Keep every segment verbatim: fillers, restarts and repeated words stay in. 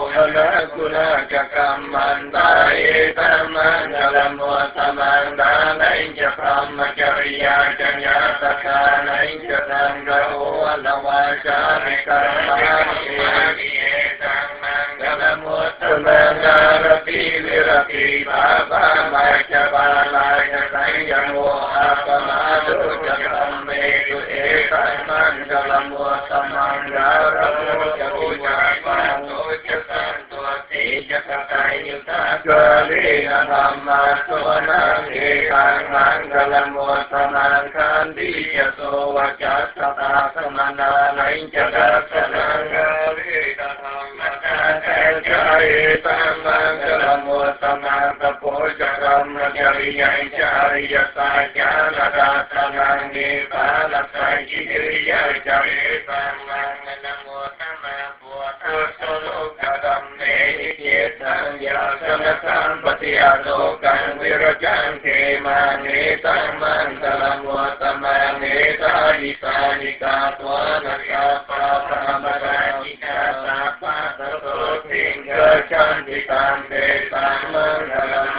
na kuna kakamanta tamangala tamanda nainja brahmacharya chanya tata nainja sangho alavacha vikarmani tamangala tamanda virati baba macha balaya sanyamo apamado jagamme tu etamangala tamangala Kali Anama Sona Ekang Mangalam Wasaman Kandi Yaso Vajasata Samana Lain Jagasanang Kali Anama Jai Mangalam Wasaman Kapo Jagam Rajariya Jariya Sajana Dasanang Nipala Sajiriya Jai Mangalam Wasaman Solo Kadam Sang Yasanatan Patialokan Virajan Kemani Tamangalam Watamani Tadisanika Twanasapa Pramadanika Sapa Tasoting Chantikan Tamangalam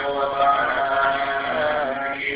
Watamani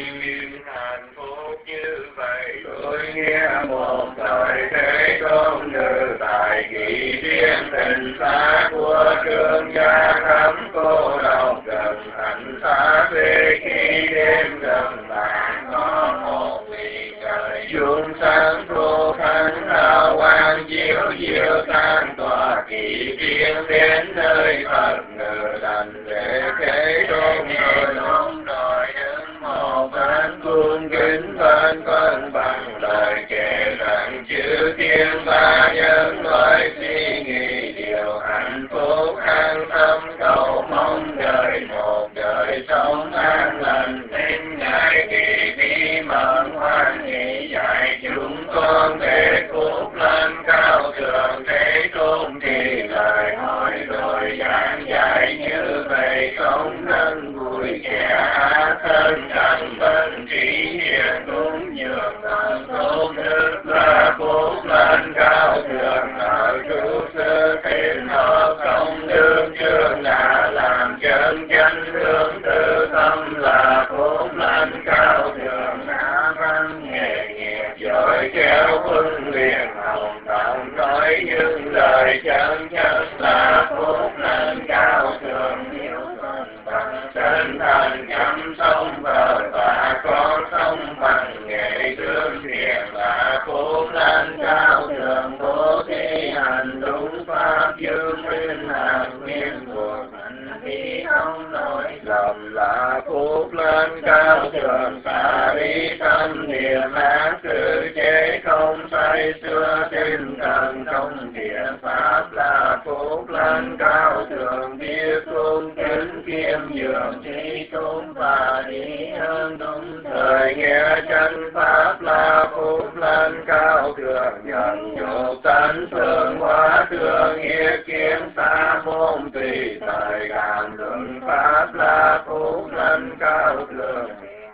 Hạnh phúc như vậy tôi nghe một thời thế công như tại kỳ riêng tình xa của trương gia khắp cô độc gần thành xa về khi đêm gần bạn có một vị trời chuông sáng thu khánh hào quang chiếu chiếu tan tỏa kỳ riêng đến nơi Phật ngự đành để thế tôn rồi đúng rồi đứng một bên cung kính bên con bằng lời kể rằng chữ thiên ba nhân loại suy nghĩ điều hạnh phúc an tâm cầu mong đời một đời sống an lành nên ngài kỳ bí mẫn hoan hỷ dạy chúng con để phúc lên cao thượng thế tôn thì lời hỏi rồi giảng dạy như vậy sống thân vui kẻ thân cần bên trí hiền đúng nhường thân tôn đức là phúc lên cao thượng ở cứu sư thiên hợp công đương chương đã làm chân chánh hướng tư tâm là phúc lên cao thượng đã văn nghề nghiệp giỏi khéo quân liền hồng tận nói những lời chân chất là phúc lên cao thượng hiếu thuận bằng chân thành chăm sông vợ và con sông bằng nghệ thương thiện là phúc lên cao thượng bố thí hành đúng pháp dương nguyên hạt nguyên cuộc hành vi không lỗi lầm là phúc lên cao thượng xả đi tâm niệm ác sự chế không say xưa tinh thần trong thiện pháp là phúc lên cao thượng biết cung kính kiêm nhường trí tôn và ý hơn đúng thời nghe chân pháp là phúc lên cao thượng nhận nhục tánh phương hóa thương nghĩa kiến xa môn tùy thời cảm luận pháp là phúc lên cao thượng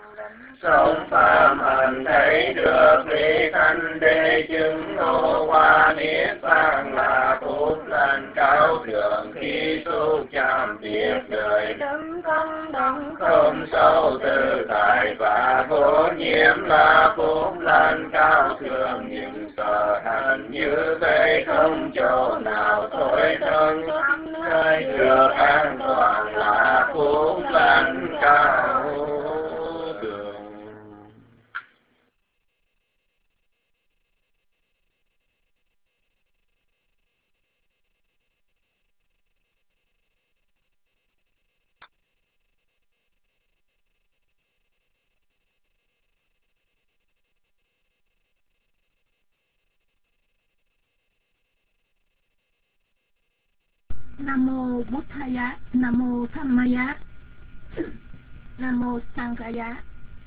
sống phạm hành thấy được lý thanh đế chứng ngộ hoa niết bàn là phúc lên cao thượng khi tu chạm việc đời đấng không đấng không sâu tự tại và vô nhiễm là phúc lên cao thượng những sở hành như vậy không chỗ nào thôi thân nơi được an toàn là phúc lên cao thượng. Nam mô Buddhaya, Nam mô Dhammaya, Nam mô Sanghaya.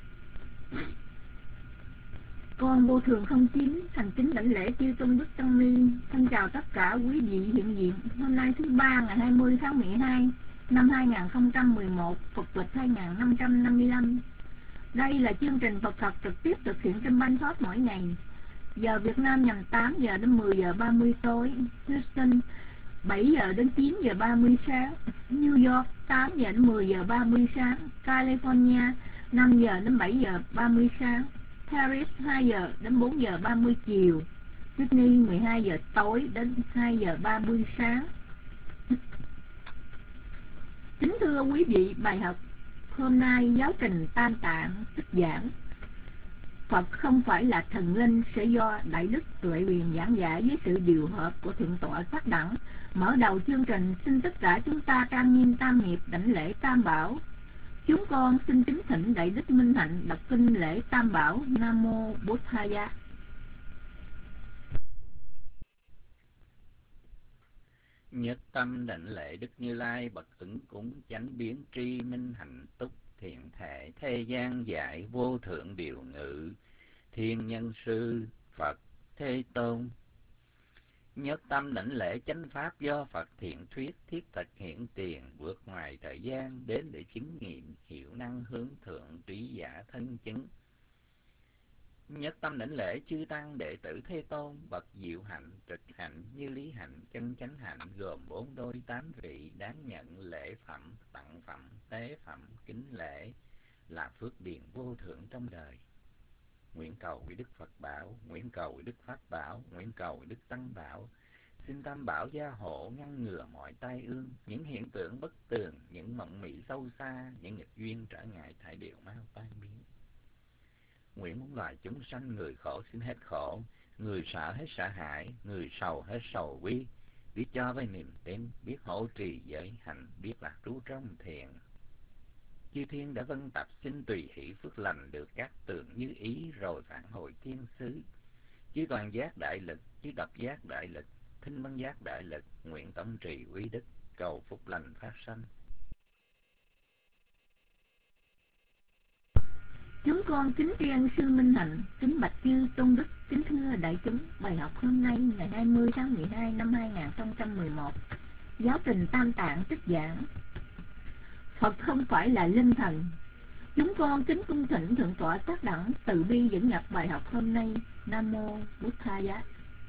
Con vô thường không chín thành kính đảnh lễ chư tôn đức tăng ni. Thân chào tất cả quý vị hiện diện. Hôm nay thứ ba ngày hai mươi tháng mười hai năm hai nghìn không trăm mười một, Phật lịch hai nghìn năm trăm năm mươi lăm. Đây là chương trình Phật thuật trực tiếp thực hiện trên Banh Thoát mỗi ngày. Giờ Việt Nam nhằm tám giờ đến mười giờ ba mươi tối. Houston bảy giờ đến chín giờ ba mươi sáng. New York tám giờ đến mười giờ ba mươi sáng. California năm giờ đến bảy giờ ba mươi sáng. Paris hai giờ đến bốn giờ ba mươi chiều. Sydney mười hai giờ tối đến hai giờ ba mươi sáng. Kính thưa quý vị, bài học hôm nay giáo trình Tam Tạng trích giảng Phật không phải là thần linh sẽ do Đại Đức Tuệ Quyền giảng giải với sự điều hợp của Thượng tọa Tác Đẳng. Mở đầu chương trình, xin tất cả chúng ta trang nghiêm tam nghiệp đảnh lễ Tam Bảo. Chúng con xin kính thỉnh Đại Đức Minh Hạnh đọc kinh lễ Tam Bảo. Nam mô Bổn Thaya. Nhất tâm đảnh lễ Đức Như Lai bậc ứng cúng chánh biến tri minh hạnh túc thiện thể thế gian dạy vô thượng điều ngự thiên nhân sư Phật Thế Tôn. Nhất tâm đảnh lễ chánh pháp do Phật thiện thuyết thiết thực hiện tiền vượt ngoài thời gian đến để chứng nghiệm hiệu năng hướng thượng trí giả thân chứng. Nhất tâm đảnh lễ chư tăng đệ tử Thế Tôn bậc diệu hạnh trực hạnh như lý hạnh chân chánh hạnh gồm bốn đôi tám vị đáng nhận lễ phẩm tặng phẩm tế phẩm kính lễ là phước điền vô thượng trong đời. Nguyện cầu với Đức Phật bảo, nguyện cầu với Đức Pháp bảo, nguyện cầu với Đức Tăng bảo. Xin Tam Bảo gia hộ ngăn ngừa mọi tai ương, những hiện tượng bất tường, những mộng mị sâu xa, những nghịch duyên trở ngại thải đều mau tan biến. Nguyện muốn loài chúng sanh người khổ xin hết khổ, người sợ hết sợ hãi, người sầu hết sầu bi, biết cho với niềm tin, biết hỗ trì giới hạnh, biết lạc trú trong thiền. Chư thiên đã vân tập xin tùy hỷ phước lành được các tường như ý rồi phản hồi thiên xứ. Chư toàn giác đại lực, chư độc giác đại lực, thinh văn giác đại lực, nguyện tổng trì quý đức, cầu phúc lành phát sanh. Chúng con kính tri sư Minh Hạnh, kính bạch chư tôn đức, kính thưa đại chúng. Bài học hôm nay ngày hai mươi tháng mười hai năm hai nghìn không trăm mười một, giáo trình Tam Tạng trích giảng Phật không phải là linh thần. Chúng con kính cung thỉnh Thượng tọa Tác Đẳng từ bi dẫn nhập bài học hôm nay. Nam mô Bổn Thaya.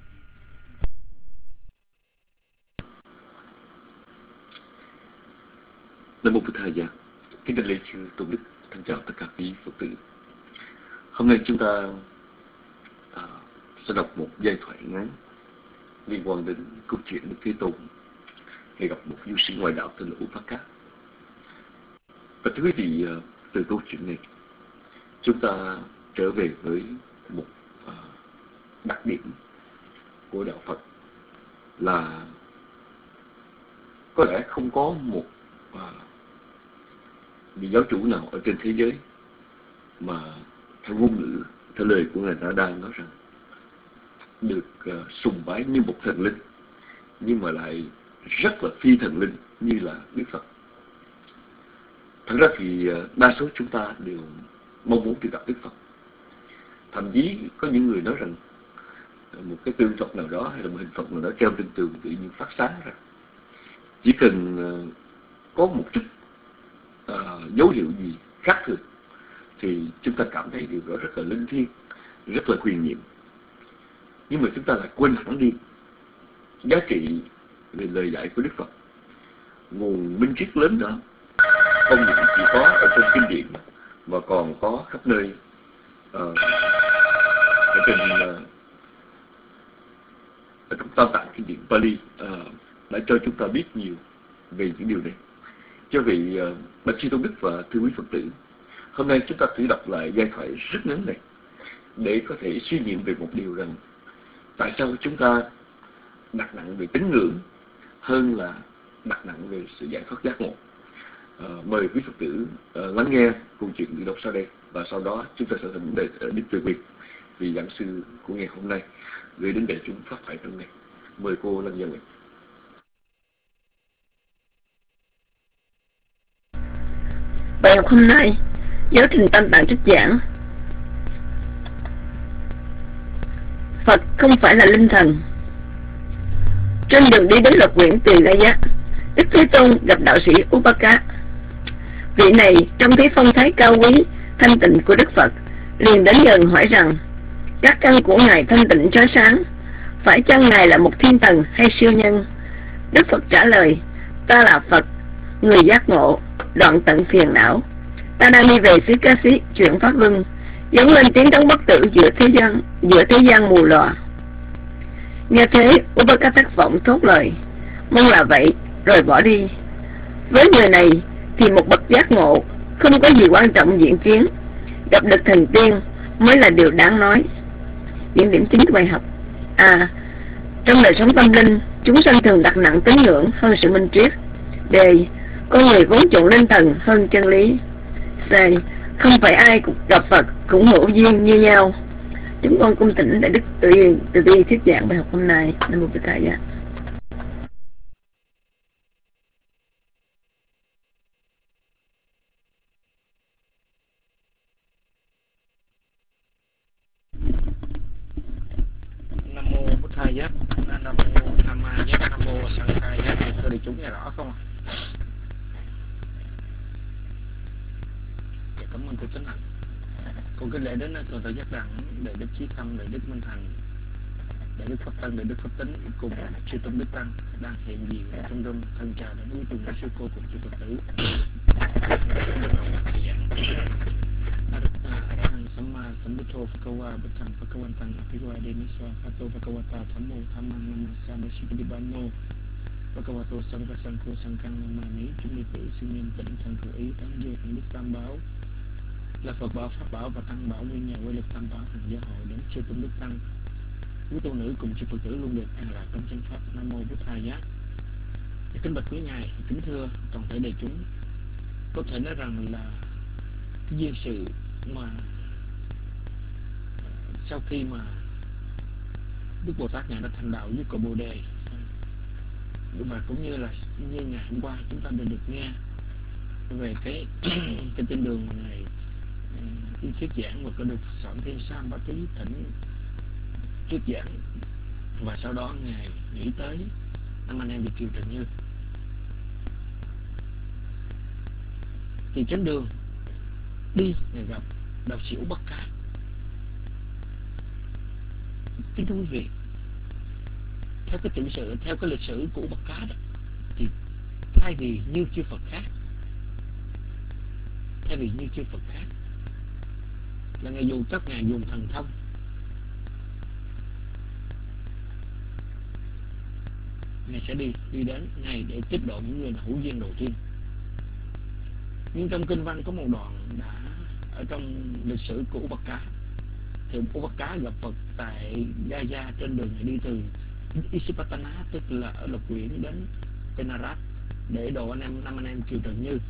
Nam mô Bổn Thaya. Kính đảnh lễ chư tôn đức, thân chào tất cả quý Phật tử. Hôm nay chúng ta à, sẽ đọc một giai thoại ngắn liên quan đến câu chuyện Đức Thế Tôn hay gặp một du sĩ ngoại đạo tên là Upaka. Và thưa quý vị, từ câu chuyện này chúng ta trở về với một à, đặc điểm của đạo Phật là có lẽ không có một à, vị giáo chủ nào ở trên thế giới mà theo ngôn ngữ, theo lời của Ngài Narada nói rằng được uh, sùng bái như một thần linh, nhưng mà lại rất là phi thần linh như là Đức Phật. Thật ra thì uh, đa số chúng ta đều mong muốn được gặp Đức Phật. Thậm chí có những người nói rằng uh, một cái tượng Phật nào đó hay là một hình Phật nào đó treo trên tường tự nhiên phát sáng ra. Chỉ cần uh, có một chút uh, dấu hiệu gì khác thường thì chúng ta cảm thấy điều đó rất là linh thiêng, rất là huyền nhiệm. Nhưng mà chúng ta lại quên hẳn đi giá trị về lời dạy của Đức Phật. Nguồn minh triết lớn đó không những chỉ có ở trong kinh điển mà còn có khắp nơi uh, ở trên uh, ở trong Tam Tạng kinh điển Pali uh, đã cho chúng ta biết nhiều về những điều này. Cho vì uh, bạch chư tôn đức và thưa quý Phật tử, hôm nay chúng ta thử đọc lại giai thoại rất ngắn này để có thể suy nghiệm về một điều rằng tại sao chúng ta đặt nặng về tín ngưỡng hơn là đặt nặng về sự giải thoát giác ngộ. À, mời quý Phật tử à, lắng nghe câu chuyện được đọc sau đây, và sau đó chúng ta sẽ thành đề Đức Tuệ Quyền, vị giảng sư của ngày hôm nay, gửi đến đại chúng phát thoại trong này. Mời cô Lân Dân. Bài học hôm nay, giáo trình Tam Tạng trích giảng Phật không phải là linh thần. Trên đường đi đến Lộc Quyển Tỳ La Giác, Đức Thế Tôn gặp đạo sĩ Upaka. Vị này trông thấy phong thái cao quý, thanh tịnh của Đức Phật, liền đến gần hỏi rằng các căn của Ngài thanh tịnh chói sáng, phải chăng Ngài là một thiên thần hay siêu nhân? Đức Phật trả lời: ta là Phật, người giác ngộ, đoạn tận phiền não. Ta đang đi về xứ Ca Xí chuyển pháp luân, giống lên tiếng trống bất tử giữa thế gian giữa thế gian mù lòa. Nghe thế, Upaka thất vọng thốt lời: mong là vậy, rồi bỏ đi. Với người này thì một bậc giác ngộ không có gì quan trọng diễn kiến, gặp được thần tiên mới là điều đáng nói. Những điểm chính của bài học: A. Trong đời sống tâm linh, chúng sanh thường đặt nặng tín ngưỡng hơn sự minh triết. D. Con người vốn chuộng linh thần hơn chân lý. C. Không phải ai cũng gặp Phật cũng hữu duyên như nhau. Chúng con cung thỉnh Đại Đức Từ Yên từ bi thuyết giảng bài học hôm nay. Nam mô Bổn Thầy. Nam mô Bổn Thầy giác, Nam mô Tham Ma giác, Nam mô Sang Khai giác. Thưa đại chúng nghe rõ không ạ? Dạ, cảm ơn cô Chánh Hạnh. Con kính lễ đến thượng tọa giác đẳng, Đại Đức Chí Thâm, Đại Đức Minh Thành, Đại Đức Pháp Tân, Đại Đức Pháp Tính cùng chư tôn đức tăng đang hiện diện ở trong rung. Thân chào đến quý tôn sư cô cùng chư Phật tử. Arahang Samma Sambuddho Bhagava Buddhang Bhagavantang Abhivademiswa Phato Bhagavata Thammo Thammang Namassami Sikadibano Bhagavato Sangha Sangho Sangkang Namami. Chúng ni tử xin niệm tịnh thần khởi ý tán dương những đức tam bảo là Phật bảo, Pháp bảo và Tăng bảo, nguyên nhà quy lực tam bảo hàng gia hội đến chư tôn đức tăng, quý tu nữ cùng chư Phật tử luôn được an lạc trong chánh pháp. Nam mô Bổn Thầy giác. Kính bạch quý ngài, kính thưa toàn thể đại chúng, có thể nói rằng là cái duyên sự mà sau khi mà Đức Bồ Tát ngài đã thành đạo với cội Bồ Đề, và cũng như là như ngày hôm qua chúng ta đã được nghe về cái cái tin đường mà ngài đi thuyết giảng, và có được soạn thêm Sam Bá Trí thỉnh thuyết giảng, và sau đó ngài nghĩ tới năm anh em Việt Kiều Trần Như. Thì trên đường đi ngài gặp đạo sĩ Upaka. Kính thưa quý vị, theo cái tiểu sử, theo cái lịch sử của Upaka đó, thì thay vì như chư Phật khác, thay vì như chư Phật khác là ngài dùng các ngài dùng thần thông, ngài sẽ đi đi đến ngài để tiếp độ những người hữu duyên đầu tiên. Nhưng trong kinh văn có một đoạn đã ở trong lịch sử của Upaka, thì Upaka gặp Phật tại Gaya trên đường ngài đi từ Isipatana, tức là ở Lộc Quyển, đến Penarat để độ anh em năm anh em Kiều Trần Như.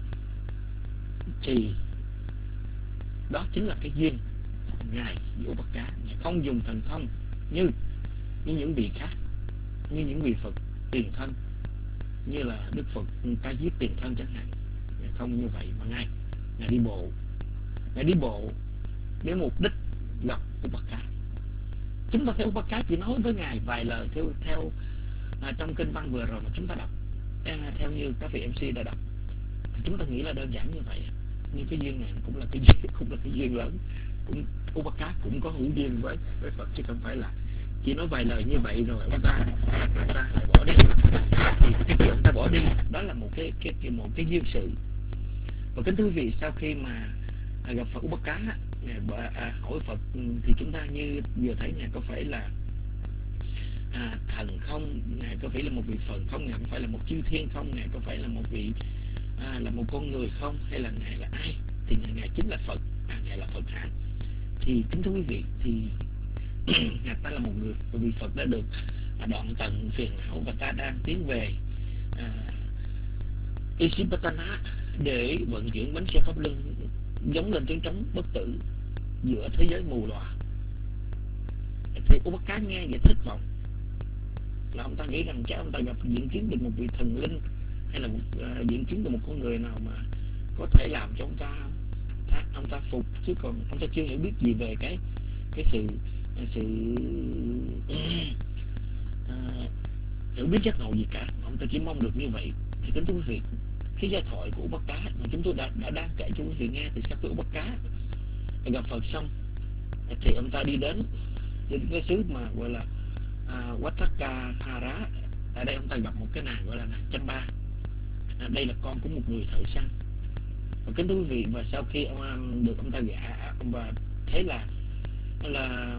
Thì đó chính là cái duyên ngài với Upaka. Ngài không dùng thần thông như như những vị khác, như những vị Phật tiền thân, như là Đức Phật Ca Diếp tiền thân chẳng hạn. Ngài không như vậy, mà ngài ngài đi bộ, ngài đi bộ để mục đích gặp Upaka. Chúng ta theo Upaka chỉ nói với ngài vài lời theo theo à, trong kinh văn vừa rồi mà chúng ta đọc, à, theo như các vị em xê đã đọc, thì chúng ta nghĩ là đơn giản như vậy. Nhưng cái duyên này cũng là cái duyên, cũng là cái duyên lớn. Cũng Upaka cũng có hữu duyên với với Phật, chứ không phải là chỉ nói vài lời như vậy rồi ông ta ông ta lại bỏ đi. Thì cái chuyện ông ta bỏ đi đó là một cái cái một cái duyên sự. Và kính thưa quý vị, sau khi mà à, gặp Phật Upaka, ngài à, hỏi Phật thì chúng ta như vừa thấy ngài có phải là à, thần không, ngài có phải là một vị Phật không, ngài có phải là một chư thiên không, ngài có phải là một vị à, là một con người không, hay là ngài là ai? Thì ngài, ngài chính là Phật, à, ngài là Phật hạnh. Thì kính thưa quý vị, thì ngài ta là một người vị Phật đã được à, đoạn tận phiền não, và ta đang tiến về à, Isipatana để vận chuyển bánh xe pháp luân giống lên tiếng trống bất tử giữa thế giới mù lòa. Thì Upaka nghe vậy thất vọng, là ông ta nghĩ rằng chắc ông ta gặp diễn kiến được một vị thần linh, hay là một, uh, diễn kiến được một con người nào mà có thể làm cho ông ta ta ông ta phục, chứ còn ông ta chưa hiểu biết gì về cái cái sự sự uh, hiểu biết giác ngộ gì cả. Ông ta chỉ mong được như vậy. Thì kính thưa quý vị, cái giai thoại của Upaka mà chúng tôi đã, đã đang kể cho quý vị nghe, thì sau khi Upaka gặp Phật xong thì ông ta đi đến đến cái xứ mà gọi là uh, Wattakahara, Ở đây ông ta gặp một cái nàng gọi là nàng Chăm Ba. À, đây là con của một người thợ săn. Và kính thưa quý vị, và sau khi ông được ông ta gả, ông bà thấy là là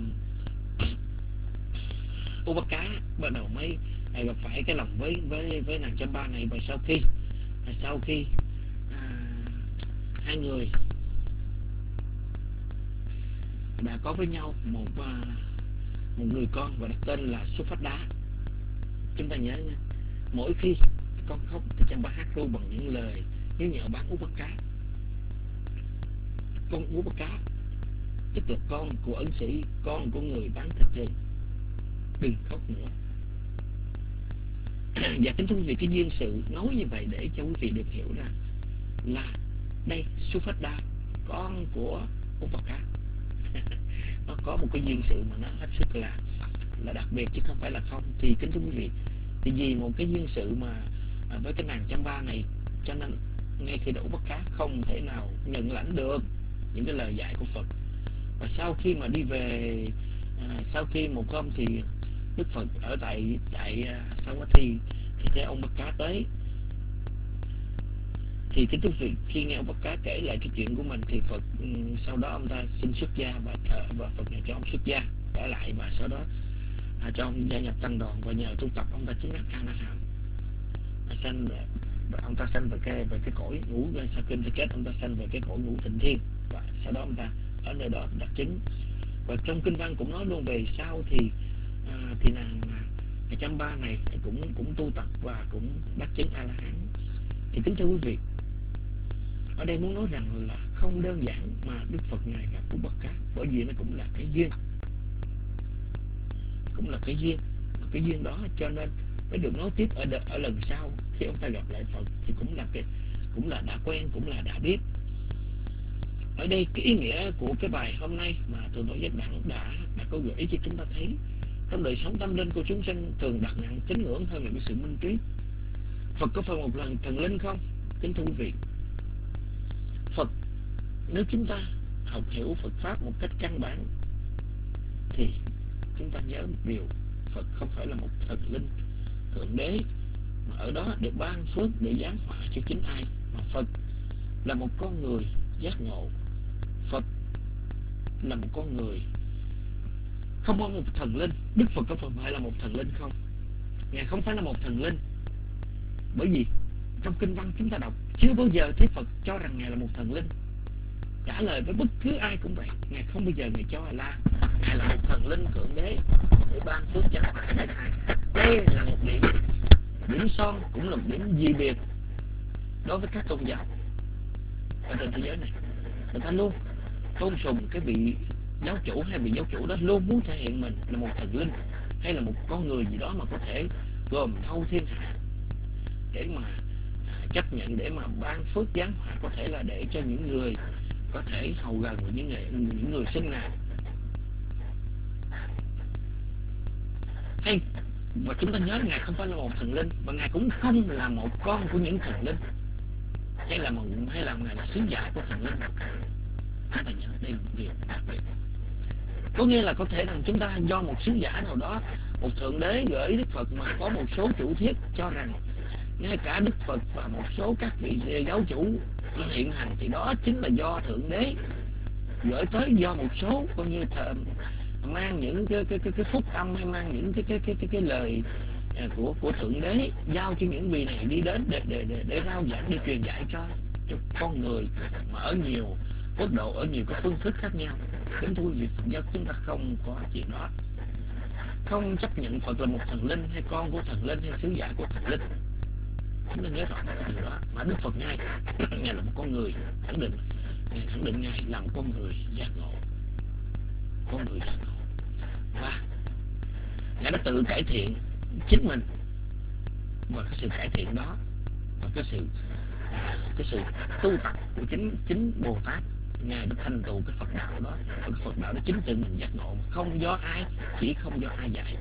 Upaka bắt đầu mới gặp phải cái lòng với với với nàng Chăm Ba này. Và sau khi sau khi à, hai người đã có với nhau một uh, một người con và đặt tên là Suphada. Chúng ta nhớ nha, mỗi khi con khóc thì Chăm Ba hát ru bằng những lời nhớ nhở bán Upaka. Con Upaka tức là con của ấn sĩ, con của người bán thịt rừng, đừng khóc nữa. Và kính thưa quý vị, cái duyên sự nói như vậy để cho quý vị được hiểu rằng là đây Suphada, con của Upaka, nó có một cái duyên sự mà nó hết sức là là đặc biệt chứ không phải là không. Thì kính thưa quý vị, thì vì một cái duyên sự mà à, với cái nàng Chăm Ba này, cho nên ngay khi đổ Upaka không thể nào nhận lãnh được những cái lời dạy của Phật. Và sau khi mà đi về à, sau khi một hôm thì Đức Phật ở tại tại uh, Savatthi thì thấy ông Upaka tới. Thì kính thưa quý vị, khi nghe ông Upaka kể lại cái chuyện của mình thì Phật um, sau đó ông ta xin xuất gia và uh, và Phật này cho ông xuất gia trở lại, và sau đó uh, cho ông gia nhập tăng đoàn, và nhờ tu tập ông ta chứng đắc A La Hán. Sanh và ông ta sanh về cái về cái cõi ngũ, sau khi kết ông ta sanh về cái cõi ngũ tịnh thiên, và sau đó ông ta ở nơi đó đắc chứng. Và trong kinh văn cũng nói luôn về sau thì à, thì nàng Chăm Ba này cũng cũng tu tập và cũng đắc chứng A La Hán. Thì kính thưa quý vị, ở đây muốn nói rằng là không đơn giản mà Đức Phật ngài gặp Upaka, bởi vì nó cũng là cái duyên, cũng là cái duyên, cái duyên đó cho nên mới được nói tiếp ở, ở lần sau khi ông ta gặp lại Phật thì cũng là cái cũng là đã quen, cũng là đã biết. Ở đây cái ý nghĩa của cái bài hôm nay mà Thượng Tọa Giác Đẳng đã đã có gợi ý cho chúng ta thấy, trong đời sống tâm linh của chúng sinh thường đặt nặng tín ngưỡng hơn là cái sự minh trí. Phật có phải một lần thần linh không? Kính thưa quý vị, Phật, nếu chúng ta học hiểu Phật pháp một cách căn bản thì chúng ta nhớ một điều, Phật không phải là một thần linh thượng đế mà ở đó được ban phước để giáng họa cho chính ai, mà Phật là một con người giác ngộ. Phật là một con người, không có một thần linh. Đức Phật có phải là một thần linh không? Ngài không phải là một thần linh, bởi vì trong kinh văn chúng ta đọc chưa bao giờ thấy Phật cho rằng Ngài là một thần linh. Trả lời với bất cứ ai cũng vậy, Ngài không bao giờ Ngài cho là Ngài là một thần linh thượng đế để ban phước giáng họa cho ai. Đây là một điểm điểm son, cũng là một điểm dị biệt đối với các tôn giáo ở trên thế giới này. Người ta luôn tôn sùng cái vị giáo chủ, hay vị giáo chủ đó luôn muốn thể hiện mình là một thần linh hay là một con người gì đó mà có thể gồm thâu thiên hạ để mà à, chấp nhận, để mà ban phước giáng họa, có thể là để cho những người có thể hầu gần với những người, những người sinh nào. Hay và chúng ta nhớ Ngài không phải là một thần linh, và Ngài cũng không là một con của những thần linh, hay là một hay là Ngài là sứ giả của thần linh. Chúng ta nhớ đây là một điều đặc biệt. Có nghĩa là có thể rằng chúng ta do một sứ giả nào đó, một thượng đế gửi Đức Phật, mà có một số chủ thuyết cho rằng ngay cả Đức Phật và một số các vị giáo chủ hiện hành thì đó chính là do thượng đế gửi tới, do một số coi như thờ, mang những cái cái cái, cái phúc âm, hay mang những cái cái cái cái, cái lời của của thượng đế giao cho những vị này đi đến để để để, để rao giảng, để truyền dạy cho cho con người, mà ở nhiều quốc độ, ở nhiều cái phương thức khác nhau. Kính thưa quý vị, Phật giáo chúng ta không có chuyện đó, không chấp nhận Phật là một thần linh, hay con của thần linh, hay sứ giả của thần linh. Chúng ta nhớ rõ cái điều đó. Mà Đức Phật ngài ngài là một con người, khẳng định ngài khẳng định ngài là một con người giác ngộ, con người giác ngộ, và ngài đã tự cải thiện chính mình, và cái sự cải thiện đó và cái sự cái sự tu tập của chính chính Bồ Tát, ngài đã thành tựu cái Phật đạo đó. Và cái Phật đạo đó chính tự mình giác ngộ, không do ai chỉ, không do ai dạy.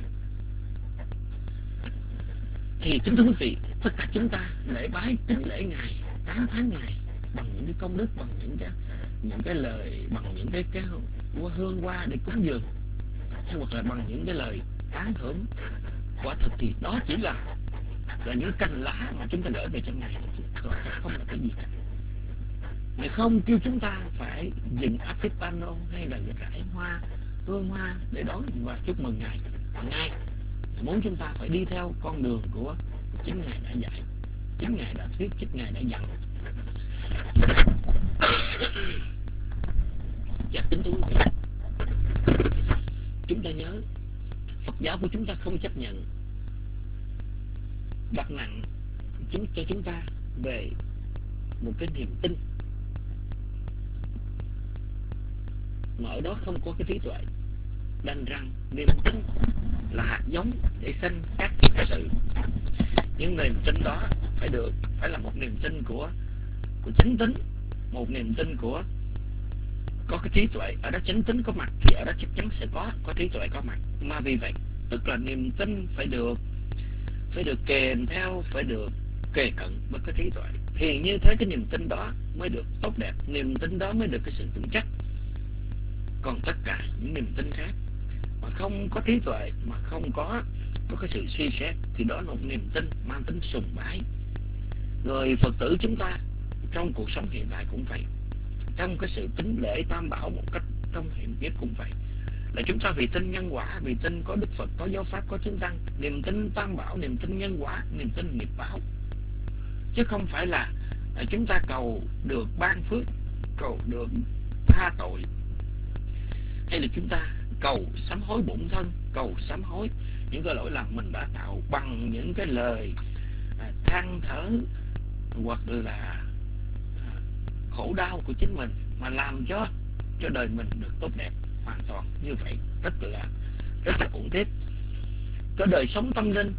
Thì kính thưa quý vị, tất cả chúng ta lễ bái kính lễ ngài, tán thán ngài bằng những cái công đức, bằng những cái những cái lời, bằng những cái cái hương hoa để cúng dường, hay hoặc là bằng những cái lời tán thưởng, quả thực thì đó chỉ là là những cành lá mà chúng ta gửi về cho Ngài, còn không là cái gì cả. Ngài không kêu chúng ta phải dừng áp piano hay là rải hoa, hương hoa để đón và chúc mừng Ngài. Và Ngài muốn chúng ta phải đi theo con đường của chính Ngài đã dạy, chính Ngài đã thuyết, chính Ngài đã dặn. Dạ kính thưa quý vị, chúng ta nhớ Phật giáo của chúng ta không chấp nhận đặt nặng chúng cho chúng ta về một cái niềm tin mà ở đó không có cái trí tuệ, đành rằng niềm tin là hạt giống để sinh các kiết sự. Nhưng niềm tin đó phải được phải là một niềm tin của của chánh tính, một niềm tin của có cái trí tuệ. Ở đó chánh tính có mặt thì ở đó chắc chắn sẽ có có trí tuệ có mặt. Mà vì vậy tức là niềm tin phải được phải được kèm theo, phải được kề cận với cái trí tuệ, thì như thế cái niềm tin đó mới được tốt đẹp, niềm tin đó mới được cái sự vững chắc. Còn tất cả những niềm tin khác mà không có trí tuệ, mà không có có cái sự suy xét, thì đó là một niềm tin mang tính sùng bái. Người Phật tử chúng ta trong cuộc sống hiện tại cũng vậy, trong cái sự tín lễ tam bảo một cách trong hiện kiếp cũng vậy, là chúng ta vì tin nhân quả, vì tin có Đức Phật, có giáo pháp, có chứng tăng, niềm tin tam bảo, niềm tin nhân quả, niềm tin nghiệp báo, chứ không phải là chúng ta cầu được ban phước, cầu được tha tội, hay là chúng ta cầu sám hối bổn thân, cầu sám hối những cái lỗi lầm mình đã tạo bằng những cái lời à, than thở hoặc là à, khổ đau của chính mình, mà làm cho cho đời mình được tốt đẹp. Hoàn toàn như vậy rất là rất là khủng khiếp. Cái đời sống tâm linh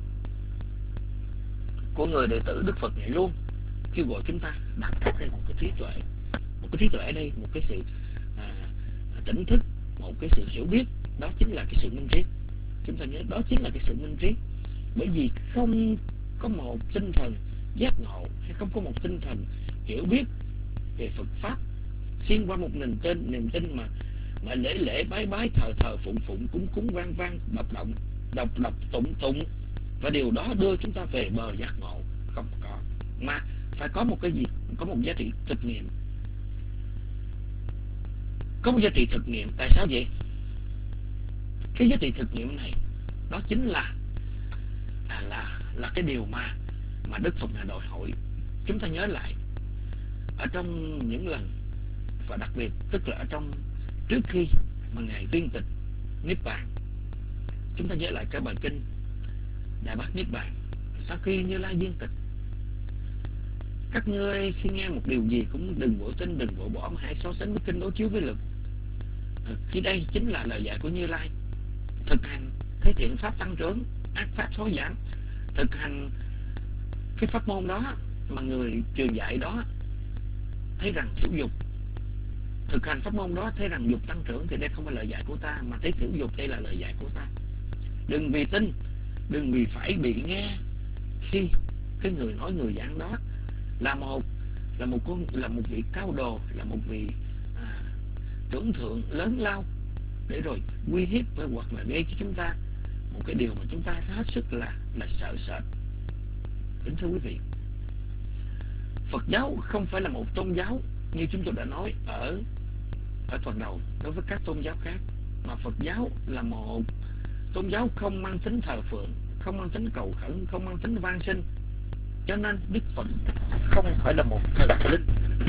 của người đệ tử Đức Phật này luôn kêu gọi chúng ta đặt ra một cái trí tuệ, một cái trí tuệ ở đây, một cái sự à, tỉnh thức, một cái sự hiểu biết, đó chính là cái sự minh triết. Chúng ta nhớ đó chính là cái sự minh triết, bởi vì không có một tinh thần giác ngộ hay không có một tinh thần hiểu biết về Phật pháp xuyên qua một niềm tin, niềm tin mà mà lễ lễ bái bái, thờ thờ phụng phụng, cúng cúng vang vang, đọc động đọc đọc tụng tụng, và điều đó đưa chúng ta về bờ giác ngộ không có, mà phải có một cái gì, có một giá trị thực nghiệm, có một giá trị thực nghiệm. Tại sao vậy? Cái giá trị thực nghiệm này đó chính là là là, là cái điều mà mà Đức Phật đã đòi hỏi. Chúng ta nhớ lại ở trong những lần, và đặc biệt tức là ở trong trước khi mà Ngài viên tịch Niết Bàn, chúng ta nhớ lại cái bài kinh Đại Bát Niết Bàn. Sau khi Như Lai viên tịch, các ngươi khi nghe một điều gì cũng đừng vội tin, đừng vội bỏ, mà hãy so sánh với kinh đối chiếu với lực. Khi đây chính là lời dạy của Như Lai: thực hành thế thiện pháp tăng trưởng, ác pháp thối giảm. Thực hành cái pháp môn đó mà người truyền dạy đó thấy rằng thiểu dục, thực hành pháp môn đó thấy rằng dục tăng trưởng, thì đây không phải lời dạy của ta, mà thấy thiểu dục đây là lời dạy của ta. Đừng vì tin, đừng vì phải bị nghe khi cái người nói, người giảng đó là một là một con là một vị cao đồ, là một vị à, trưởng thượng lớn lao, để rồi uy hiếp với hoặc là gây cho chúng ta một cái điều mà chúng ta hết sức là là sợ sệt. Kính thưa quý vị, Phật giáo không phải là một tôn giáo như chúng tôi đã nói ở ở phần đầu đối với các tôn giáo khác, mà Phật giáo là một tôn giáo không mang tính thờ phượng, không mang tính cầu khẩn, không mang tính van sinh. Cho nên Đức Phật không phải là một thần linh.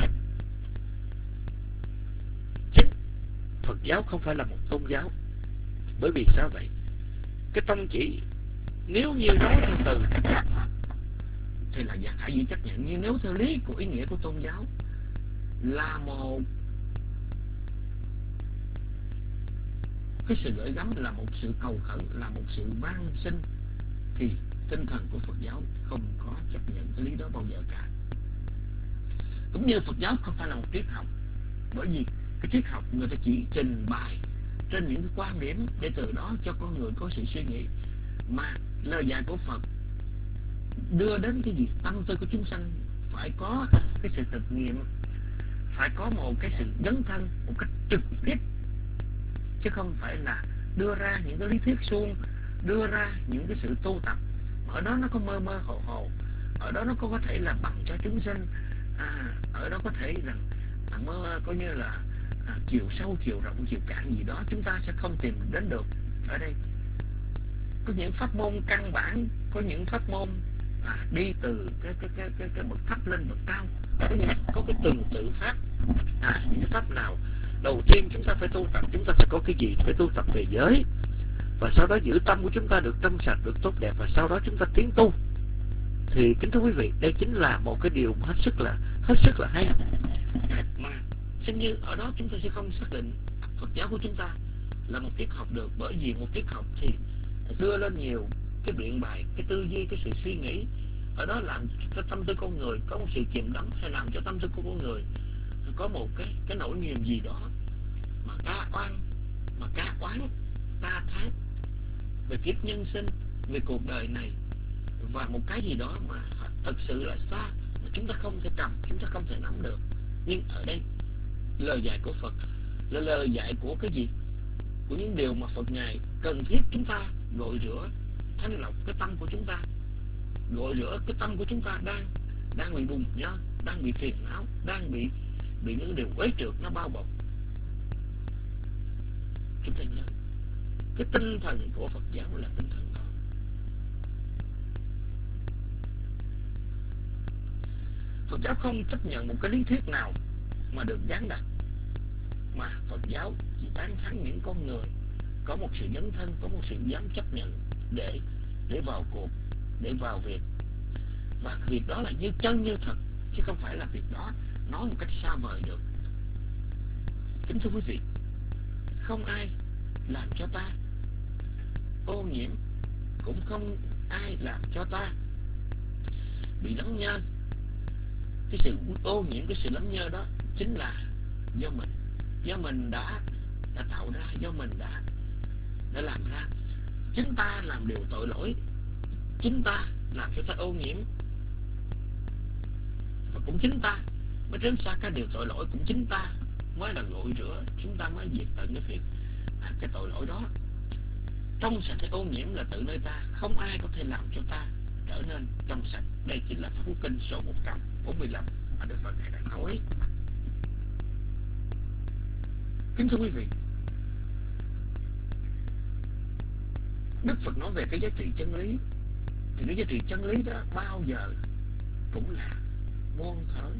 Chính Phật giáo không phải là một tôn giáo. Bởi vì sao vậy? Cái tông chỉ nếu như nói theo từ thì là giả khải dĩ chấp nhận, nhưng nếu theo lý của ý nghĩa của tôn giáo là một cái sự gửi gắm, là một sự cầu khẩn, là một sự van sinh, thì tinh thần của Phật giáo không có chấp nhận cái lý đó bao giờ cả. Cũng như Phật giáo không phải là một triết học, bởi vì cái triết học người ta chỉ trình bày trên những cái quan điểm để từ đó cho con người có sự suy nghĩ, mà lời dạy của Phật đưa đến cái gì tâm tư của chúng sanh phải có cái sự thực nghiệm, phải có một cái sự dấn thân một cách trực tiếp, chứ không phải là đưa ra những cái lý thuyết suông đưa ra những cái sự tu tập, ở đó nó có mơ mơ hồ hồ, ở đó nó có có thể là bằng cho chúng sinh, à, ở đó có thể rằng à, mơ coi như là à, chiều sâu, chiều rộng, chiều cạn gì đó chúng ta sẽ không tìm đến được ở đây. Có những pháp môn căn bản, có những pháp môn à, đi từ cái cái cái cái cái bậc thấp lên bậc cao, có những có cái từng tự pháp. À, những pháp nào đầu tiên chúng ta phải tu tập, chúng ta phải có cái gì? Phải tu tập về giới, và sau đó giữ tâm của chúng ta được trong sạch, được tốt đẹp, và sau đó chúng ta tiến tu. Thì kính thưa quý vị, đây chính là một cái điều hết sức là hết sức là hay. Mà xem như ở đó chúng ta sẽ không xác định Phật giáo của chúng ta là một tiết học được, bởi vì một tiết học thì đưa lên nhiều cái biện bài, cái tư duy, cái sự suy nghĩ, ở đó làm cho tâm tư con người có một sự chìm đắm, hay làm cho tâm tư của con người có một cái cái nỗi niềm gì đó mà ca oan, mà ca oán, ta thán về kiếp nhân sinh, về cuộc đời này, và một cái gì đó mà thật sự là xa, mà chúng ta không thể cầm, chúng ta không thể nắm được. Nhưng ở đây lời dạy của Phật là lời dạy của cái gì? Của những điều mà Phật Ngài cần thiết chúng ta gội rửa, thanh lọc cái tâm của chúng ta, gội rửa cái tâm của chúng ta đang đang bị bùng nhớ, đang bị phiền não, đang bị bị những điều quấy trượt nó bao bọc. Chúng ta nhớ cái tinh thần của Phật giáo là tinh thần đó. Phật giáo không chấp nhận một cái lý thuyết nào mà được giáng đặt, mà Phật giáo chỉ tán thán những con người có một sự dấn thân, có một sự dám chấp nhận để để vào cuộc, để vào việc, và việc đó là như chân như thật, chứ không phải là việc đó nói một cách xa vời được. Kính thưa quý vị, không ai làm cho ta ô nhiễm, cũng không ai làm cho ta bị lấm nhơ. Cái sự ô nhiễm, cái sự lấm nhơ đó chính là do mình, do mình đã đã tạo ra, do mình đã đã làm ra. Chính ta làm điều tội lỗi, chính ta làm cho ta ô nhiễm, và cũng chính ta mới tránh xa các điều tội lỗi, cũng chính ta mới là gội rửa, chúng ta mới diệt tận cái việc à, cái tội lỗi đó. Trong sạch hay ô nhiễm là tự nơi ta, không ai có thể làm cho ta trở nên trong sạch. Đây chính là Pháp Cú Kinh số một trăm bốn mươi lăm mà Đức Phật Ngài đã nói. Kính thưa quý vị, Đức Phật nói về cái giá trị chân lý, thì cái giá trị chân lý đó bao giờ cũng là muôn thở.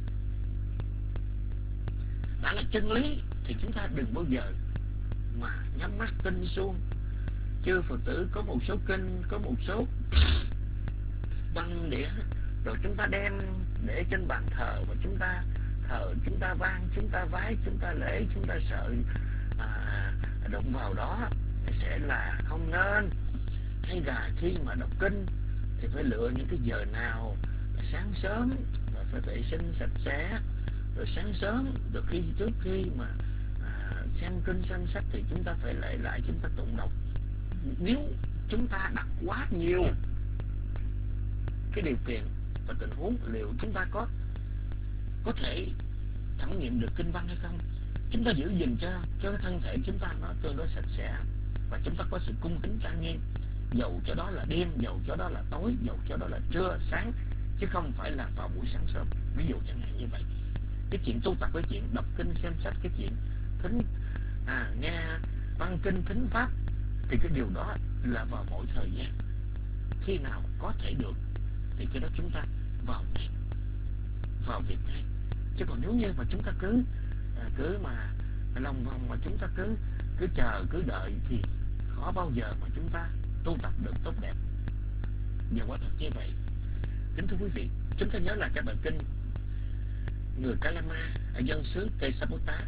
Đã là chân lý thì chúng ta đừng bao giờ mà nhắm mắt kinh suông. Chư Phật tử có một số kinh, có một số văn đĩa, rồi chúng ta đem để trên bàn thờ, và chúng ta thờ, chúng ta vang, chúng ta vái, chúng ta lễ, chúng ta sợ à, đụng vào đó sẽ là không nên. Hay là khi mà đọc kinh thì phải lựa những cái giờ nào sáng sớm, và phải vệ sinh sạch sẽ, rồi sáng sớm, rồi khi trước khi mà à, xem kinh xem sách thì chúng ta phải lệ lại, chúng ta tụng đọc. Nếu chúng ta đặt quá nhiều cái điều kiện và tình huống, liệu chúng ta có có thể thẩm nghiệm được kinh văn hay không? Chúng ta giữ gìn cho cho cái thân thể chúng ta nó tương đối sạch sẽ, và chúng ta có sự cung kính trang nghiêm, dầu cho đó là đêm, dầu cho đó là tối, dầu cho đó là trưa sáng, chứ không phải là vào buổi sáng sớm. Ví dụ chẳng hạn như vậy. Cái chuyện tu tập, cái chuyện đọc kinh xem sách, cái chuyện thính à, nghe văn kinh thính pháp, thì cái điều đó là vào mọi thời gian. Khi nào có thể được thì cái đó chúng ta vào ngay, vào việc ngay. Chứ còn nếu như mà chúng ta cứ à, cứ mà lòng vòng, mà chúng ta cứ cứ chờ, cứ đợi, thì khó bao giờ mà chúng ta tu tập được tốt đẹp. Và quả thật như vậy. Kính thưa quý vị, chúng ta nhớ là cái bài kinh người Kalama ở dân xứ Kesaputta.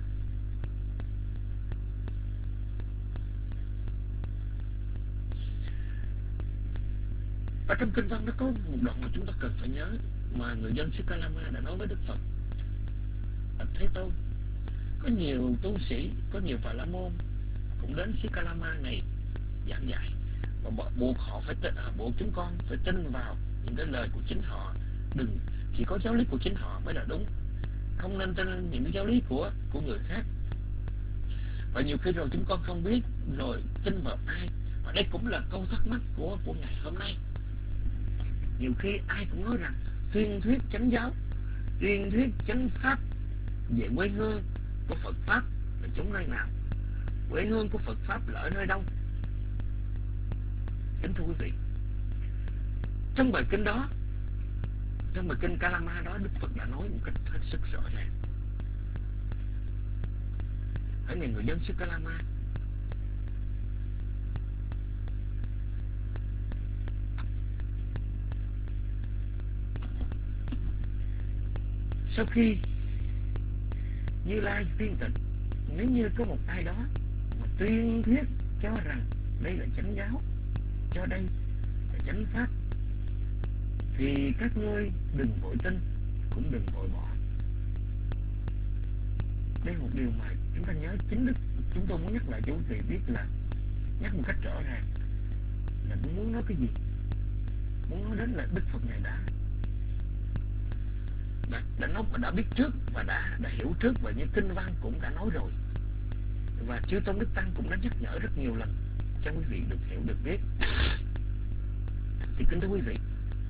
Ở trong kinh văn nó có một đoạn mà chúng ta cần phải nhớ, mà người dân xứ Kalama đã nói với Đức Phật: Thế Tôn, có nhiều tu sĩ, có nhiều Phật La Môn cũng đến xứ Kalama này giảng dạy, và buộc họ phải tin, buộc chúng con phải tin vào những cái lời của chính họ. Đừng chỉ có giáo lý của chính họ mới là đúng, không nên tin những cái giáo lý của của người khác. Và nhiều khi rồi chúng con không biết rồi tin vào ai, Và đây cũng là câu thắc mắc của của ngày hôm nay. Nhiều khi ai cũng nói rằng tuyên thuyết chánh giáo, tuyên thuyết chánh pháp về quê hương của Phật pháp là chúng nơi nào, quê hương của Phật pháp là ở nơi đâu. Kính thưa quý vị, trong bài kinh đó, trong bài kinh Kalama đó, Đức Phật đã nói một cách hết sức rõ ràng. Hỡi này người dân xứ Kalama, sau khi Như Lai viên tịch, nếu như có một ai đó mà tuyên thuyết cho rằng đây là chánh giáo, cho đây là chánh pháp, thì các ngươi đừng vội tin, cũng đừng vội bỏ. Đây là một điều mà chúng ta nhớ. Chính Đức chúng tôi muốn nhắc lại cho quý vị biết là nhắc một cách rõ ràng là muốn nói cái gì. Muốn nói đến là Đức Phật Ngài đã đã, đã nói và đã biết trước và đã đã hiểu trước, và như kinh văn cũng đã nói rồi, và chư Tôn Đức Tăng cũng đã nhắc nhở rất nhiều lần cho quý vị được hiểu, được biết. Thì kính thưa quý vị,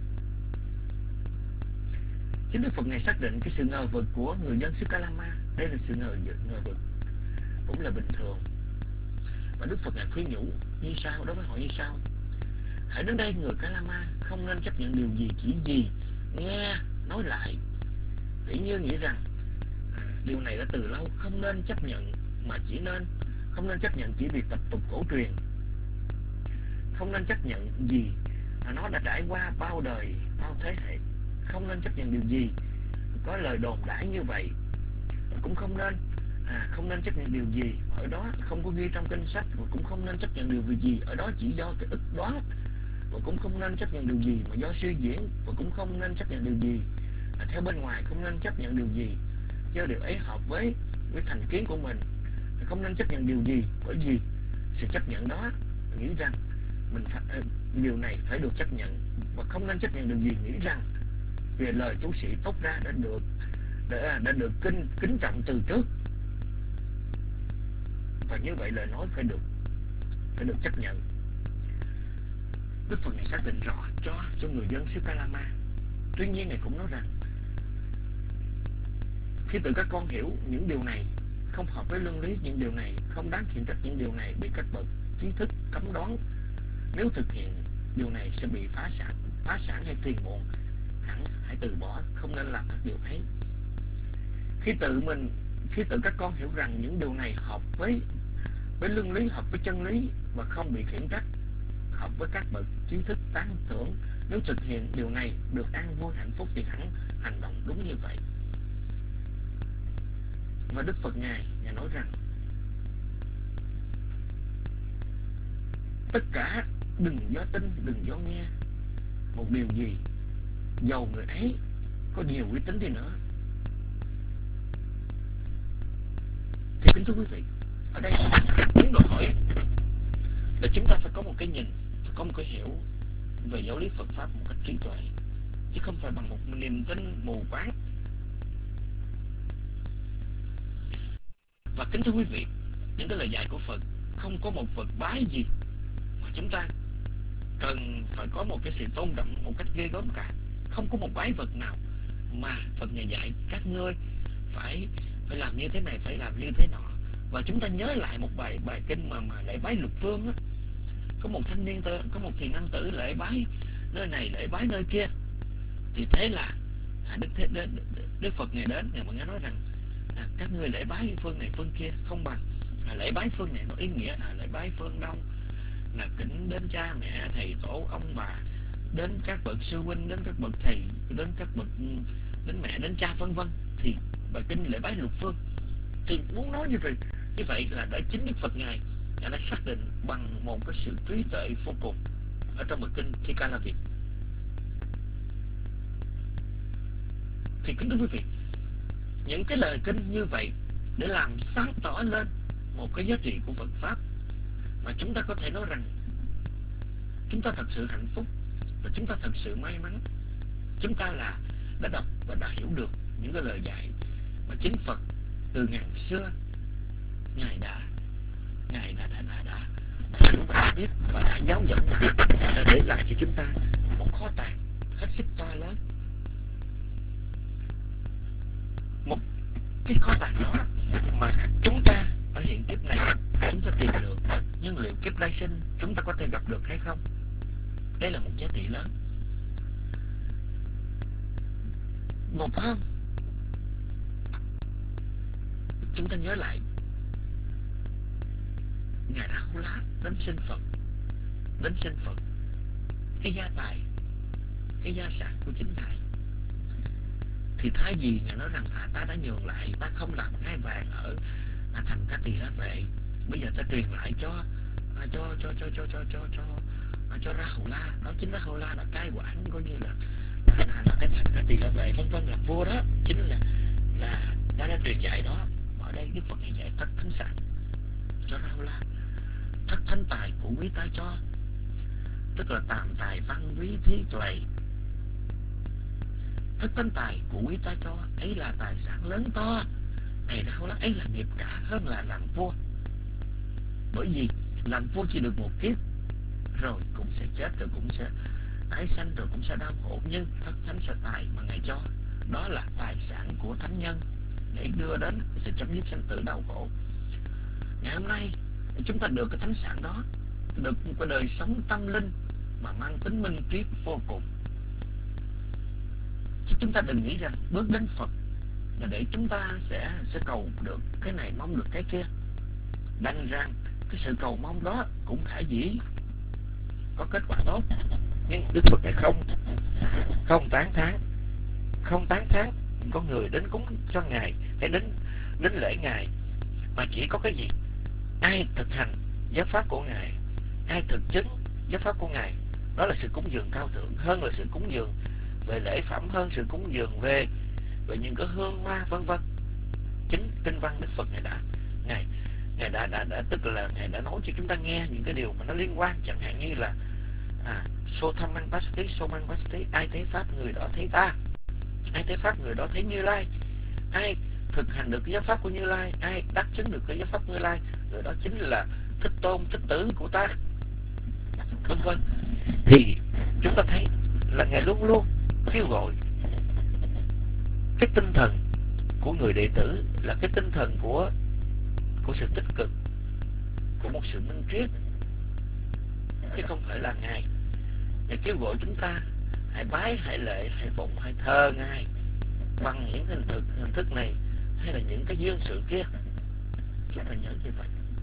chính Đức Phật Ngài xác định cái sự ngờ vực của người dân xứ Kalama, đây là sự ngờ, ngờ vực cũng là bình thường. Và Đức Phật Ngài khuyên nhủ như sau đối với họ như sau: hãy đến đây người Kalama, không nên chấp nhận điều gì chỉ gì nghe nói lại, tự như nghĩ rằng à, điều này đã từ lâu, không nên chấp nhận, mà chỉ nên không nên chấp nhận chỉ vì tập tục cổ truyền, không nên chấp nhận gì mà nó đã trải qua bao đời bao thế hệ, không nên chấp nhận điều gì có lời đồn đãi như vậy, cũng không nên à, không nên chấp nhận điều gì ở đó không có ghi trong kinh sách, và cũng không nên chấp nhận điều gì ở đó chỉ do cái ức đoán, và cũng không nên chấp nhận điều gì mà do suy diễn, và cũng không nên chấp nhận điều gì à, theo bên ngoài, không nên chấp nhận điều gì do điều ấy hợp với với thành kiến của mình, không nên chấp nhận điều gì bởi vì sự chấp nhận đó nghĩ rằng mình phải, điều này phải được chấp nhận, và không nên chấp nhận điều gì nghĩ rằng về lời chú sĩ tốt ra đã được đã, đã được kính kính trọng từ trước, và như vậy lời nói phải được phải được chấp nhận. Đức Phật này xác định rõ cho cho người dân xứ Kalama. Tuy nhiên Ngài cũng nói rằng khi tự các con hiểu những điều này không hợp với luân lý, những điều này không đáng khiển trách, những điều này bị các bậc trí thức cấm đoán, nếu thực hiện điều này sẽ bị phá sản phá sản hay phiền muộn, hẳn hãy từ bỏ, không nên làm các điều ấy. Khi tự mình khi tự các con hiểu rằng những điều này hợp với với luân lý, hợp với chân lý và không bị khiển trách, hợp với các bậc trí thức tán thưởng, nếu thực hiện điều này được an vui hạnh phúc, thì hẳn hành động đúng như vậy. Và Đức Phật Ngài Ngài nói rằng tất cả đừng do tin, đừng do nghe một điều gì, dầu người ấy có nhiều uy tín đi nữa. Thì kính thưa quý vị, ở đây muốn đòi hỏi là chúng ta phải có một cái nhìn, phải có một cái hiểu về giáo lý Phật pháp một cách trí tuệ, chứ không phải bằng một niềm tin mù quáng. Và kính thưa quý vị, những cái lời dạy của Phật không có một Phật bái gì mà chúng ta cần phải có một cái sự tôn trọng một cách ghê gớm cả. Không có một bái vật nào mà Phật Ngài dạy các ngươi phải phải làm như thế này, phải làm như thế nọ. Và chúng ta nhớ lại một bài bài kinh mà mà lễ bái lục phương á, có một thanh niên tử, có một thiền nam tử lễ bái nơi này, lễ bái nơi kia, thì thế là à, Đức, Thế, Đức, Đức Phật Ngài đến, Ngài mà nghe nói rằng à, các ngươi lễ bái phương này phương kia không bằng à, lễ bái phương này có ý nghĩa là lễ bái phương đông là kính đến cha mẹ thầy tổ ông bà, đến các bậc sư huynh, đến các bậc thầy, đến các bậc đến mẹ, đến cha vân vân. Thì bài kinh lễ bái lục phương thì muốn nói như vậy, như vậy là đã chính Đức Phật Ngài đã xác định bằng một cái sự trí tuệ vô cùng ở trong bài kinh Thi Ca La Việt. Thì kính thưa quý vị, những cái lời kinh như vậy để làm sáng tỏ lên một cái giá trị của Phật pháp mà chúng ta có thể nói rằng chúng ta thật sự hạnh phúc và chúng ta thật sự may mắn. Chúng ta là đã đọc và đã hiểu được những cái lời dạy mà chính Phật từ ngàn xưa Ngài đã Ngài đã đã đã, đã chúng ta đã biết và đã giáo dẫn đã để lại cho chúng ta một kho tàng hết sức to lớn, một cái kho tàng đó mà chúng ta ở hiện kiếp này chúng ta tìm được, nhưng liệu kiếp lai sinh chúng ta có thể gặp được hay không? Đây là một giá trị lớn. Một hôm chúng ta nhớ lại Ngài Đa Hâu Lá đến sinh Phật, đến sinh Phật cái gia tài, cái gia sản của chính Ngài, thì thay vì Ngài nói rằng à, ta đã nhường lại, ta không làm ngai vàng ở à, thành Ca Tỳ La Vệ, bây giờ ta truyền lại cho à, cho cho cho cho cho cho cho à, cho Ra Hậu La. Đó chính Ra Hậu La là cai quản coi như là là, là, là cái thành Ca Tỳ La Vệ vân vân, làm vua đó, chính là là đã đã truyền dạy đó. Ở đây Đức Phật Ngài dạy thất thánh sản cho Ra Hậu La, thất thánh tài của quý ta cho, tức là tàm tài văn quý trí tuệ. Thất thánh tài của quý ta cho ấy là tài sản lớn to, này Ra Hậu La ấy là nghiệp cả hơn là làm vua. Bởi vì làm vua chỉ được một kiếp rồi cũng sẽ chết, rồi cũng sẽ tái sanh, rồi cũng sẽ đau khổ. Nhưng thất thánh sở tài mà Ngài cho đó là tài sản của thánh nhân để đưa đến sự chấm dứt sanh tử đau khổ. Ngày hôm nay chúng ta được cái thánh sản đó, được một cái đời sống tâm linh mà mang tính minh triết vô cùng. Chứ chúng ta đừng nghĩ rằng bước đến Phật là để chúng ta sẽ sẽ cầu được cái này, mong được cái kia. Đành rằng cái sự cầu mong đó cũng khả dĩ có kết quả tốt, nhưng Đức Phật này không không tán thán, không tán thán có người đến cúng cho Ngài hay đến đến lễ Ngài, mà chỉ có cái gì? Ai thực hành giáo pháp của Ngài, ai thực chứng giáo pháp của Ngài, đó là sự cúng dường cao thượng, hơn là sự cúng dường về lễ phẩm, hơn sự cúng dường về về những cái hương hoa vân vân. Chính kinh văn Đức Phật Ngài đã Ngài Ngài đã, đã, đã tức là Ngài đã nói cho chúng ta nghe những cái điều mà nó liên quan, chẳng hạn như là à, so tham ăn bát tí, so mang bát tí, ai thấy pháp người đó thấy ta, ai thấy pháp người đó thấy Như Lai, ai thực hành được cái giáo pháp của Như Lai, ai đắc chứng được cái giáo pháp của Như Lai, người đó chính là Thích Tôn, Thích Tử của ta, vân vân. Thì chúng ta thấy là Ngài luôn luôn kêu gọi cái tinh thần của người đệ tử là cái tinh thần của của sự tích cực, của một sự minh triết, chứ không phải là Ngài Ngài kêu gọi chúng ta hãy bái, hãy lễ, hãy phụng, hãy thờ Ngài bằng những hình thức hình thức này hay là những cái duyên sự kia. Chúng ta nhớ như vậy.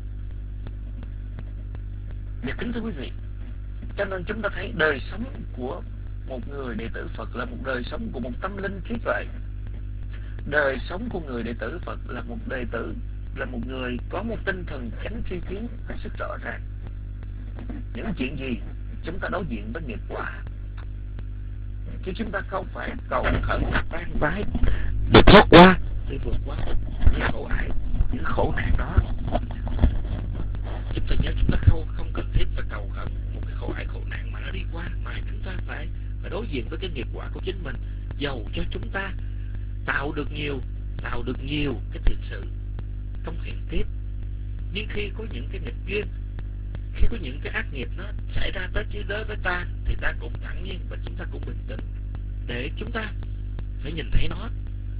Và kính thưa quý vị, cho nên chúng ta thấy đời sống của một người đệ tử Phật là một đời sống của một tâm linh trí tuệ. Đời sống của người đệ tử Phật là một đệ tử, là một người có một tinh thần chánh tri kiến hết sức rõ ràng. Những chuyện gì chúng ta đối diện với nghiệp quả, chứ chúng ta không phải cầu khẩn van vái để thoát qua, để vượt qua những khổ ải, những khổ nạn đó. Chúng ta nhớ chúng ta không không cần thiết phải cầu khẩn một cái khổ ải khổ nạn mà nó đi qua, mà chúng ta phải phải đối diện với cái nghiệp quả của chính mình. Dầu cho chúng ta tạo được nhiều, tạo được nhiều cái thiện sự trong hiện kiếp, nhưng khi có những cái nghịch duyên, khi có những cái ác nghiệp nó xảy ra tới chứ đối với ta, thì ta cũng thản nhiên và chúng ta cũng bình tĩnh để chúng ta phải nhìn thấy nó.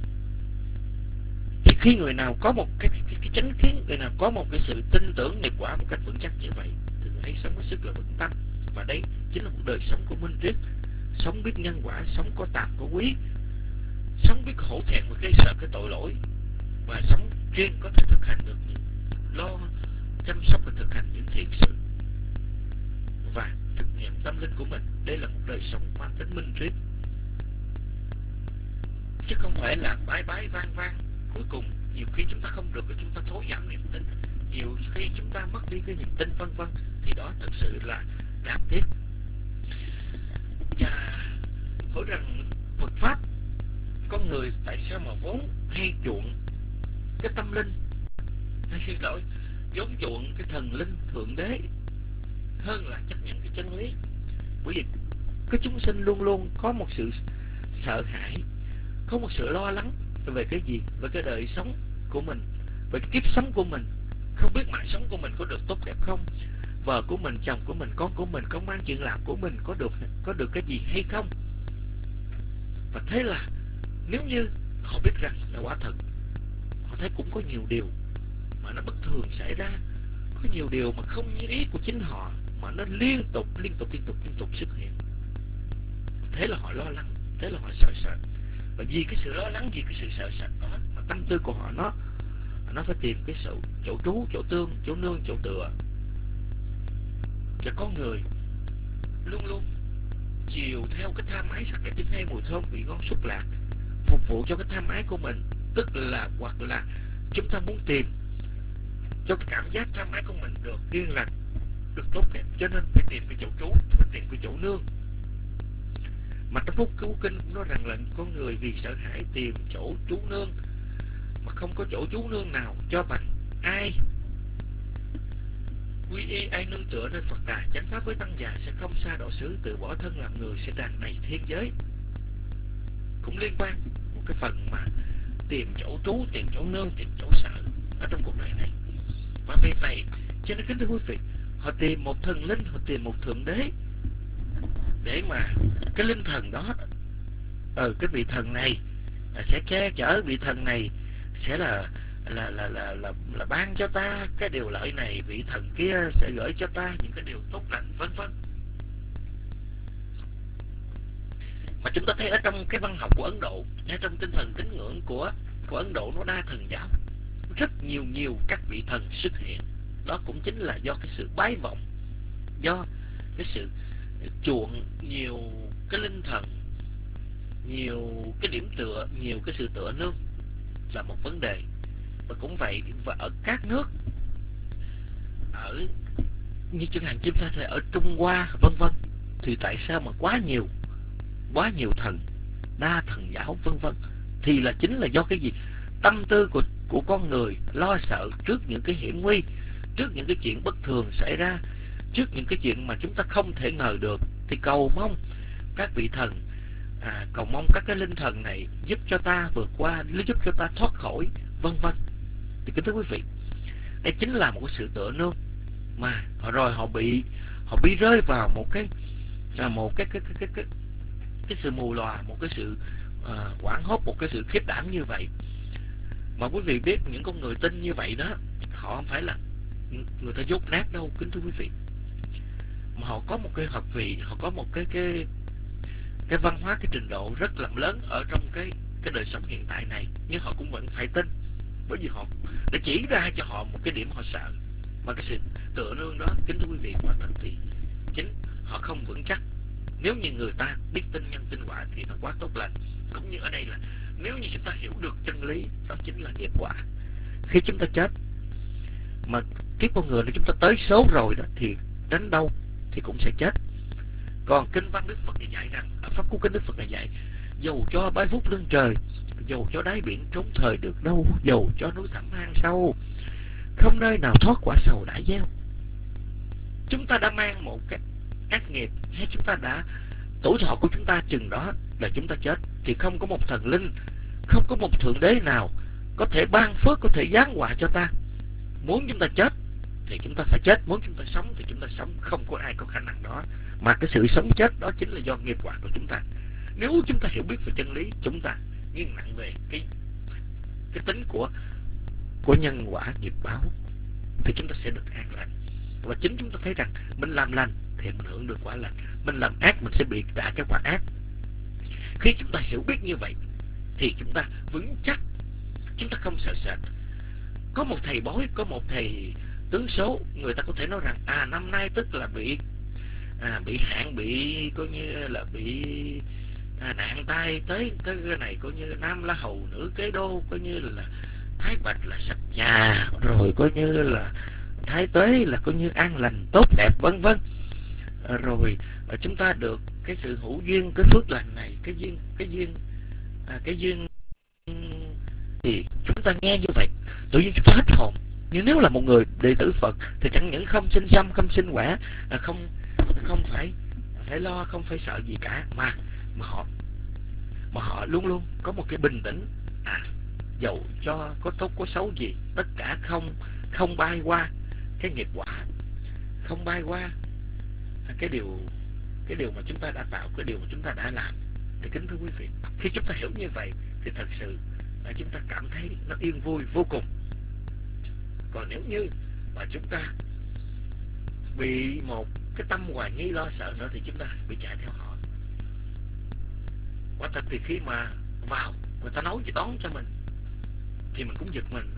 Thì khi người nào có một cái, cái, cái chánh kiến, người nào có một cái sự tin tưởng nghiệp quả một cách vững chắc như vậy, thì người ấy sống có sức là vững tâm. Và đây chính là một đời sống của minh triết, sống biết nhân quả, sống có tàm có quý, sống biết hổ thẹn và gây sợ cái tội lỗi, và sống riêng có thể thực hành được những lo chăm sóc và thực hành những thiện sự và thực nghiệm tâm linh của mình. Đây là một đời sống mang tính minh triết, chứ không phải là bái bái vang vang. Cuối cùng nhiều khi chúng ta không được, chúng ta thối giảm niềm tin, nhiều khi chúng ta mất đi cái niềm tin vân vân, thì đó thực sự là đáng tiếc. Và hỏi rằng Phật pháp, con người tại sao mà vốn hay chuộng cái tâm linh, hay xin lỗi, vốn chuộng cái thần linh thượng đế hơn là chấp nhận cái chân lý? Bởi vì cái chúng sinh luôn luôn có một sự sợ hãi, có một sự lo lắng về cái gì, về cái đời sống của mình, về cái kiếp sống của mình, không biết mạng sống của mình có được tốt đẹp không, vợ của mình, chồng của mình, con của mình, công ăn chuyện làm của mình có được có được cái gì hay không. Và thế là nếu như họ biết rằng là quả thật họ thấy cũng có nhiều điều mà nó bất thường xảy ra, có nhiều điều mà không như ý của chính họ mà nó liên tục liên tục liên tục liên tục xuất hiện. Thế là họ lo lắng, thế là họ sợ sợ. Và vì cái sự lo lắng, vì cái sự sợ sợ đó mà tâm tư của họ nó nó phải tìm cái sự chỗ trú, chỗ tương, chỗ nương, chỗ tựa. Và con người luôn luôn chiều theo cái tham ái sắc đẹp tiếng hay mùi thơm vị ngon xúc lạc, phục vụ cho cái tham ái của mình, tức là hoặc là chúng ta muốn tìm cho cái cảm giác tham ái của mình được yên lành, được tốt đẹp, cho nên phải tìm cái chỗ trú, phải tìm cái chỗ nương. Mà trong phúc cứu kinh cũng nói rằng là con người vì sợ hãi tìm chỗ trú nương, mà không có chỗ trú nương nào cho bằng ai quy y, ai nương tựa nên Phật Đà chánh pháp với tăng già, sẽ không xa độ xứ, từ bỏ thân làm người, sẽ tràn đầy thiên giới. Cũng liên quan một cái phần mà tìm chỗ trú, tìm chỗ nương, tìm chỗ sợ ở trong cuộc đời này. Và vì vậy cho nên kính thưa quý vị, họ tìm một thần linh, họ tìm một thượng đế, để mà cái linh thần đó, ờ cái vị thần này sẽ che chở, vị thần này sẽ là là là là là, là ban cho ta cái điều lợi này, vị thần kia sẽ gửi cho ta những cái điều tốt lành, vân vân. Mà chúng ta thấy ở trong cái văn học của Ấn Độ, ở trong tinh thần tín ngưỡng của của Ấn Độ, nó đa thần giáo, rất nhiều nhiều các vị thần xuất hiện. Đó cũng chính là do cái sự bái vọng, do cái sự chuộng nhiều cái linh thần, nhiều cái điểm tựa, nhiều cái sự tựa nương là một vấn đề. Và cũng vậy, và ở các nước, ở như chẳng hạn chúng ta thấy ở Trung Hoa vân vân, thì tại sao mà quá nhiều quá nhiều thần, đa thần giáo vân vân, thì là chính là do cái gì? Tâm tư của của con người lo sợ trước những cái hiểm nguy, trước những cái chuyện bất thường xảy ra, trước những cái chuyện mà chúng ta không thể ngờ được, thì cầu mong các vị thần, à, cầu mong các cái linh thần này giúp cho ta vượt qua, giúp cho ta thoát khỏi, vân vân. Thì kính thưa quý vị, đây chính là một cái sự tựa nương mà rồi họ bị họ bị rơi vào một cái là một cái cái cái cái cái, cái sự mù lòa, một cái sự uh, hoảng hốt, một cái sự khiếp đảm như vậy. Mà quý vị biết những con người tin như vậy đó, họ không phải là người ta dốt nát đâu, kính thưa quý vị, mà họ có một cái học vị, họ có một cái cái cái văn hóa, cái trình độ rất là lớn ở trong cái cái đời sống hiện tại này, nhưng họ cũng vẫn phải tin, bởi vì họ đã chỉ ra cho họ một cái điểm họ sợ. Mà cái sự tựa nương đó, kính thưa quý vị, quả thật thì chính họ không vững chắc. Nếu như người ta biết tin nhân tin quả thì nó quá tốt lành. Cũng như ở đây là nếu như chúng ta hiểu được chân lý, đó chính là nghiệp quả. Khi chúng ta chết, mà kiếp con người nếu chúng ta tới số rồi đó, thì đến đâu thì cũng sẽ chết. Còn kinh văn Đức Phật này dạy rằng, ở pháp cú kinh Đức Phật này dạy, dầu cho bái phúc lưng trời, dầu cho đáy biển trốn thời được đâu, dầu cho núi thẳm hang sâu, không nơi nào thoát quả sầu đã gieo. Chúng ta đã mang một cái ác nghiệp, hay chúng ta đã tuổi thọ của chúng ta chừng đó là chúng ta chết, thì không có một thần linh, không có một thượng đế nào có thể ban phước, có thể giáng họa cho ta. Muốn chúng ta chết thì chúng ta phải chết, muốn chúng ta sống thì chúng ta sống, không có ai có khả năng đó. Mà cái sự sống chết đó chính là do nghiệp quả của chúng ta. Nếu chúng ta hiểu biết về chân lý, chúng ta nghiêng nặng về cái cái tính của của nhân quả nghiệp báo, thì chúng ta sẽ được an lành. Và chính chúng ta thấy rằng mình làm lành thì mình hưởng được quả lành, mình làm ác mình sẽ bị trả cái quả ác. Khi chúng ta hiểu biết như vậy thì chúng ta vững chắc, chúng ta không sợ sệt. Có một thầy bói, có một thầy tướng số, người ta có thể nói rằng à năm nay tức là bị à, bị hạn, bị coi như là bị à, nạn tai tới tới cái này, coi như nam la hầu nữ kế đô, coi như là thái bạch là sạch nhà, rồi coi như là thái tuế là coi như an lành tốt đẹp, vân vân. À, rồi à, chúng ta được cái sự hữu duyên, cái phước lành này, cái duyên cái duyên à, cái duyên thì chúng ta nghe như vậy tự nhiên chúng ta hết hồn. Nhưng nếu là một người đệ tử Phật thì chẳng những không sinh dâm, không sinh quẻ, không không phải phải lo, không phải sợ gì cả, mà mà họ mà họ luôn luôn có một cái bình tĩnh. À, dầu cho có tốt có xấu gì, tất cả không không bay qua cái nghiệp quả không bay qua cái điều cái điều mà chúng ta đã tạo, cái điều mà chúng ta đã làm. Thì kính thưa quý vị, khi chúng ta hiểu như vậy thì thật sự là chúng ta cảm thấy nó yên vui vô cùng. Còn nếu như mà chúng ta bị một cái tâm hoài nghi lo sợ nữa thì chúng ta bị chạy theo họ. Quả thật thì khi mà vào người ta nấu gì đón cho mình thì mình cũng giật mình.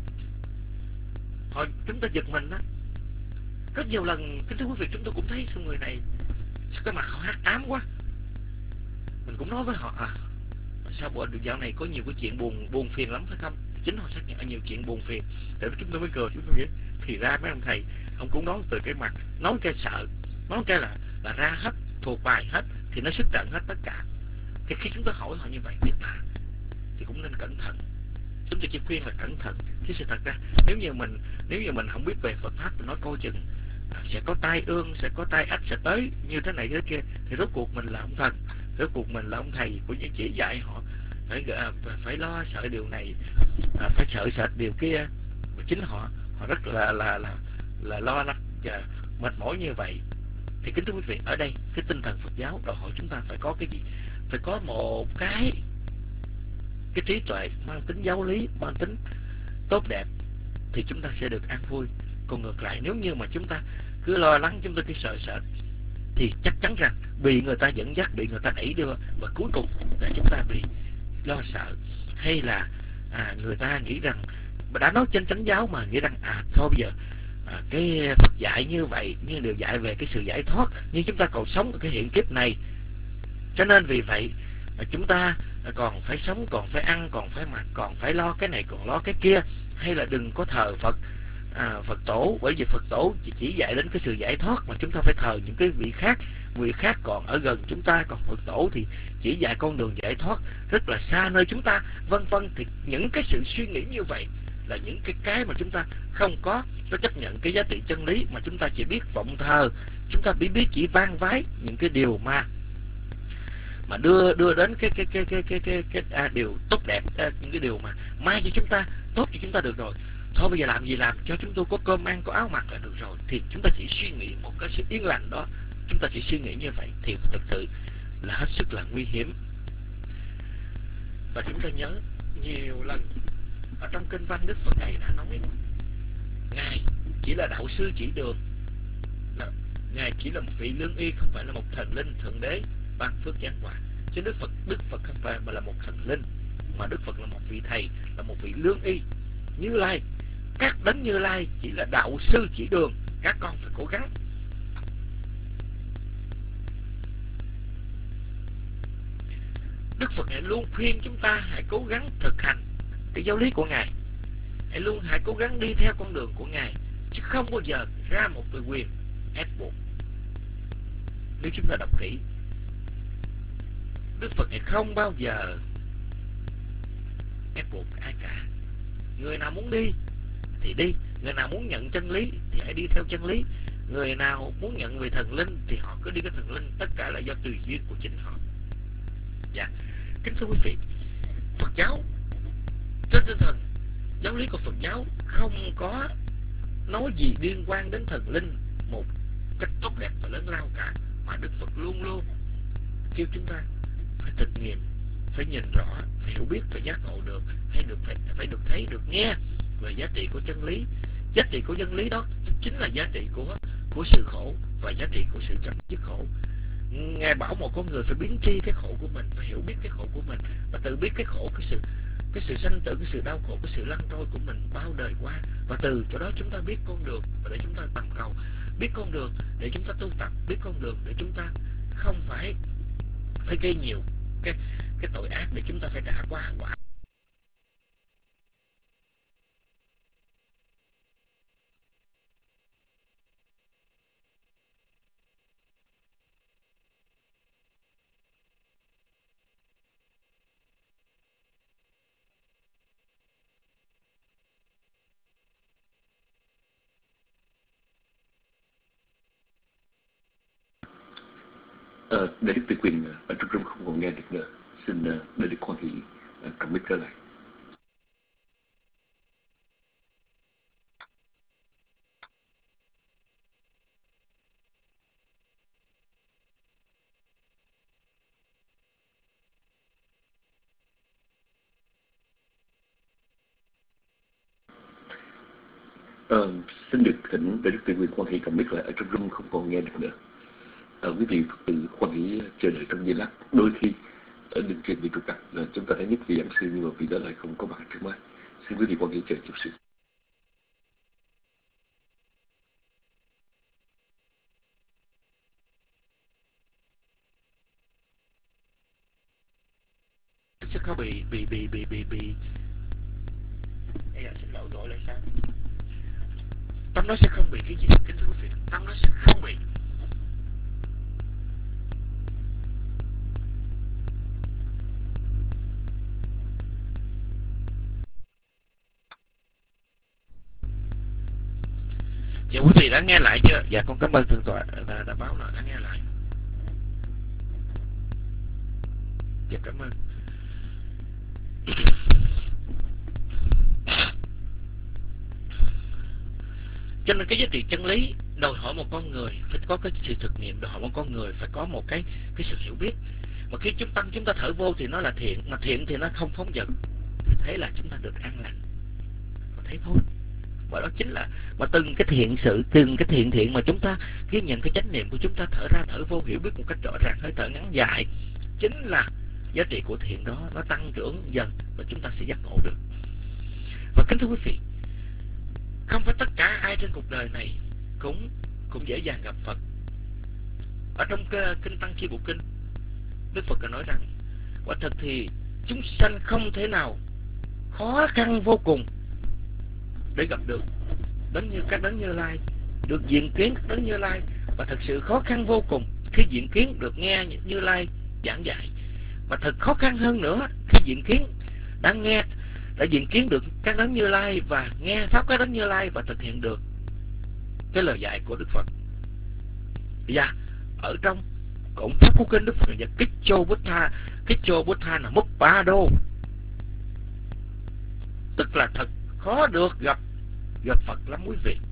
Hồi chúng ta giật mình á, rất nhiều lần kính thưa quý vị, chúng tôi cũng thấy người này sao cái mặt họ hắc ám quá. Mình cũng nói với họ à, sao bộ được dạo này có nhiều cái chuyện buồn buồn phiền lắm phải không? Chính họ xác nhận nhiều chuyện buồn phiền. Để chúng tôi mới cười, chúng tôi nghĩ thì ra mấy ông thầy ông cũng nói từ cái mặt, nói cái sợ, nói cái là là ra hết, thuộc bài hết thì nó sức trận hết tất cả. Thì khi chúng ta hỏi họ như vậy biết là thì cũng nên cẩn thận. Chúng tôi chỉ khuyên là cẩn thận. Chứ sự thật ra nếu như mình nếu như mình không biết về Phật pháp thì nói coi chừng sẽ có tai ương, sẽ có tai ách sẽ tới như thế này thế kia. Thì rốt cuộc mình là ông thần, rốt cuộc mình là ông thầy của những chỉ dạy họ phải phải lo sợ điều này, phải sợ sợ điều kia. Và chính họ họ rất là là là là lo lắng và mệt mỏi như vậy. Thì kính thưa quý vị, ở đây cái tinh thần Phật giáo đòi hỏi chúng ta phải có cái gì? Phải có một cái cái trí tuệ mang tính giáo lý, mang tính tốt đẹp thì chúng ta sẽ được an vui. Còn ngược lại, nếu như mà chúng ta cứ lo lắng, chúng ta cứ sợ sợ thì chắc chắn rằng bị người ta dẫn dắt, bị người ta đẩy đưa, và cuối cùng là chúng ta bị lo sợ. Hay là à, người ta nghĩ rằng đã nói trên chánh giáo mà nghĩ rằng à thôi bây giờ à, cái Phật dạy như vậy, như đều dạy về cái sự giải thoát, nhưng chúng ta còn sống ở cái hiện kiếp này, cho nên vì vậy chúng ta còn phải sống, còn phải ăn, còn phải mặc, còn phải lo cái này, còn lo cái kia. Hay là đừng có thờ Phật à, Phật tổ, bởi vì Phật tổ chỉ, chỉ dạy đến cái sự giải thoát, mà chúng ta phải thờ những cái vị khác, vị khác còn ở gần chúng ta, còn Phật tổ thì chỉ dạy con đường giải thoát rất là xa nơi chúng ta, vân vân. Thì những cái sự suy nghĩ như vậy là những cái cái mà chúng ta không có có chấp nhận cái giá trị chân lý, mà chúng ta chỉ biết vọng thờ, chúng ta chỉ biết chỉ vang vái những cái điều mà mà đưa đưa đến cái cái cái cái cái cái, cái à, điều tốt đẹp, à, những cái điều mà mai cho chúng ta, tốt cho chúng ta được rồi. Thôi bây giờ làm gì làm, cho chúng tôi có cơm ăn, có áo mặc là được rồi. Thì chúng ta chỉ suy nghĩ một cái sự yên lành đó, chúng ta chỉ suy nghĩ như vậy thì thực sự là hết sức là nguy hiểm. Và chúng ta nhớ nhiều lần ở trong kinh văn, Đức Phật này đã nói Ngài chỉ là đạo sư chỉ đường, Ngài chỉ là một vị lương y, không phải là một thần linh thượng đế ban phước giáng hòa. Chứ Đức Phật Đức Phật không phải mà là một thần linh, mà Đức Phật là một vị thầy, là một vị lương y. Như Lai, các đấng Như Lai chỉ là đạo sư chỉ đường, các con phải cố gắng. Đức Phật hãy luôn khuyên chúng ta hãy cố gắng thực hành cái giáo lý của Ngài, hãy luôn hãy cố gắng đi theo con đường của Ngài, chứ không bao giờ ra một lời quyền ép buộc. Nếu chúng ta đọc kỹ, Đức Phật hãy không bao giờ ép buộc ai cả. Người nào muốn đi thì đi, người nào muốn nhận chân lý thì hãy đi theo chân lý, người nào muốn nhận về thần linh thì họ cứ đi cái thần linh. Tất cả là do tùy duyên của chính họ. Dạ, kính thưa quý vị, Phật giáo trên tinh thần giáo lý của Phật giáo không có nói gì liên quan đến thần linh một cách tốt đẹp và lớn lao cả, mà Đức Phật luôn luôn kêu chúng ta phải thực nghiệm, phải nhìn rõ, phải hiểu biết, phải giác ngộ được, hay được phải, phải được thấy, được nghe về giá trị của chân lý. Giá trị của chân lý đó chính là giá trị của của sự khổ và giá trị của sự chấm dứt khổ. Ngài bảo một con người phải biến tri cái khổ của mình, phải hiểu biết cái khổ của mình, và tự biết cái khổ, cái sự cái sự sanh tử, cái sự đau khổ, cái sự lăn trôi của mình bao đời qua, và từ chỗ đó chúng ta biết con đường và để chúng ta tầm cầu, biết con đường để chúng ta tu tập, biết con đường để chúng ta không phải phải gây nhiều cái cái tội ác để chúng ta phải trả qua hậu quả. Ờ, Đại Đức Từ Quyền ở trong room không còn nghe được nữa, xin uh, Đại Đức Khoan Hỷ uh, cầm mic trở lại. Ờ, xin được thỉnh để Đức Từ Quyền quan hệ cầm mic lại, ở trong room không còn nghe được nữa. Ờ, quý vị Phật tử quan hệ chờ đợi trong giây lát. Đôi khi ở đường truyền bị trục trặc là chúng ta thấy nhất vị giảng sư nhưng mà vị đó lại không có mặt trước máy. Xin quý vị quan hệ chờ chút xíu. Sẽ không bị bị bị bị bị bị Ê, xin lỗi gọi lại sao? Tâm nó sẽ không bị cái gì, kính thưa quý vị, tâm nó sẽ không bị. Dạ quý vị đã nghe lại chưa? Dạ con cảm ơn thượng tọa đã, đã báo là đã nghe lại. Dạ cảm ơn. Cho nên cái giá trị chân lý đòi hỏi một con người phải có cái sự thực nghiệm, đòi hỏi một con người phải có một cái cái sự hiểu biết. Mà khi chúng ta chúng ta thở vô thì nó là thiện, mà thiện thì nó không phóng dật, thì thế là chúng ta được an lành. Và thế thôi. Và đó chính là mà từng cái thiện sự, từng cái thiện thiện mà chúng ta ghi nhận cái chánh niệm của chúng ta, thở ra thở vô hiểu biết một cách rõ ràng, hơi thở ngắn dài, chính là giá trị của thiện đó nó tăng trưởng dần và chúng ta sẽ giác ngộ được. Và kính thưa quý vị, không phải tất cả ai trên cuộc đời này cũng cũng dễ dàng gặp Phật. Ở trong kinh Tăng Chi Bộ Kinh, Đức Phật đã nói rằng quả thật thì chúng sanh không thể nào, khó khăn vô cùng để gặp được đấng như các đấng Như Lai, được diện kiến các đấng Như Lai, và thật sự khó khăn vô cùng khi diện kiến được nghe Như Lai giảng dạy. Và thật khó khăn hơn nữa khi diện kiến đã nghe đã diện kiến được các đấng Như Lai và nghe pháp các đấng Như Lai và thực hiện được cái lời dạy của Đức Phật. Và ở trong cổng pháp của kinh, Đức Phật dạy Kicho Buddha, Kicho Buddha là múc ba đô, tức là thật khó được gặp gặp Phật lắm quý vị.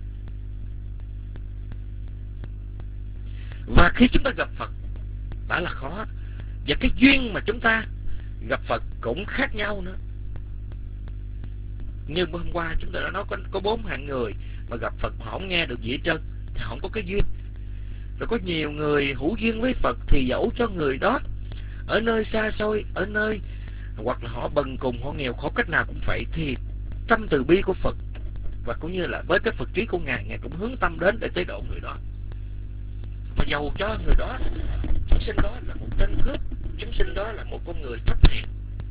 Và khi chúng ta gặp Phật đã là khó, và cái duyên mà chúng ta gặp Phật cũng khác nhau nữa. Như hôm qua chúng ta đã nói có, có bốn hạng người mà gặp Phật mà không nghe được gì hết trơn thì không có cái duyên. Rồi có nhiều người hữu duyên với Phật thì dẫu cho người đó ở nơi xa xôi, ở nơi hoặc là họ bần cùng, họ nghèo khó cách nào cũng vậy, thì tâm từ bi của Phật và cũng như là với cái Phật trí của Ngài, Ngài cũng hướng tâm đến để tế độ người đó. Và dầu cho người đó, chúng sinh đó là một tên cướp, chúng sinh đó là một con người thấp hèn,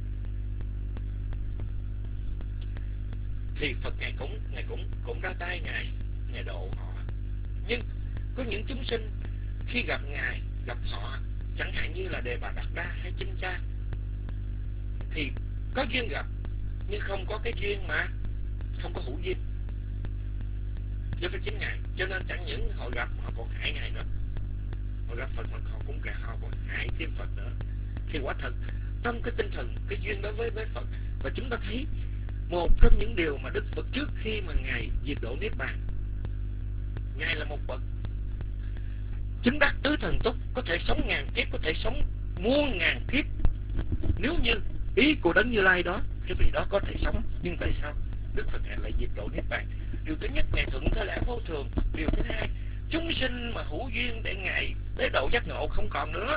thì Phật Ngài cũng Ngài cũng cũng ra tay Ngài, Ngài độ họ. Nhưng có những chúng sinh khi gặp Ngài, gặp họ, chẳng hạn như là Đề Bà Đạt Đa hay Chinh Cha, thì có duyên gặp nhưng không có cái duyên mà không có hữu duyên đối với chính Ngài. Cho nên chẳng những họ gặp họ còn hại Ngài nữa, họ gặp Phật mà họ cũng cả họ còn hại thêm Phật nữa. Thì quả thật trong cái tinh thần cái duyên đối với với Phật, và chúng ta thấy một trong những điều mà Đức Phật trước khi mà Ngài diệt độ Niết Bàn, Ngài là một bậc chứng đắc tứ thần túc, có thể sống ngàn kiếp, có thể sống muôn ngàn kiếp. Nếu như ý của đấng Như Lai đó, cái vị đó có thể sống, nhưng tại sao Đức Phật Ngài lại diệt độ Niết Bàn? Điều thứ nhất, Ngài thuận thế lẽ vô thường. Điều thứ hai, chúng sinh mà hữu duyên để Ngài tế độ giác ngộ không còn nữa.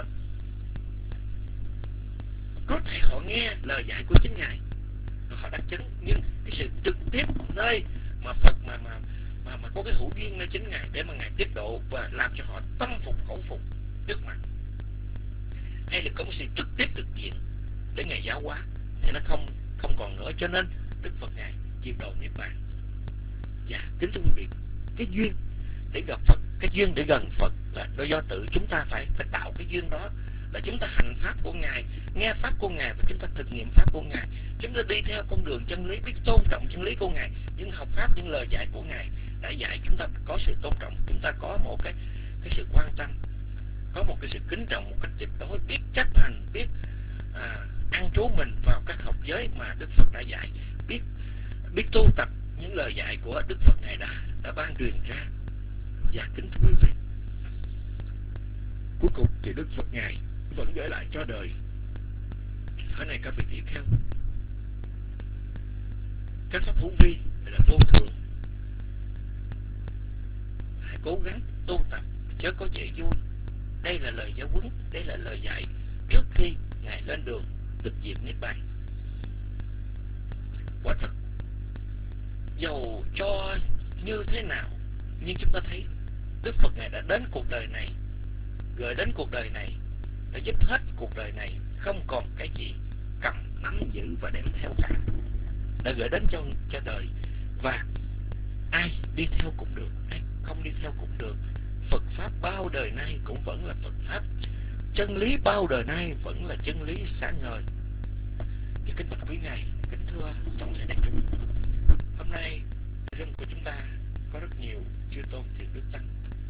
Có thể họ nghe lời dạy của chính Ngài, họ đắc chứng, nhưng cái sự trực tiếp nơi mà Phật mà mà mà, mà có cái hữu duyên nơi chính Ngài để mà Ngài tiếp độ và làm cho họ tâm phục khẩu phục trước mặt, hay là có một sự trực tiếp thực hiện để Ngài giáo hóa, thì nó không không còn nữa. Cho nên Đức Phật Ngài diệt độ Niết Bàn. Dạ, kính thưa quý vị, cái duyên để gặp Phật, cái duyên để gần Phật là do tự chúng ta phải phải tạo cái duyên đó, là chúng ta hành pháp của Ngài, nghe pháp của Ngài và chúng ta thực nghiệm pháp của Ngài. Chúng ta đi theo con đường chân lý, biết tôn trọng chân lý của Ngài, những học pháp, những lời dạy của Ngài đã dạy, chúng ta có sự tôn trọng, chúng ta có một cái cái sự quan tâm, có một cái sự kính trọng một cách tuyệt đối, biết chấp hành, biết à, ăn trú mình vào các học giới mà Đức Phật đã dạy, biết biết tu tập những lời dạy của Đức Phật Ngài đã đã ban truyền ra. Và kính thưa quý vị, cuối cùng thì Đức Phật Ngài vẫn gửi lại cho đời thế này các vị tỷ kheo: cái pháp hữu vi là vô thường, cố gắng tu tập, chớ có dễ vui. Đây là lời giáo huấn, đây là lời dạy trước khi Ngài lên đường tịch diệt Niết Bàn. Quả thật, dầu cho như thế nào, nhưng chúng ta thấy Đức Phật Ngài đã đến cuộc đời này, gửi đến cuộc đời này, đã giúp hết cuộc đời này, không còn cái gì cầm nắm giữ và đem theo cả. Đã gửi đến cho, cho đời, và ai đi theo cũng được, ai không đi theo cũng được. Phật Pháp bao đời nay cũng vẫn là Phật Pháp, chân lý bao đời nay vẫn là chân lý sáng ngời. Thì kính bạch quý Ngài, kính thưa tổng thể đại chúng, hôm nay rừng của chúng ta có rất nhiều chư tôn thiện đức tăng.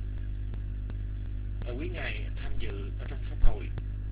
Và quý Ngài tham dự ở trong pháp hội.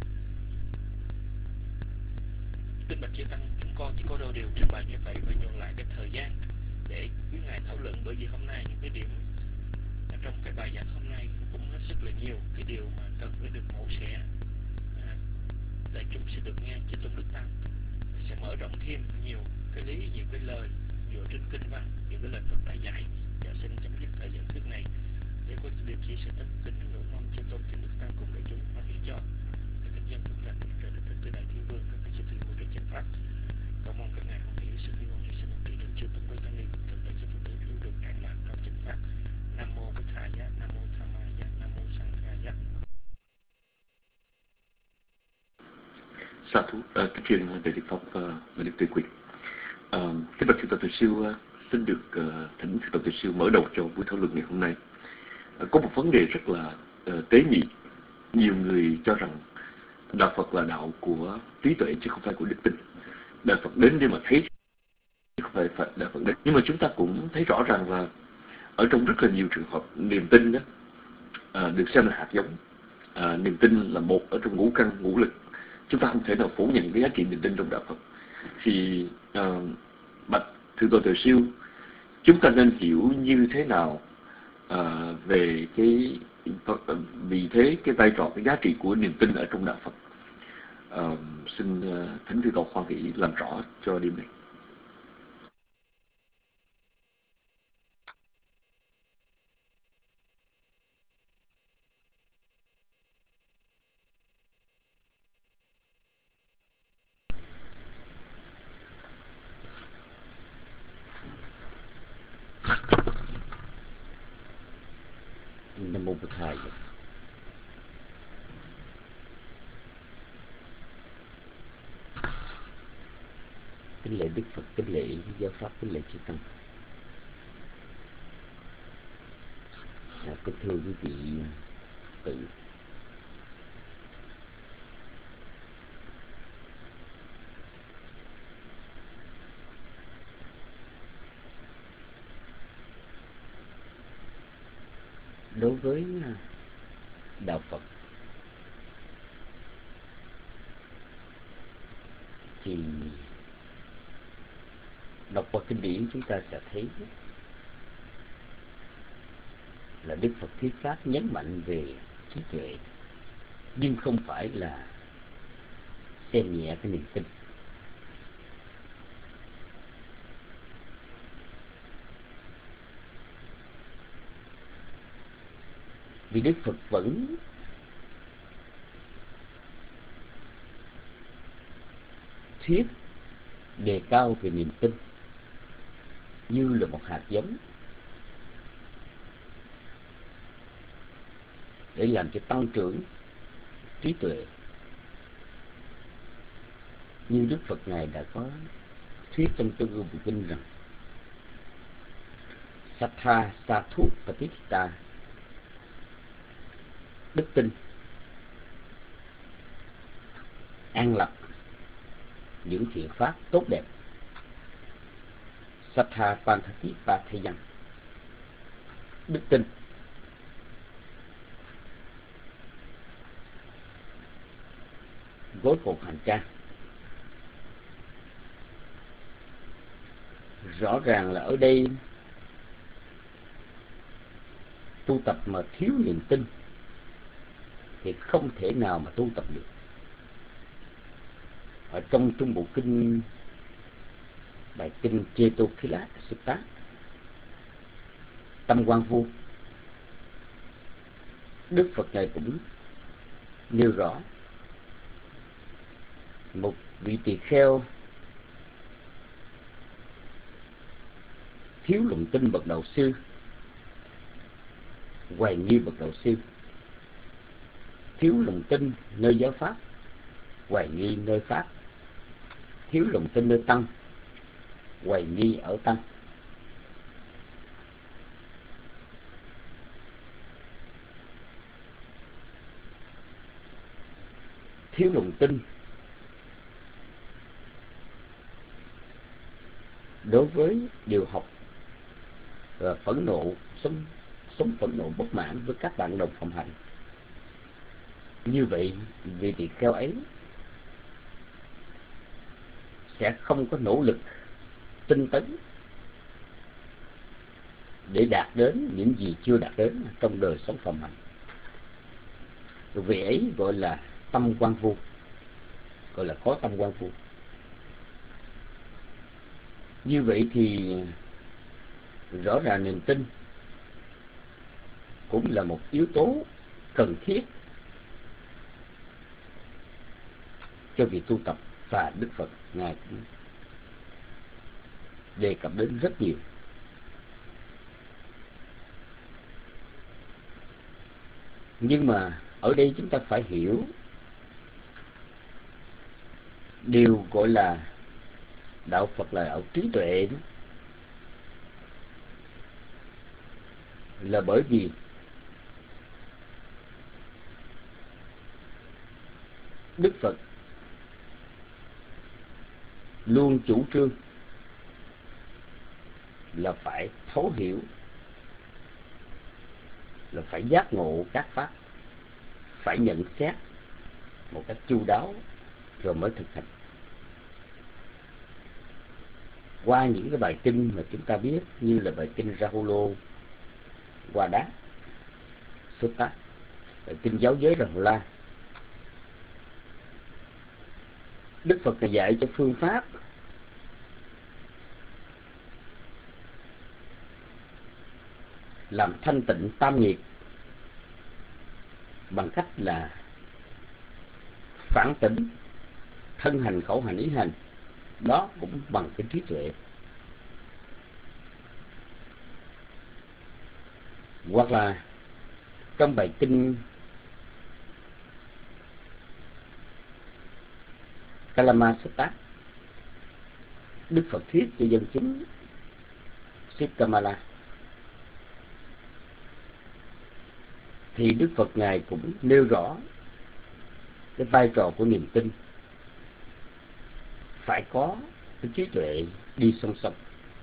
Kính bạch chư tăng, chúng con chỉ có đôi điều trình bày như vậy và nhường lại cái thời gian để quý Ngài thảo luận, bởi vì hôm nay những cái điểm ở trong cái bài giảng hôm nay cũng hết sức là nhiều cái điều mà cần phải được mổ xẻ. À, đại chúng sẽ được nghe chư tôn đức tăng sẽ mở rộng thêm nhiều cái lý, nhiều cái lời dựa trên kinh văn, nhiều cái lời Phật đã dạy. Và xin chấm dứt thời gian thuyết này để có điều chia sẻ tất kính ngưỡng mong chư tôn thiện đức tăng cùng đại chúng hoan hỷ cho để kinh dân chúng ta được trở đến thực tế đại thiên vương các vị sư thượng hỗ trợ chân pháp. Cầu mong các ngài hoan hỷ sự hy vọng hy sinh trị đến chư tôn với tăng ni thực tế cho Phật tử cứu được an lạc trong chân pháp. Nam mô Bích Hà Giá, Nam mô Tham Ma Giá, Nam mô Sang Kha Giá. Sa thú, uh, kính truyền về Đức Pháp uh, và Đức Tuệ Quyền. Uh, kính bạch Thượng tọa Từ Siêu, uh, xin được uh, thỉnh Thượng tọa Từ Siêu mở đầu cho buổi thảo luận ngày hôm nay. Uh, có một vấn đề rất là uh, tế nhị. Nhiều người cho rằng đạo Phật là đạo của trí tuệ chứ không phải của đức tin. Đạo Phật đến để mà thấy chứ không phải Phật đạo Phật đến. Nhưng mà chúng ta cũng thấy rõ ràng là ở trong rất là nhiều trường hợp niềm tin đó uh, được xem là hạt giống. Uh, niềm tin là một ở trong ngũ căn ngũ lực. Chúng ta không thể nào phủ nhận cái giá trị niềm tin trong đạo Phật. Thì uh, bạch Thượng tọa Từ Siêu, chúng ta nên hiểu như thế nào uh, về cái vì thế cái vai trò, cái giá trị của niềm tin ở trong đạo Phật. Uh, xin uh, thỉnh Thượng tọa hoan hỷ làm rõ cho điểm này. Nam mô Bụt Thầy. Kính lễ Đức Phật, kính lễ giáo pháp, kính lễ chư tăng. À, kính thưa quý vị tử. Đối với đạo Phật thì đọc qua kinh điển chúng ta sẽ thấy là Đức Phật thuyết pháp nhấn mạnh về trí tuệ, nhưng không phải là xem nhẹ cái niềm tin. Vì Đức Phật vẫn thuyết đề cao về niềm tin như là một hạt giống để làm cho tăng trưởng trí tuệ, như Đức Phật Ngài đã có thuyết trong Trung ương Bộ Kinh rằng Sattha Sathu Patitita, đức tin an lập những thiện pháp tốt đẹp. Sattha Panthati Pathayan, đức tin gối cột hành trang. Rõ ràng là ở đây tu tập mà thiếu niềm tin thì không thể nào mà tu tập được. Ở trong Trung Bộ Kinh, bài kinh Chetokila Sutta, Tâm Quan Vô, Đức Phật Ngài cũng nêu rõ một vị tỳ kheo thiếu lòng tin bậc đạo sư, hoài nghi bậc đạo sư, thiếu lòng tin nơi giáo pháp, hoài nghi nơi pháp, thiếu lòng tin nơi tăng, hoài nghi ở tăng. Thiếu lòng tin đối với điều học và phẫn nộ, sống, sống phẫn nộ bất mãn với các bạn đồng phạm hạnh. Như vậy, vị tỳ kheo ấy sẽ không có nỗ lực tinh tấn để đạt đến những gì chưa đạt đến trong đời sống phạm hạnh. Vị ấy gọi là tâm quan vô, gọi là có tâm quan vô. Như vậy thì rõ ràng niềm tin cũng là một yếu tố cần thiết cho việc tu tập, và Đức Phật Ngài cũng đề cập đến rất nhiều. Nhưng mà ở đây chúng ta phải hiểu điều gọi là đạo Phật là đạo trí tuệ đó, là bởi vì Đức Phật luôn chủ trương là phải thấu hiểu, là phải giác ngộ các pháp, phải nhận xét một cách chu đáo rồi mới thực hành. Qua những cái bài kinh mà chúng ta biết, như là bài kinh Rahula Wada Sutta, bài kinh giáo giới Rahula, Đức Phật dạy cho phương pháp làm thanh tịnh tam nghiệp bằng cách là phản tỉnh thân hành, khẩu hành, ý hành. Đó cũng bằng cái trí tuệ. Hoặc là trong bài kinh Kalama Sutta, Đức Phật thuyết cho dân chúng Sikkamala, thì Đức Phật Ngài cũng nêu rõ cái vai trò của niềm tin phải có cái trí tuệ đi song song,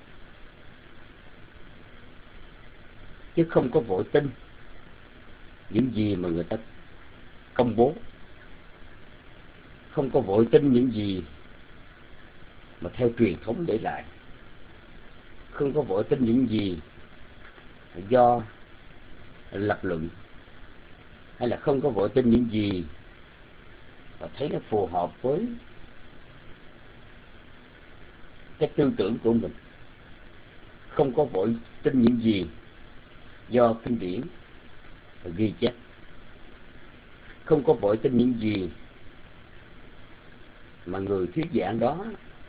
chứ không có vội tin những gì mà người ta công bố, không có vội tin những gì mà theo truyền thống để lại, không có vội tin những gì do lập luận, hay là không có vội tin những gì và thấy nó phù hợp với cái tư tưởng của mình, không có vội tin những gì do kinh điển ghi chép, không có vội tin những gì mà người thuyết giảng đó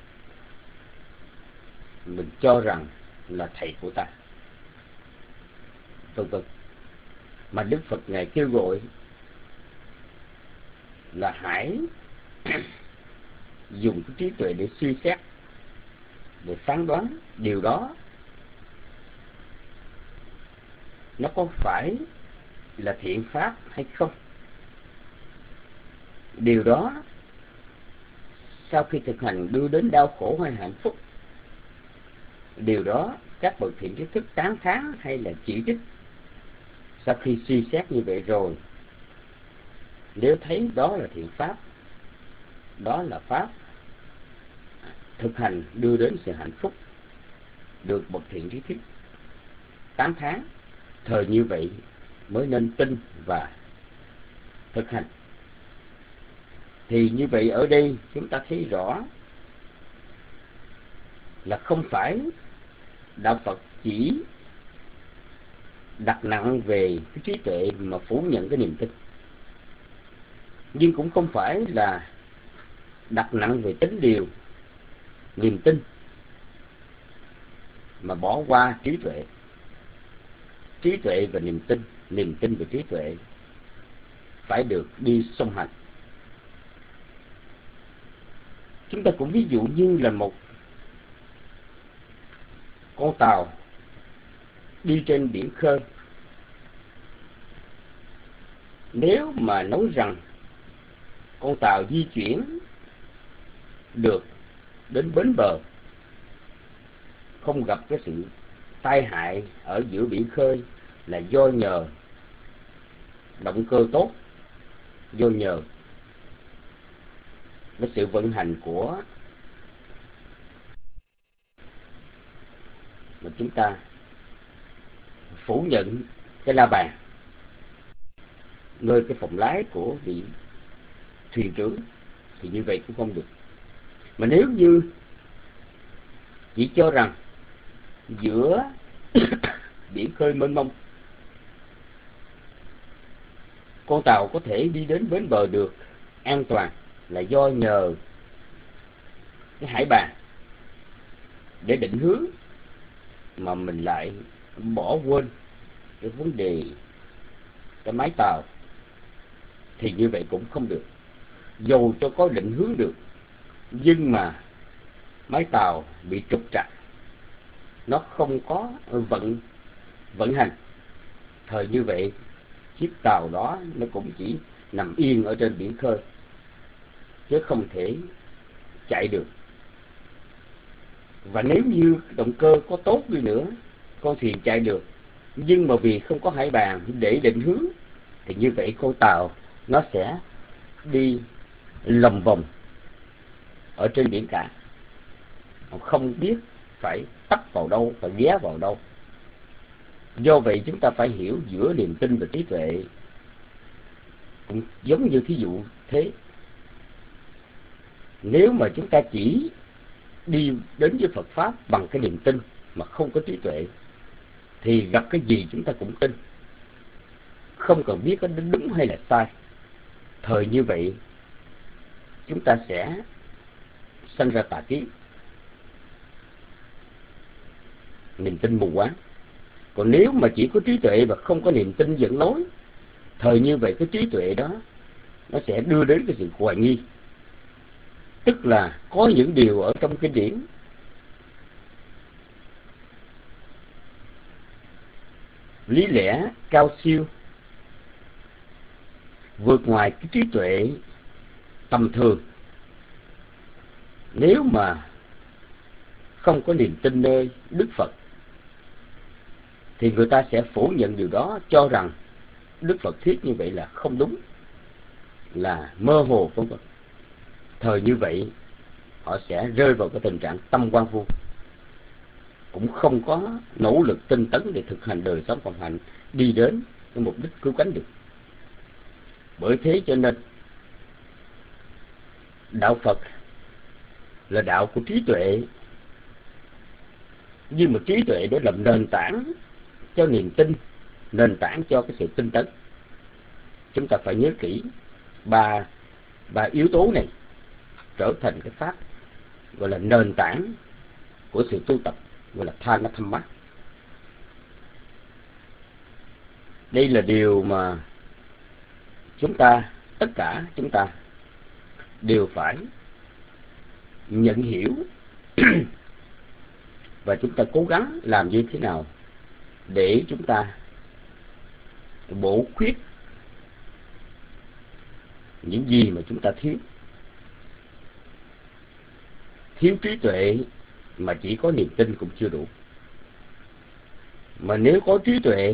mình cho rằng là thầy của ta, vân vân. Mà Đức Phật Ngài kêu gọi là hãy dùng cái trí tuệ để suy xét, để phán đoán điều đó nó có phải là thiện pháp hay không. Điều đó sau khi thực hành đưa đến đau khổ hay hạnh phúc. Điều đó các bậc thiện tri thức tán thán hay là chỉ trích. Sau khi suy xét như vậy rồi, nếu thấy đó là thiện pháp, đó là pháp thực hành đưa đến sự hạnh phúc, được bậc thiện tri thức tán thán, thời như vậy mới nên tin và thực hành. Thì như vậy ở đây chúng ta thấy rõ là không phải đạo Phật chỉ đặt nặng về cái trí tuệ mà phủ nhận cái niềm tin, nhưng cũng không phải là đặt nặng về tính điều, niềm tin mà bỏ qua trí tuệ. Trí tuệ và niềm tin, niềm tin và trí tuệ phải được đi song hành. Chúng ta cũng ví dụ như là một con tàu đi trên biển khơi. Nếu mà nói rằng con tàu di chuyển được đến bến bờ, không gặp cái sự tai hại ở giữa biển khơi, là do nhờ động cơ tốt, do nhờ cái sự vận hành của mà chúng ta phủ nhận cái la bàn nơi cái phòng lái của vị thuyền trưởng, thì như vậy cũng không được. Mà nếu như chỉ cho rằng giữa biển khơi mênh mông, con tàu có thể đi đến bến bờ được an toàn là do nhờ cái hải bàn để định hướng, mà mình lại bỏ quên cái vấn đề cái máy tàu, thì như vậy cũng không được. Dầu cho có định hướng được, nhưng mà máy tàu bị trục trặc, nó không có vận vận hành, thời như vậy chiếc tàu đó nó cũng chỉ nằm yên ở trên biển khơi, chứ không thể chạy được. Và nếu như động cơ có tốt đi nữa, con thuyền chạy được, nhưng mà vì không có hải bàn để định hướng, thì như vậy con tàu nó sẽ đi lòng vòng ở trên biển cả, không biết phải tấp vào đâu, phải ghé vào đâu. Do vậy chúng ta phải hiểu giữa niềm tin và trí tuệ cũng giống như thí dụ thế. Nếu mà chúng ta chỉ đi đến với Phật Pháp bằng cái niềm tin mà không có trí tuệ, thì gặp cái gì chúng ta cũng tin, không cần biết có đúng hay là sai. Thời như vậy chúng ta sẽ sanh ra tà kiến, niềm tin mù quáng. Còn nếu mà chỉ có trí tuệ và không có niềm tin dẫn lối, thời như vậy cái trí tuệ đó nó sẽ đưa đến cái sự hoài nghi. Tức là có những điều ở trong kinh điển lý lẽ cao siêu, vượt ngoài cái trí tuệ tầm thường. Nếu mà không có niềm tin nơi Đức Phật, thì người ta sẽ phủ nhận điều đó, cho rằng Đức Phật thuyết như vậy là không đúng, là mơ hồ vân vân. Thời như vậy họ sẽ rơi vào cái tình trạng tâm quan vu, cũng không có nỗ lực tinh tấn để thực hành đời sống cộng hạnh, đi đến cái mục đích cứu cánh được. Bởi thế cho nên đạo Phật là đạo của trí tuệ, nhưng mà trí tuệ đó làm nền tảng cho niềm tin, nền tảng cho cái sự tinh tấn. Chúng ta phải nhớ kỹ ba ba yếu tố này trở thành cái pháp gọi là nền tảng của sự tu tập, gọi là Thana Thamma. Đây là điều mà chúng ta, tất cả chúng ta đều phải nhận hiểu và chúng ta cố gắng làm như thế nào để chúng ta bổ khuyết những gì mà chúng ta thiếu. Thiếu trí tuệ mà chỉ có niềm tin cũng chưa đủ. Mà nếu có trí tuệ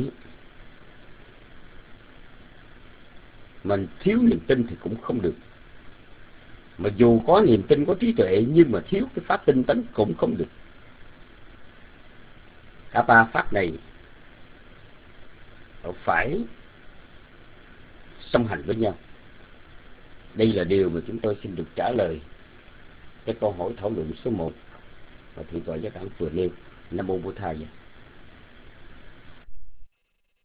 mình thiếu niềm tin thì cũng không được. Mà dù có niềm tin, có trí tuệ, nhưng mà thiếu cái pháp tinh tấn cũng không được. Cả ba pháp này phải song hành với nhau. Đây là điều mà chúng tôi xin được trả lời cái câu hỏi thảo luận số một và thượng tọa Giác Đẳng vừa nêu. Nam mô Bổn Thầy.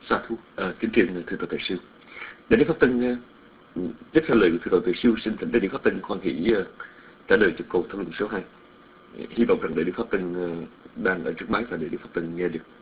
Sa thú, à, kính trình thưa Tổ Tề Sư. Đại Đức Pháp Tân tiếp theo lời của thưa Tổ Tề Sư, xin thỉnh Đại Đức Pháp Tân khoan hỷ uh, trả lời cho câu thảo luận số hai. Hy vọng rằng Đại Đức Pháp Tân uh, đang ở trước máy và Đại Đức Pháp Tân nghe được.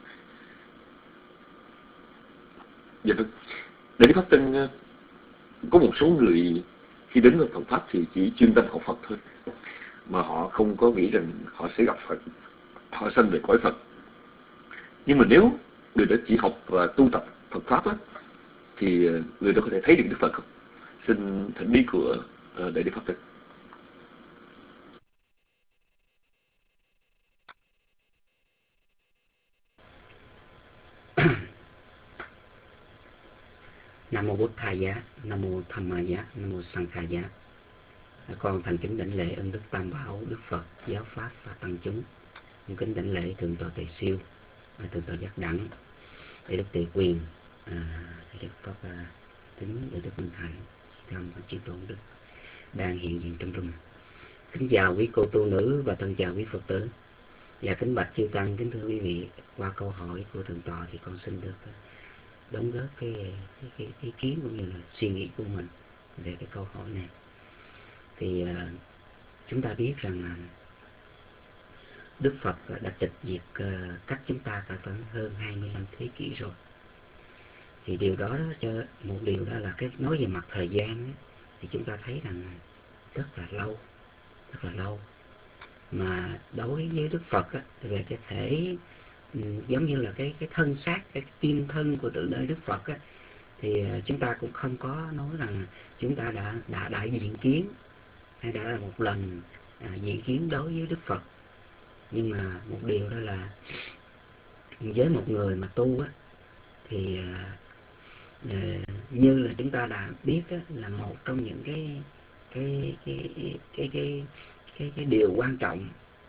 Dạ vâng. Đại Đức Pháp Tân, uh, có một số người khi đến với Phật pháp thì chỉ chuyên tâm học Phật thôi, mà họ không có nghĩ rằng họ sẽ gặp Phật, họ sanh về cõi Phật. Nhưng mà nếu người đó chỉ học và tu tập Phật pháp á, thì người đó có thể thấy được Đức Phật không? Xin thỉnh ý của uh, Đại Đức Pháp Tân. Nam mô Bụt Thầy Giá, Nam mô Tham Ma Giá, Nam mô Sang Kha Giá. Con thành kính đảnh lễ ân đức Tam Bảo, Đức Phật, Giáo Pháp và Tăng chúng. Con kính đảnh lễ Thượng tọa Tề Siêu, Thượng tọa Giác Đẳng, Đại Đức Tề Quyền, Đại Đức Pháp Tính, Đại Đức Minh Thành, Thăm và Chư Tôn Đức đang hiện diện trong rừng. Kính chào quý cô tu nữ và thân chào quý Phật tử. Và kính bạch chư tăng, kính thưa quý vị, qua câu hỏi của thượng tọa thì con xin được đóng góp cái, cái, cái, cái ý kiến cũng như là suy nghĩ của mình về cái câu hỏi này. Thì uh, chúng ta biết rằng uh, Đức Phật đã tịch diệt uh, cách chúng ta cả khoảng hơn hai mươi lăm thế kỷ rồi. Thì điều đó, đó cho một điều đó là cái nói về mặt thời gian ấy, thì chúng ta thấy rằng rất là lâu, rất là lâu. Mà đối với Đức Phật á, về cái thể um, giống như là cái cái thân xác, cái tiên thân của tự nơi Đức Phật á, thì uh, chúng ta cũng không có nói rằng chúng ta đã đã đã diện kiến hay đã là một lần à, diện kiến đối với Đức Phật. Nhưng mà một điều đó là với một người mà tu á, thì à, à, như là chúng ta đã biết á, là một trong những cái cái cái cái cái cái cái, cái điều quan trọng,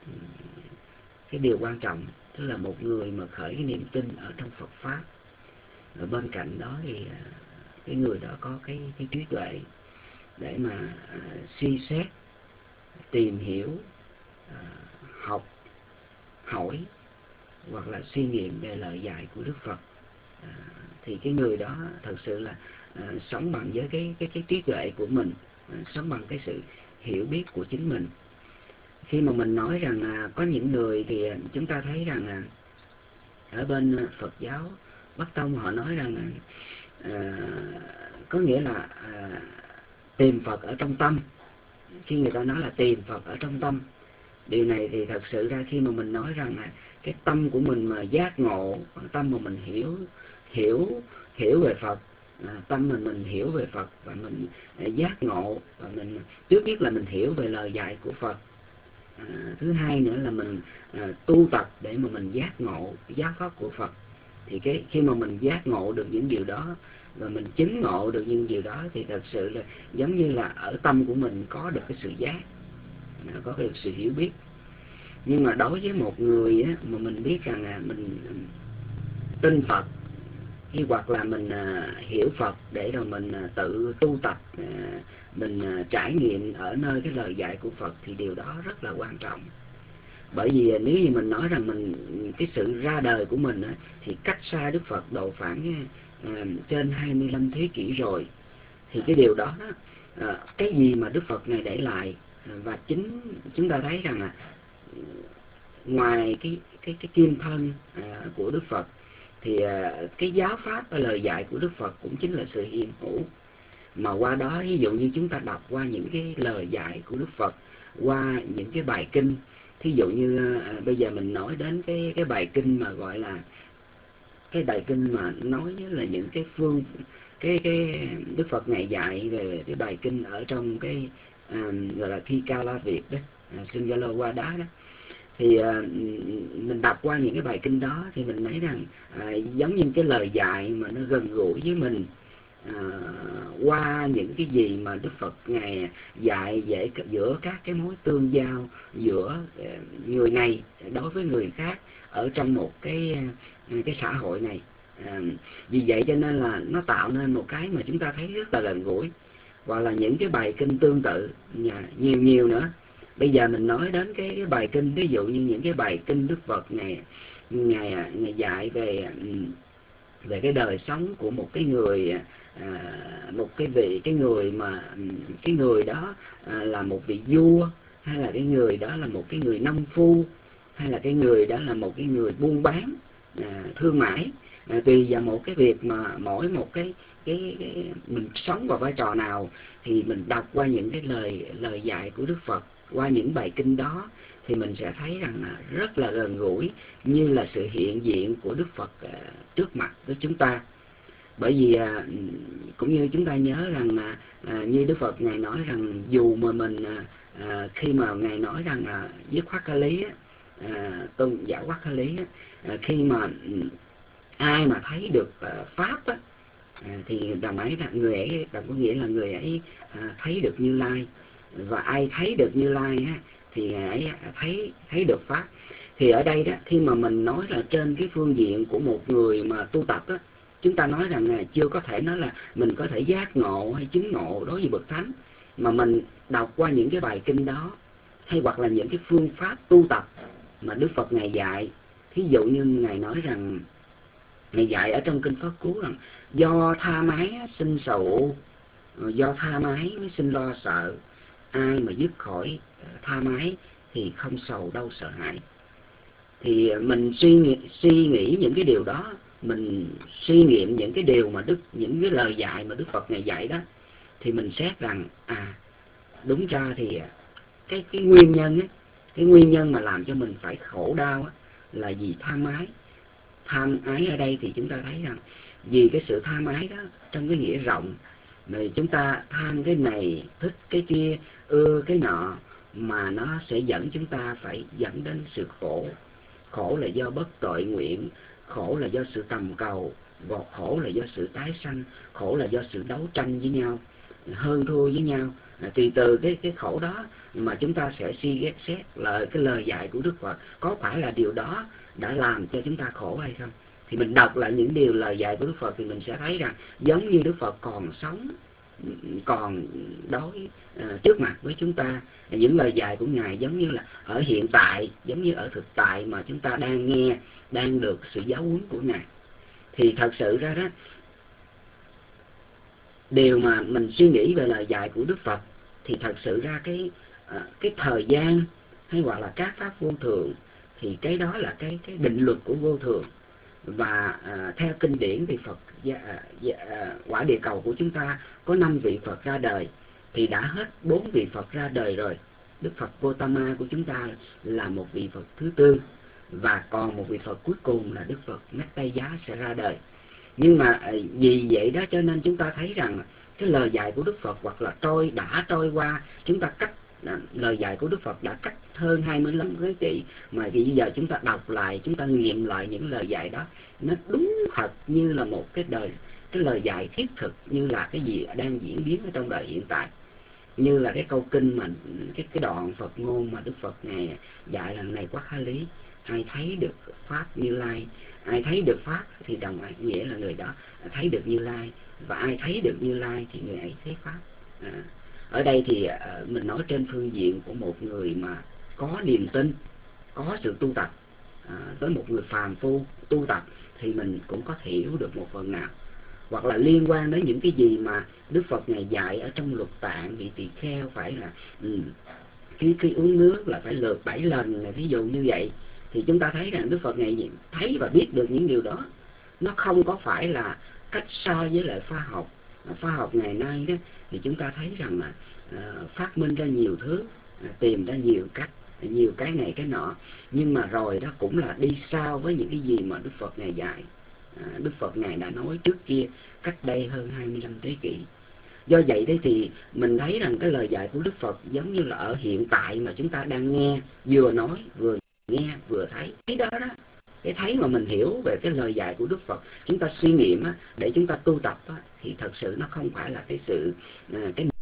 cái điều quan trọng tức là một người mà khởi cái niềm tin ở trong Phật pháp, ở bên cạnh đó thì à, cái người đó có cái cái trí tuệ để mà uh, suy xét, tìm hiểu, uh, học, hỏi hoặc là suy nghiệm về lời dạy của Đức Phật. Uh, thì cái người đó thật sự là uh, sống bằng với cái cái cái trí tuệ của mình, uh, sống bằng cái sự hiểu biết của chính mình. Khi mà mình nói rằng uh, có những người thì uh, chúng ta thấy rằng uh, ở bên uh, Phật giáo Bắc Tông họ nói rằng uh, có nghĩa là uh, tìm Phật ở trong tâm. Khi người ta nói là tìm Phật ở trong tâm, điều này thì thật sự ra khi mà mình nói rằng là cái tâm của mình mà giác ngộ, tâm mà mình hiểu hiểu hiểu về Phật, à, tâm mình mình hiểu về Phật và mình à, giác ngộ, và mình trước nhất là mình hiểu về lời dạy của Phật, à, thứ hai nữa là mình à, tu tập để mà mình giác ngộ giáo pháp của Phật. Thì cái khi mà mình giác ngộ được những điều đó và mình chứng ngộ được những điều đó thì thật sự là giống như là ở tâm của mình có được cái sự giác, có được sự hiểu biết. Nhưng mà đối với một người á, mà mình biết rằng là mình tin Phật hay hoặc là mình à, hiểu Phật để rồi mình à, tự tu tập, à, mình à, trải nghiệm ở nơi cái lời dạy của Phật thì điều đó rất là quan trọng. Bởi vì nếu như mình nói rằng mình cái sự ra đời của mình á, thì cách xa Đức Phật độ khoảng à, trên hai mươi lăm thế kỷ rồi. Thì cái điều đó, à, cái gì mà Đức Phật này để lại, à, và chính chúng ta thấy rằng là ngoài cái cái cái kim thân à, của Đức Phật thì à, cái giáo pháp và lời dạy của Đức Phật cũng chính là sự hiện hữu. Mà qua đó ví dụ như chúng ta đọc qua những cái lời dạy của Đức Phật, qua những cái bài kinh, thí dụ như à, bây giờ mình nói đến cái cái bài kinh mà gọi là cái bài kinh mà nói là những cái phương cái cái Đức Phật ngày dạy về cái bài kinh ở trong cái à, gọi là Thi Ca La Việt đó, à, Singala qua đó đó, thì à, mình đọc qua những cái bài kinh đó thì mình thấy rằng à, giống như cái lời dạy mà nó gần gũi với mình, à, qua những cái gì mà Đức Phật ngài dạy về giữa các cái mối tương giao giữa người này đối với người khác ở trong một cái cái xã hội này. À, vì vậy cho nên là nó tạo nên một cái mà chúng ta thấy rất là gần gũi. Hoặc là những cái bài kinh tương tự nhiều nhiều nữa. Bây giờ mình nói đến cái, cái bài kinh, ví dụ như những cái bài kinh Đức Phật ngày ngày ngày dạy về về cái đời sống của một cái người, à, một cái vị cái người mà cái người đó à, là một vị vua, hay là cái người đó là một cái người nông phu, hay là cái người đó là một cái người buôn bán, à, thương mại, à, tùy vào một cái việc mà mỗi một cái cái, cái mình sống vào vai trò nào, thì mình đọc qua những cái lời lời dạy của Đức Phật, qua những bài kinh đó, thì mình sẽ thấy rằng là rất là gần gũi, như là sự hiện diện của Đức Phật à, trước mặt với chúng ta. Bởi vì à, cũng như chúng ta nhớ rằng à, à, như Đức Phật Ngài nói rằng dù mà mình à, à, khi mà Ngài nói rằng là dứt khoát cái lý á, à, tôn giả khoát cái lý á, à, khi mà ai mà thấy được à, Pháp á, à, thì đồng ấy là người ấy, đồng có nghĩa là người ấy à, thấy được Như Lai, và ai thấy được Như Lai á, thì ấy thấy thấy được Pháp. Thì ở đây đó, khi mà mình nói là trên cái phương diện của một người mà tu tập á, chúng ta nói rằng là chưa có thể nói là mình có thể giác ngộ hay chứng ngộ đối với bậc thánh, mà mình đọc qua những cái bài kinh đó, hay hoặc là những cái phương pháp tu tập mà Đức Phật Ngài dạy. Thí dụ như Ngài nói rằng, Ngài dạy ở trong kinh Pháp Cú rằng do tha mái sinh sầu, do tha mái mới sinh lo sợ, ai mà dứt khỏi tha mái thì không sầu đâu sợ hãi. Thì mình suy nghĩ, suy nghĩ những cái điều đó, mình suy nghiệm những cái điều mà Đức những cái lời dạy mà Đức Phật Ngài dạy đó, thì mình xét rằng à đúng ra thì cái cái nguyên nhân ấy, cái nguyên nhân mà làm cho mình phải khổ đau á, là vì tham ái. Tham ái ở đây thì chúng ta thấy rằng vì cái sự tham ái đó trong cái nghĩa rộng, rồi chúng ta tham cái này, thích cái kia, ưa cái nọ, mà nó sẽ dẫn chúng ta phải dẫn đến sự khổ. Khổ là do bất tội nguyện, khổ là do sự tầm cầu, và khổ là do sự tái sanh, khổ là do sự đấu tranh với nhau, hơn thua với nhau. Thì từ cái cái khổ đó mà chúng ta sẽ suy ghét xét lời cái lời dạy của Đức Phật, có phải là điều đó đã làm cho chúng ta khổ hay không? Thì mình đọc lại những điều lời dạy của Đức Phật thì mình sẽ thấy rằng giống như Đức Phật còn sống, còn đối uh, trước mặt với chúng ta, những lời dạy của Ngài giống như là ở hiện tại, giống như ở thực tại mà chúng ta đang nghe, đang được sự giáo huấn của Ngài. Thì thật sự ra đó, điều mà mình suy nghĩ về lời dạy của Đức Phật, thì thật sự ra cái uh, cái thời gian hay hoặc là các pháp vô thường, thì cái đó là cái cái định luật của vô thường. Và à, theo kinh điển thì Phật dạ, dạ, quả địa cầu của chúng ta có năm vị Phật ra đời, thì đã hết bốn vị Phật ra đời rồi. Đức Phật Gautama của chúng ta là một vị Phật thứ tư, và còn một vị Phật cuối cùng là Đức Phật Metteyá sẽ ra đời. Nhưng mà vì vậy đó cho nên chúng ta thấy rằng cái lời dạy của Đức Phật hoặc là trôi đã trôi qua, chúng ta cách lời dạy của Đức Phật đã cách hơn hai mươi lăm thế kỷ, mà bây giờ chúng ta đọc lại, chúng ta nghiệm lại những lời dạy đó, nó đúng thật như là một cái đời cái lời dạy thiết thực, như là cái gì đang diễn biến ở trong đời hiện tại. Như là cái câu kinh mà cái cái đoạn Phật ngôn mà Đức Phật Ngài dạy là này Quát Khá Lý, ai thấy được Pháp Như Lai, ai thấy được Pháp thì đồng nghĩa là người đó thấy được Như Lai, và ai thấy được Như Lai thì người ấy thấy Pháp. À, ở đây thì uh, mình nói trên phương diện của một người mà có niềm tin, có sự tu tập. À, với một người phàm phu tu tập thì mình cũng có thể hiểu được một phần nào, hoặc là liên quan đến những cái gì mà Đức Phật Ngài dạy ở trong Lục Tạng, vị tỳ kheo phải là ừ, khi khi uống nước là phải lượt bảy lần, ví dụ như vậy. Thì chúng ta thấy rằng Đức Phật Ngài thấy và biết được những điều đó. Nó không có phải là cách so với lại khoa học. Khoa học ngày nay đó thì chúng ta thấy rằng là uh, phát minh ra nhiều thứ, uh, tìm ra nhiều cách, nhiều cái này cái nọ, nhưng mà rồi đó cũng là đi sau với những cái gì mà Đức Phật Ngài dạy. À, Đức Phật Ngài đã nói trước kia, cách đây hơn hai mươi lăm thế kỷ. Do vậy đấy thì mình thấy rằng cái lời dạy của Đức Phật giống như là ở hiện tại mà chúng ta đang nghe, vừa nói vừa nghe vừa thấy. Cái đó đó, cái thấy mà mình hiểu về cái lời dạy của Đức Phật, chúng ta suy nghiệm á, để chúng ta tu tập á, thì thật sự nó không phải là cái sự à, cái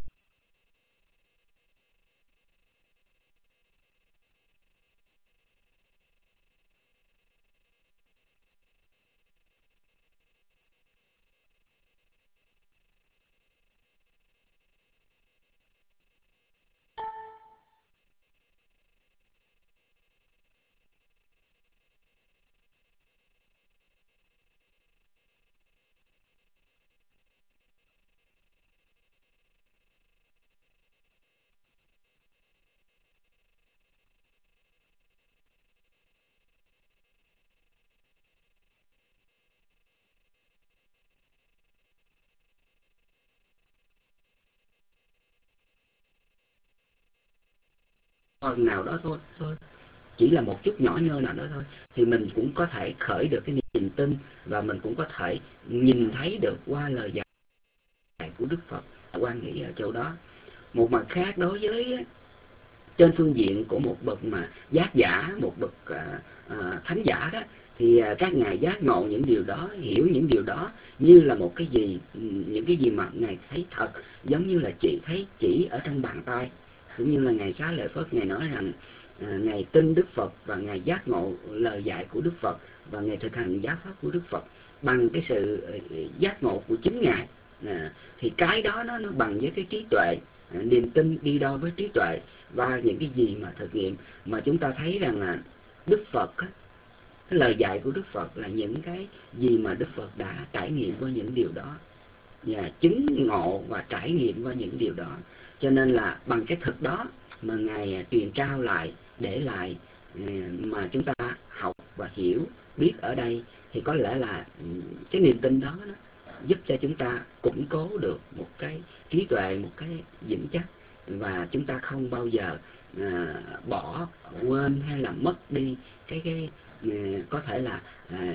phần nào đó thôi thôi chỉ là một chút nhỏ nhoi nào đó thôi, thì mình cũng có thể khởi được cái niềm tin, và mình cũng có thể nhìn thấy được qua lời dạy của Đức Phật. Quan nghĩ ở chỗ đó. Một mặt khác, đối với trên phương diện của một bậc mà giác giả, một bậc à, à, thánh giả đó, thì à, các ngài giác ngộ những điều đó, hiểu những điều đó như là một cái gì, những cái gì mà ngài thấy thật, giống như là chị thấy chỉ ở trong bàn tay. Cũng như là ngài Xá Lợi Phất, ngài nói rằng à, ngài tin Đức Phật và ngài giác ngộ lời dạy của Đức Phật, và ngài thực hành giáo pháp của Đức Phật bằng cái sự giác ngộ của chính ngài. À, thì cái đó nó, nó bằng với cái trí tuệ, à, niềm tin đi đôi với trí tuệ, và những cái gì mà thực nghiệm mà chúng ta thấy rằng là Đức Phật á, cái lời dạy của Đức Phật là những cái gì mà Đức Phật đã trải nghiệm qua những điều đó, và chứng ngộ và trải nghiệm qua những điều đó. Cho nên là bằng cái thực đó mà ngài truyền trao lại, để lại, mà chúng ta học và hiểu biết ở đây, thì có lẽ là cái niềm tin đó, đó giúp cho chúng ta củng cố được một cái trí tuệ, một cái vững chắc, và chúng ta không bao giờ à, bỏ quên hay là mất đi cái cái à, có thể là à,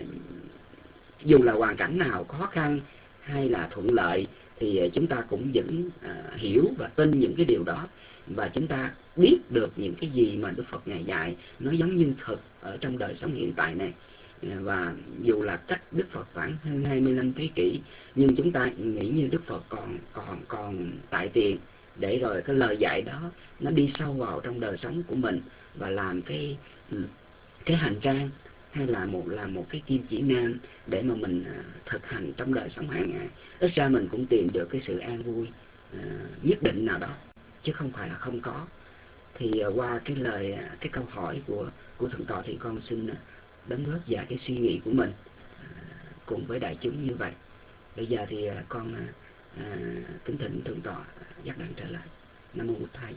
dù là hoàn cảnh nào khó khăn hay là thuận lợi, thì chúng ta cũng vẫn à, hiểu và tin những cái điều đó, và chúng ta biết được những cái gì mà Đức Phật ngài dạy nó giống như thực ở trong đời sống hiện tại này. Và dù là cách Đức Phật khoảng hơn hai mươi lăm thế kỷ, nhưng chúng ta nghĩ như Đức Phật còn còn còn tại tiền, để rồi cái lời dạy đó nó đi sâu vào trong đời sống của mình, và làm cái cái hành trang, hay là một là một cái kim chỉ nam để mà mình thực hành trong đời sống hàng ngày. Ít ra mình cũng tìm được cái sự an vui uh, nhất định nào đó, chứ không phải là không có. Thì uh, qua cái lời cái câu hỏi của của thượng tọa, thì con xin uh, đóng góp và cái suy nghĩ của mình uh, cùng với đại chúng như vậy. Bây giờ thì uh, con uh, uh, kính thỉnh thượng tọa uh, giác đàn trở lại. Nam mô Bụt Thầy.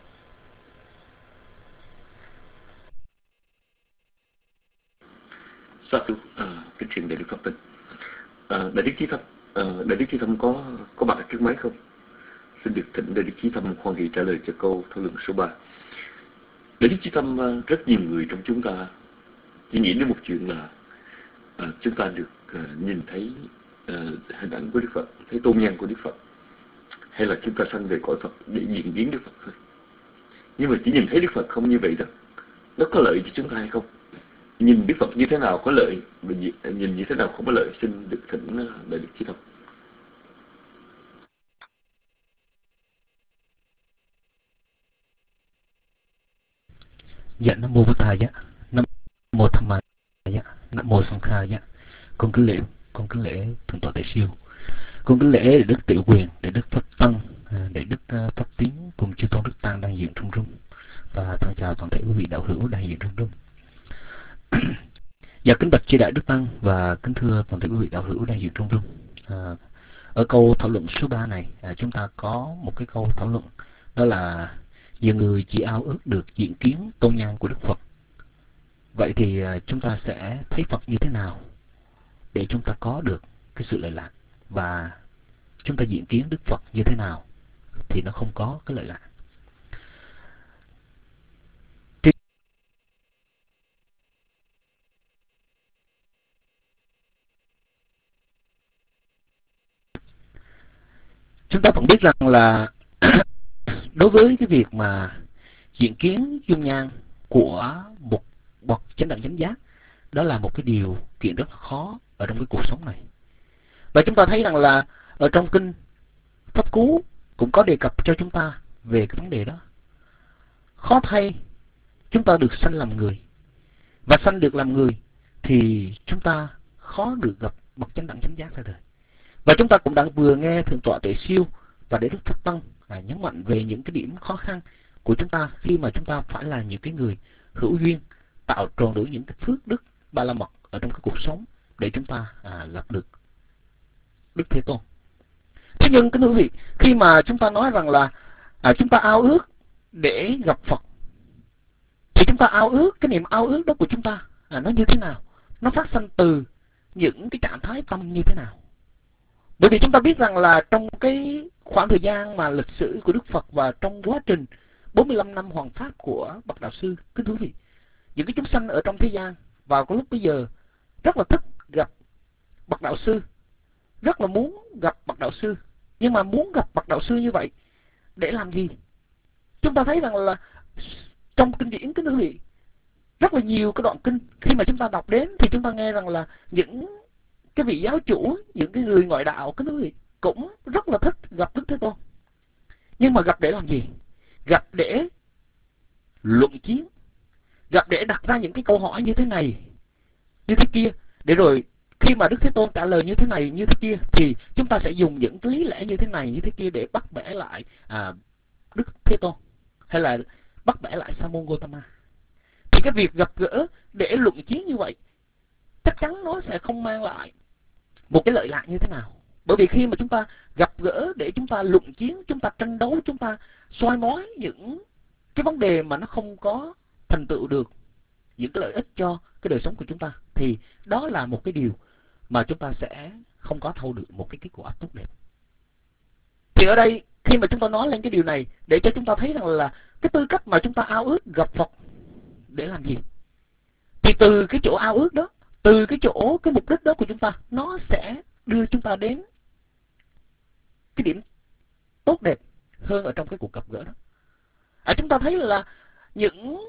Sa thú, à, kính trình đại đức Pháp Tinh. À, đại đức Chí Tâm, à, đại đức Chí Tâm có có mặt ở trước máy không? Xin được thỉnh đại đức Chí Tâm hoan hỷ trả lời cho câu thảo luận số ba. Đại đức Chí Tâm, rất nhiều người trong chúng ta chỉ nghĩ đến một chuyện là à, chúng ta được à, nhìn thấy à, hình ảnh của Đức Phật, thấy tôn nhan của Đức Phật, hay là chúng ta sanh về cõi Phật để diện kiến Đức Phật thôi. Nhưng mà chỉ nhìn thấy Đức Phật không như vậy đó, nó có lợi cho chúng ta hay không? Nhìn Đức Phật như thế nào có lợi, và nhìn như thế nào không có lợi? Xin được thỉnh đại đức Chí Tâm. Dạ, Nam mô Bụt Thầy dạ. Nam mô Tham Ma dạ. Nam mô Song Kha dạ. Con kính lễ, con kính lễ thượng tọa Đại Siêu. Con kính lễ để Đức Tiểu Quyền, để Đức Pháp Tăng, để Đức Pháp Tiến cùng chư tôn Đức Tăng đang diện trong room, và thân chào toàn thể quý vị đạo hữu đang diện trong room. Dạ, kính bạch chư đại Đức Tăng và kính thưa toàn thể quý vị đạo hữu đang diện trong room. À, ở câu thảo luận số ba này, à, chúng ta có một cái câu thảo luận, đó là nhiều người chỉ ao ước được diện kiến tôn nhan của Đức Phật. Vậy thì à, chúng ta sẽ thấy Phật như thế nào để chúng ta có được cái sự lợi lạc, và chúng ta diện kiến Đức Phật như thế nào thì nó không có cái lợi lạc. Chúng ta vẫn biết rằng là đối với cái việc mà diện kiến dung nhan của một bậc chánh đẳng chánh giác, đó là một cái điều kiện rất là khó ở trong cái cuộc sống này. Và chúng ta thấy rằng là ở trong kinh Pháp Cú cũng có đề cập cho chúng ta về cái vấn đề đó. Khó thay chúng ta được sanh làm người, và sanh được làm người thì chúng ta khó được gặp bậc chánh đẳng chánh giác ra đời. Và chúng ta cũng đã vừa nghe thượng tọa Tuệ Siêu và Đại đức Pháp Tăng à, nhấn mạnh về những cái điểm khó khăn của chúng ta khi mà chúng ta phải là những cái người hữu duyên, tạo tròn đủ những cái phước đức ba la mật ở trong cái cuộc sống để chúng ta à, gặp được Đức Thế Tôn. Thế nhưng cái quý vị, khi mà chúng ta nói rằng là à, chúng ta ao ước để gặp Phật, thì chúng ta ao ước, cái niềm ao ước đó của chúng ta à, nó như thế nào? Nó phát sinh từ những cái trạng thái tâm như thế nào? Bởi vì chúng ta biết rằng là trong cái khoảng thời gian mà lịch sử của Đức Phật, và trong quá trình bốn mươi lăm năm hoàng pháp của bậc đạo sư. Kính thưa quý vị, những cái chúng sanh ở trong thế gian vào cái lúc bây giờ rất là thích gặp bậc đạo sư, rất là muốn gặp bậc đạo sư. Nhưng mà muốn gặp bậc đạo sư như vậy để làm gì? Chúng ta thấy rằng là trong kinh điển, kính thưa quý vị, rất là nhiều cái đoạn kinh khi mà chúng ta đọc đến thì chúng ta nghe rằng là những cái vị giáo chủ, những cái người ngoại đạo, kính thưa quý vị, cũng rất là thích gặp Đức Thế Tôn. Nhưng mà gặp để làm gì? Gặp để luận chiến, gặp để đặt ra những cái câu hỏi như thế này, như thế kia, để rồi khi mà Đức Thế Tôn trả lời như thế này, như thế kia, thì chúng ta sẽ dùng những cái lý lẽ như thế này, như thế kia để bắt bẻ lại à, Đức Thế Tôn, hay là bắt bẻ lại Sa môn Gotama. Thì cái việc gặp gỡ để luận chiến như vậy chắc chắn nó sẽ không mang lại một cái lợi lạc như thế nào. Bởi vì khi mà chúng ta gặp gỡ để chúng ta luận chiến, chúng ta tranh đấu, chúng ta soi mói những cái vấn đề mà nó không có thành tựu được những cái lợi ích cho cái đời sống của chúng ta, thì đó là một cái điều mà chúng ta sẽ không có thâu được một cái kết quả tốt đẹp. Thì ở đây khi mà chúng ta nói lên cái điều này để cho chúng ta thấy rằng là cái tư cách mà chúng ta ao ước gặp Phật để làm gì, thì từ cái chỗ ao ước đó, từ cái chỗ cái mục đích đó của chúng ta, nó sẽ đưa chúng ta đến cái điểm tốt đẹp hơn ở trong cái cuộc gặp gỡ đó. À, chúng ta thấy là những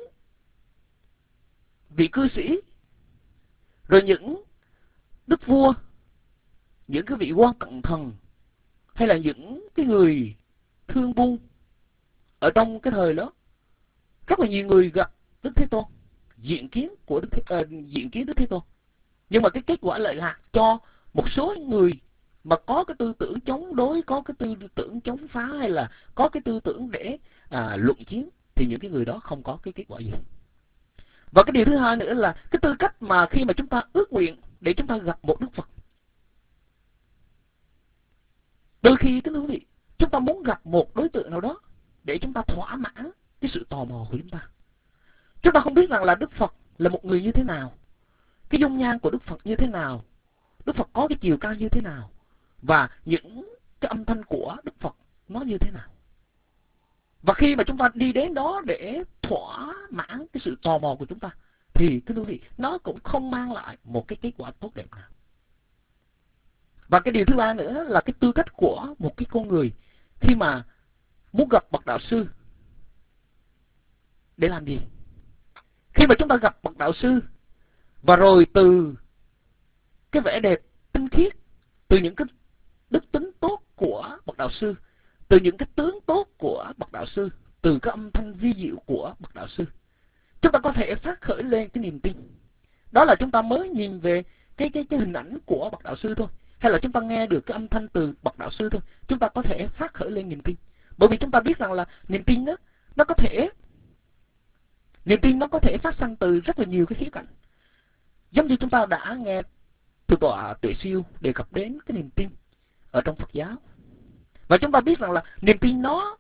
vị cư sĩ, rồi những đức vua, những cái vị quan cận thần, hay là những cái người thương buôn ở trong cái thời đó, rất là nhiều người gặp Đức Thế Tôn, diện kiến của Đức Thế, uh, diện kiến Đức Thế Tôn. Nhưng mà cái kết quả lợi lạc cho một số người mà có cái tư tưởng chống đối, có cái tư tưởng chống phá, hay là có cái tư tưởng để à, luận chiến, thì những cái người đó không có cái kết quả gì. Và cái điều thứ hai nữa là cái tư cách mà khi mà chúng ta ước nguyện để chúng ta gặp một Đức Phật. Đôi khi, kính thưa quý vị, chúng ta muốn gặp một đối tượng nào đó để chúng ta thỏa mãn cái sự tò mò của chúng ta. Chúng ta không biết rằng là Đức Phật là một người như thế nào, cái dung nhan của Đức Phật như thế nào, Đức Phật có cái chiều cao như thế nào, và những cái âm thanh của Đức Phật nó như thế nào. Và khi mà chúng ta đi đến đó để thỏa mãn cái sự tò mò của chúng ta, thì cái quý vị, nó cũng không mang lại một cái kết quả tốt đẹp nào. Và cái điều thứ ba nữa là cái tư cách của một cái con người khi mà muốn gặp bậc đạo sư để làm gì? Khi mà chúng ta gặp bậc đạo sư, và rồi từ cái vẻ đẹp tinh khiết, từ những cái đức tính tốt của bậc đạo sư, từ những cái tướng tốt của bậc đạo sư, từ cái âm thanh vi diệu của bậc đạo sư, chúng ta có thể phát khởi lên cái niềm tin. Đó là chúng ta mới nhìn về cái cái cái hình ảnh của bậc đạo sư thôi, hay là chúng ta nghe được cái âm thanh từ bậc đạo sư thôi, chúng ta có thể phát khởi lên niềm tin. Bởi vì chúng ta biết rằng là niềm tin đó, nó có thể niềm tin nó có thể phát sinh từ rất là nhiều cái khía cạnh. Giống như chúng ta đã nghe từ tọa Tuệ Siêu đề cập đến cái niềm tin ở trong Phật giáo. Và chúng ta biết rằng là niềm tin nó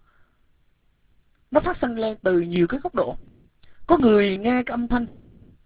nó phát sinh lên từ nhiều cái góc độ. Có người nghe cái âm thanh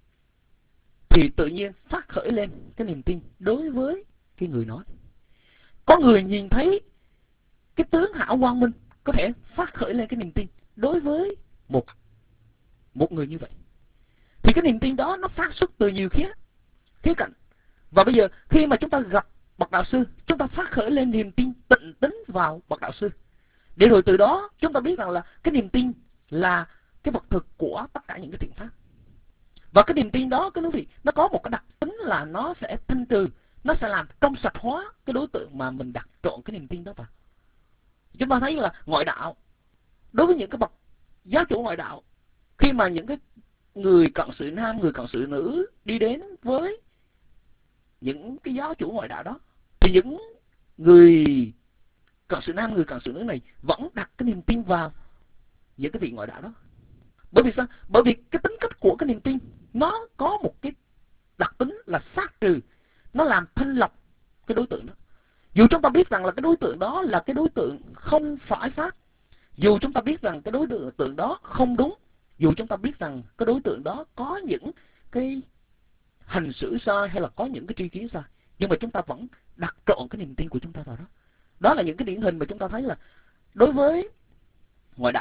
thì tự nhiên phát khởi lên cái niềm tin đối với cái người nói. Có người nhìn thấy cái tướng hảo quang minh, có thể phát khởi lên cái niềm tin đối với một một người như vậy. Thì cái niềm tin đó nó phát xuất từ nhiều khía khía cạnh. Và bây giờ khi mà chúng ta gặp bậc đạo sư, chúng ta phát khởi lên niềm tin tịnh tín vào bậc đạo sư, để rồi từ đó chúng ta biết rằng là cái niềm tin là cái vật thực của tất cả những cái thiện pháp. Và cái niềm tin đó, cái quý vị, nó có một cái đặc tính là nó sẽ thanh trừ, nó sẽ làm trong sạch hóa cái đối tượng mà mình đặt trộn cái niềm tin đó vào. Chúng ta thấy là ngoại đạo, đối với những cái bậc giáo chủ ngoại đạo, khi mà những cái người cận sự nam, người cận sự nữ đi đến với những cái giáo chủ ngoại đạo đó, thì những người cận sự nam, người cận sự nữ này vẫn đặt cái niềm tin vào những cái vị ngoại đạo đó. Bởi vì sao? Bởi vì cái tính cách của cái niềm tin nó có một cái đặc tính là sát trừ, nó làm thanh lọc cái đối tượng đó. Dù chúng ta biết rằng là cái đối tượng đó là cái đối tượng không phải pháp, dù chúng ta biết rằng cái đối tượng đó không đúng, dù chúng ta biết rằng cái đối tượng đó có những cái hành xử sai hay là có những cái tri kiến sai, nhưng mà chúng ta vẫn đặt trọn cái niềm tin của chúng ta vào đó. Đó là những cái điển hình mà chúng ta thấy là đối với ngoại đạo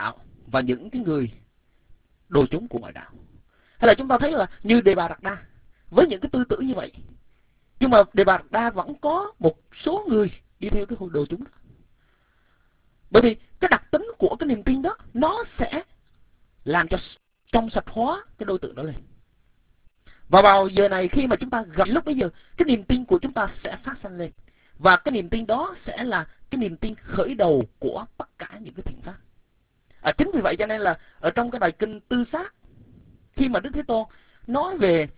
và những cái người đồ chúng của ngoại đạo. Hay là chúng ta thấy là như Đề Bà Đạt Đa với những cái tư tưởng như vậy, nhưng mà Đề Bà Đạt Đa vẫn có một số người đi theo cái hội đồ chúng đó. Bởi vì cái đặc tính của cái niềm tin đó nó sẽ làm cho trong sạch hóa cái đối tượng đó lên. Và vào giờ này khi mà chúng ta gặp lúc bây giờ, cái niềm tin của chúng ta sẽ phát sinh lên. Và cái niềm tin đó sẽ là cái niềm tin khởi đầu của tất cả những cái thiện pháp. À, chính vì vậy cho nên là ở trong cái bài kinh Tư Sát, khi mà Đức Thế Tôn nói về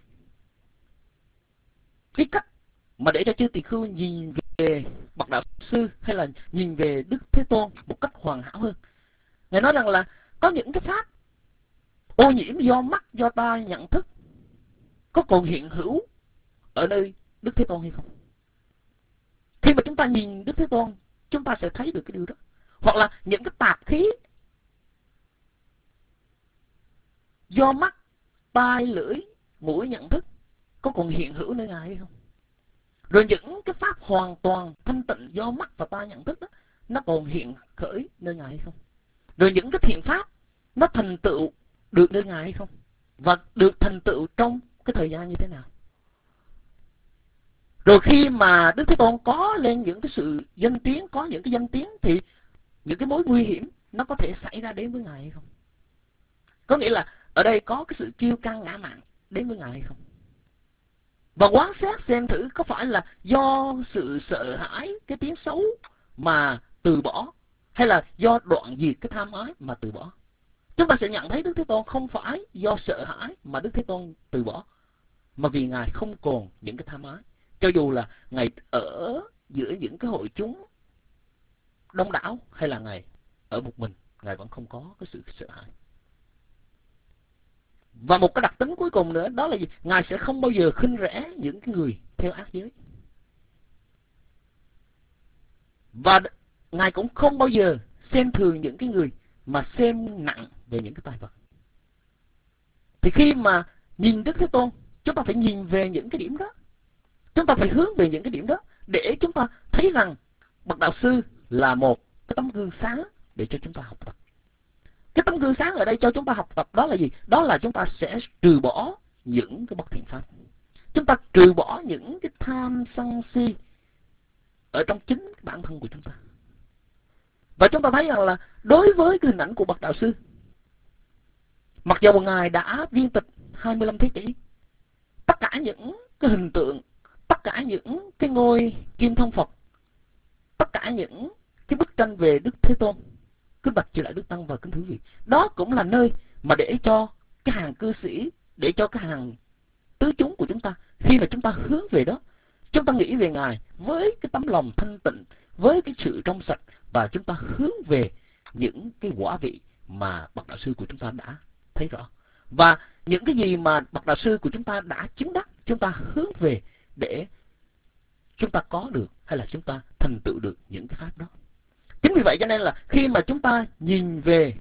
cái cách mà để cho chư tỳ khưu nhìn về bậc đạo sư hay là nhìn về Đức Thế Tôn một cách hoàn hảo hơn, Ngài nói rằng là có những cái pháp ô nhiễm do mắt, do tai nhận thức có còn hiện hữu ở nơi Đức Thế Tôn hay không? Khi mà chúng ta nhìn Đức Thế Tôn, chúng ta sẽ thấy được cái điều đó. Hoặc là những cái tạp khí do mắt, tai, lưỡi, mũi nhận thức có còn hiện hữu nơi Ngài hay không? Rồi những cái pháp hoàn toàn thanh tịnh do mắt và tai nhận thức đó, nó còn hiện khởi nơi Ngài hay không? Rồi những cái thiện pháp nó thành tựu được nơi Ngài hay không? Và được thành tựu trong cái thời gian như thế nào? Rồi khi mà Đức Thế Tôn có lên những cái sự danh tiếng, có những cái danh tiếng, thì những cái mối nguy hiểm nó có thể xảy ra đến với Ngài hay không? Có nghĩa là ở đây có cái sự kiêu căng ngã mạn đến với Ngài hay không? Và quán xét xem thử có phải là do sự sợ hãi cái tiếng xấu mà từ bỏ, hay là do đoạn diệt cái tham ái mà từ bỏ. Chúng ta sẽ nhận thấy Đức Thế Tôn không phải do sợ hãi mà Đức Thế Tôn từ bỏ, mà vì Ngài không còn những cái tham ái. Cho dù là Ngài ở giữa những cái hội chúng đông đảo hay là Ngài ở một mình, Ngài vẫn không có cái sự sợ hãi. Và một cái đặc tính cuối cùng nữa đó là gì? Ngài sẽ không bao giờ khinh rẻ những cái người theo ác giới. Và Ngài cũng không bao giờ xem thường những cái người mà xem nặng về những cái tài vật. Thì khi mà nhìn Đức Thế Tôn, chúng ta phải nhìn về những cái điểm đó. Chúng ta phải hướng về những cái điểm đó để chúng ta thấy rằng bậc đạo sư là một cái tấm gương sáng để cho chúng ta học tập. Cái tấm gương sáng ở đây cho chúng ta học tập đó là gì? Đó là chúng ta sẽ trừ bỏ những cái bất thiện pháp. Chúng ta trừ bỏ những cái tham sân si ở trong chính bản thân của chúng ta. Và chúng ta thấy rằng là đối với cái hình ảnh của bậc đạo sư, mặc dù Ngài đã viên tịch hai mươi lăm thế kỷ, tất cả những cái hình tượng, tất cả những cái ngôi kim thông Phật, tất cả những cái bức tranh về Đức Thế Tôn, kính bạch chư Đại Đức Tăng và kính thưa quý vị, đó cũng là nơi mà để cho cái hàng cư sĩ, để cho cái hàng tứ chúng của chúng ta, khi mà chúng ta hướng về đó, chúng ta nghĩ về Ngài với cái tấm lòng thanh tịnh, với cái sự trong sạch, và chúng ta hướng về những cái quả vị mà bậc đạo sư của chúng ta đã thấy rõ. Và những cái gì mà bậc đạo sư của chúng ta đã chứng đắc, chúng ta hướng về để chúng ta có được, hay là chúng ta thành tựu được những cái pháp đó. Chính vì vậy cho nên là khi mà chúng ta nhìn về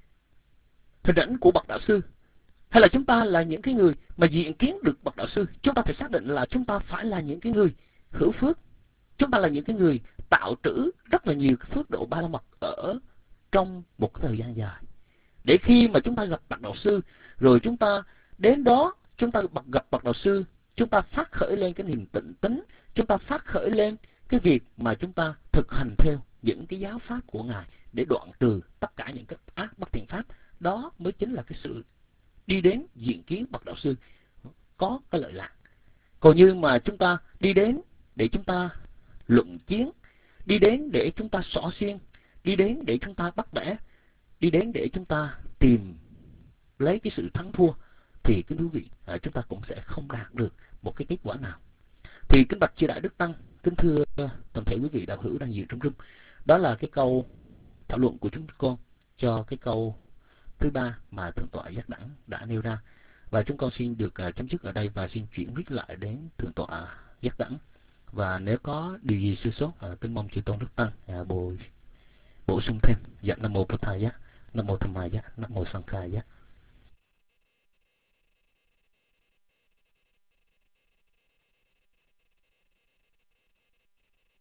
hình ảnh của bậc đạo sư, hay là chúng ta là những cái người mà diện kiến được bậc đạo sư, chúng ta phải xác định là chúng ta phải là những cái người hữu phước. Chúng ta là những cái người tạo trữ rất là nhiều cái phước độ ba la mật ở trong một cái thời gian dài. Để khi mà chúng ta gặp bậc đạo sư, rồi chúng ta đến đó, chúng ta gặp bậc đạo sư, chúng ta phát khởi lên cái niềm tịnh tính, chúng ta phát khởi lên cái việc mà chúng ta thực hành theo những cái giáo pháp của Ngài để đoạn trừ tất cả những cái ác bất thiện pháp. Đó mới chính là cái sự đi đến diện kiến bậc đạo sư có cái lợi lạc. Còn như mà chúng ta đi đến để chúng ta luận chiến, đi đến để chúng ta xỏ xiên, đi đến để chúng ta bắt bẻ, đi đến để chúng ta tìm lấy cái sự thắng thua, thì kính thú vị à, chúng ta cũng sẽ không đạt được một cái kết quả nào. Thì kính bạch chư Đại Đức Tăng, kính thưa toàn thể quý vị đạo hữu đang dự trong room, đó là cái câu thảo luận của chúng con cho cái câu thứ ba mà thượng tọa Giác Đẳng đã nêu ra. Và chúng con xin được uh, chấm dứt ở đây và xin chuyển mic lại đến thượng tọa Giác Đẳng. Và nếu có điều gì sơ sót, uh, kính mong chư tôn Đức Tăng uh, bổ bổ sung thêm. Dạ nam mô Phật Thầy Giác, nam mô Tham Mai Giác, nam mô Sang Khai Giác.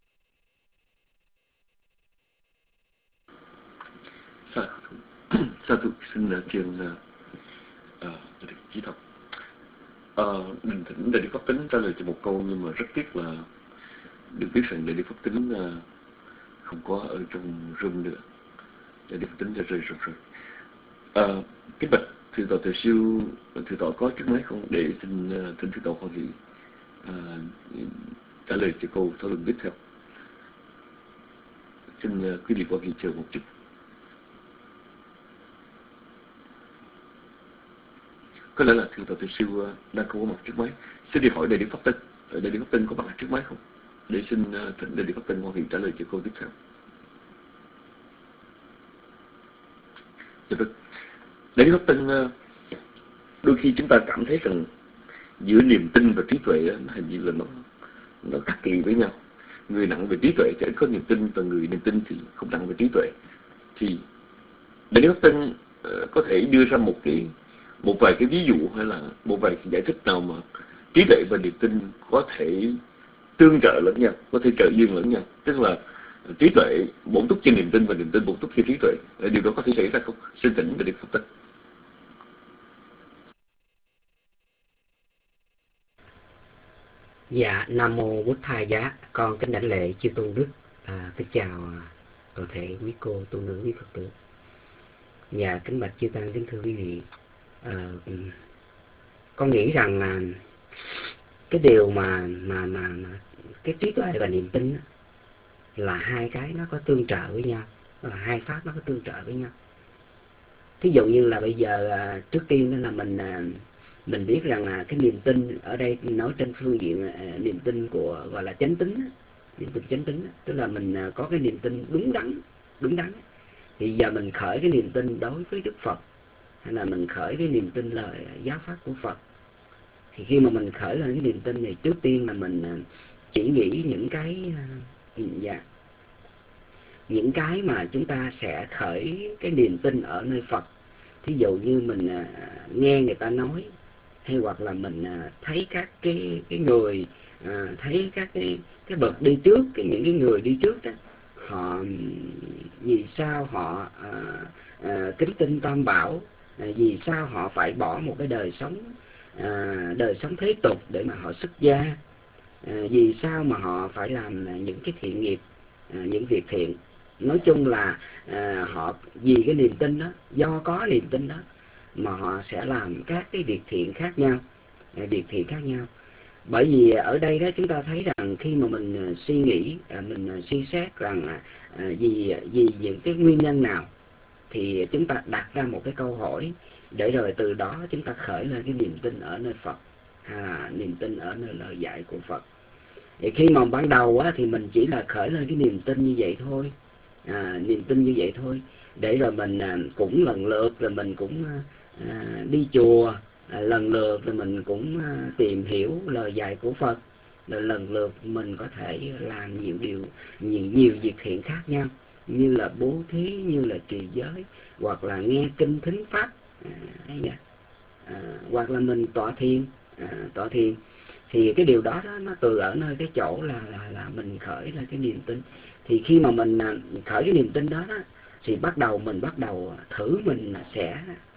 Sa, Sa thụ xin uh, truyền uh, uh, chỉ thật. Uh, đình thỉnh Đại Đức Pháp Tính trả lời cho một câu, nhưng mà rất tiếc là được biết rằng Đại Đức Pháp Tính uh, không có ở trong room nữa. Đại Đức Pháp Tính đã rơi rồi rồi. Uh, cái bạch thưa tọa Từ Siêu, thưa tọa có trước máy không, để xin uh, thỉnh thưa tọa Hoan Hỷ uh, trả lời cho câu thảo luận tiếp theo. Xin uh, quý vị Hoan Hỷ chờ một chút. Có lẽ là thưa tọa Từ Siêu uh, đang không có mặt trước máy. Xin đi hỏi Đại Đức Pháp Tinh. Đại Đức Pháp Tinh có mặt trước máy không? Để xin uh, thỉnh Đại Đức Pháp Tinh Hoan Hỷ trả lời cho câu tiếp theo. Dạ vâng. Đại Đức Pháp Tinh, uh, đôi khi chúng ta cảm thấy rằng giữa niềm tin và trí tuệ nó hình như là nó nó cắt kỳ với nhau. Người nặng về trí tuệ thì có niềm tin, và người niềm tin thì không nặng về trí tuệ. Thì Đại Đức Pháp Tinh uh, có thể đưa ra một cái một vài cái ví dụ hay là một vài cái giải thích nào mà trí tuệ và niềm tin có thể tương trợ lẫn nhau, có thể trợ duyên lẫn nhau, tức là trí tuệ bổ túc cho niềm tin và niềm tin bổ túc cho trí tuệ. Điều đó có thể xảy ra không? Xin thỉnh Đại Đức Pháp Tinh. Dạ, Nam Mô Bút Thầy Giá, con kính đảnh lễ chư tôn đức, à, kính chào toàn thể quý cô, tôn nữ, quý Phật tử. Dạ, kính bạch chư tăng, kính thưa quý vị. À, con nghĩ rằng là cái điều mà, mà, mà, mà cái trí tuệ và niềm tin là hai cái nó có tương trợ với nhau, là hai pháp nó có tương trợ với nhau. Thí dụ như là bây giờ trước tiên đó là mình mình biết rằng là cái niềm tin ở đây nói trên phương diện uh, niềm tin của gọi là chánh tín, niềm tin chánh tín, tức là mình uh, có cái niềm tin đúng đắn, đúng đắn. Thì giờ mình khởi cái niềm tin đối với Đức Phật, hay là mình khởi cái niềm tin là giáo pháp của Phật. Thì khi mà mình khởi lên cái niềm tin này, trước tiên là mình uh, chỉ nghĩ những cái uh, dạ, những cái mà chúng ta sẽ khởi cái niềm tin ở nơi Phật. Thí dụ như mình uh, nghe người ta nói, hay hoặc là mình thấy các cái cái người à, thấy các cái cái bậc đi trước, cái những cái người đi trước đó, họ vì sao họ à, à, kính tin Tam Bảo, à, vì sao họ phải bỏ một cái đời sống à, đời sống thế tục để mà họ xuất gia, à, vì sao mà họ phải làm những cái thiện nghiệp, à, những việc thiện. Nói chung là à, họ vì cái niềm tin đó, do có niềm tin đó mà họ sẽ làm các cái việc thiện khác nhau, việc thiện khác nhau. Bởi vì ở đây đó chúng ta thấy rằng khi mà mình suy nghĩ, mình suy xét rằng vì vì những cái nguyên nhân nào, thì chúng ta đặt ra một cái câu hỏi, để rồi từ đó chúng ta khởi lên cái niềm tin ở nơi Phật, à, niềm tin ở nơi lời dạy của Phật. Thì khi mà ban đầu á, thì mình chỉ là khởi lên cái niềm tin như vậy thôi, à, niềm tin như vậy thôi, để rồi mình cũng lần lượt rồi mình cũng À, đi chùa, à, lần lượt rồi mình cũng à, tìm hiểu lời dạy của Phật, rồi lần lượt mình có thể làm nhiều điều, nhiều, nhiều việc thiện khác nhau, như là bố thí, như là trì giới, hoặc là nghe kinh thính pháp, à, à, hoặc là mình tọa thiền, à, tọa thiền. Thì cái điều đó, đó nó từ ở nơi cái chỗ là là là mình khởi lên cái niềm tin. Thì khi mà mình à, khởi cái niềm tin đó, đó thì bắt đầu mình bắt đầu thử mình sẽ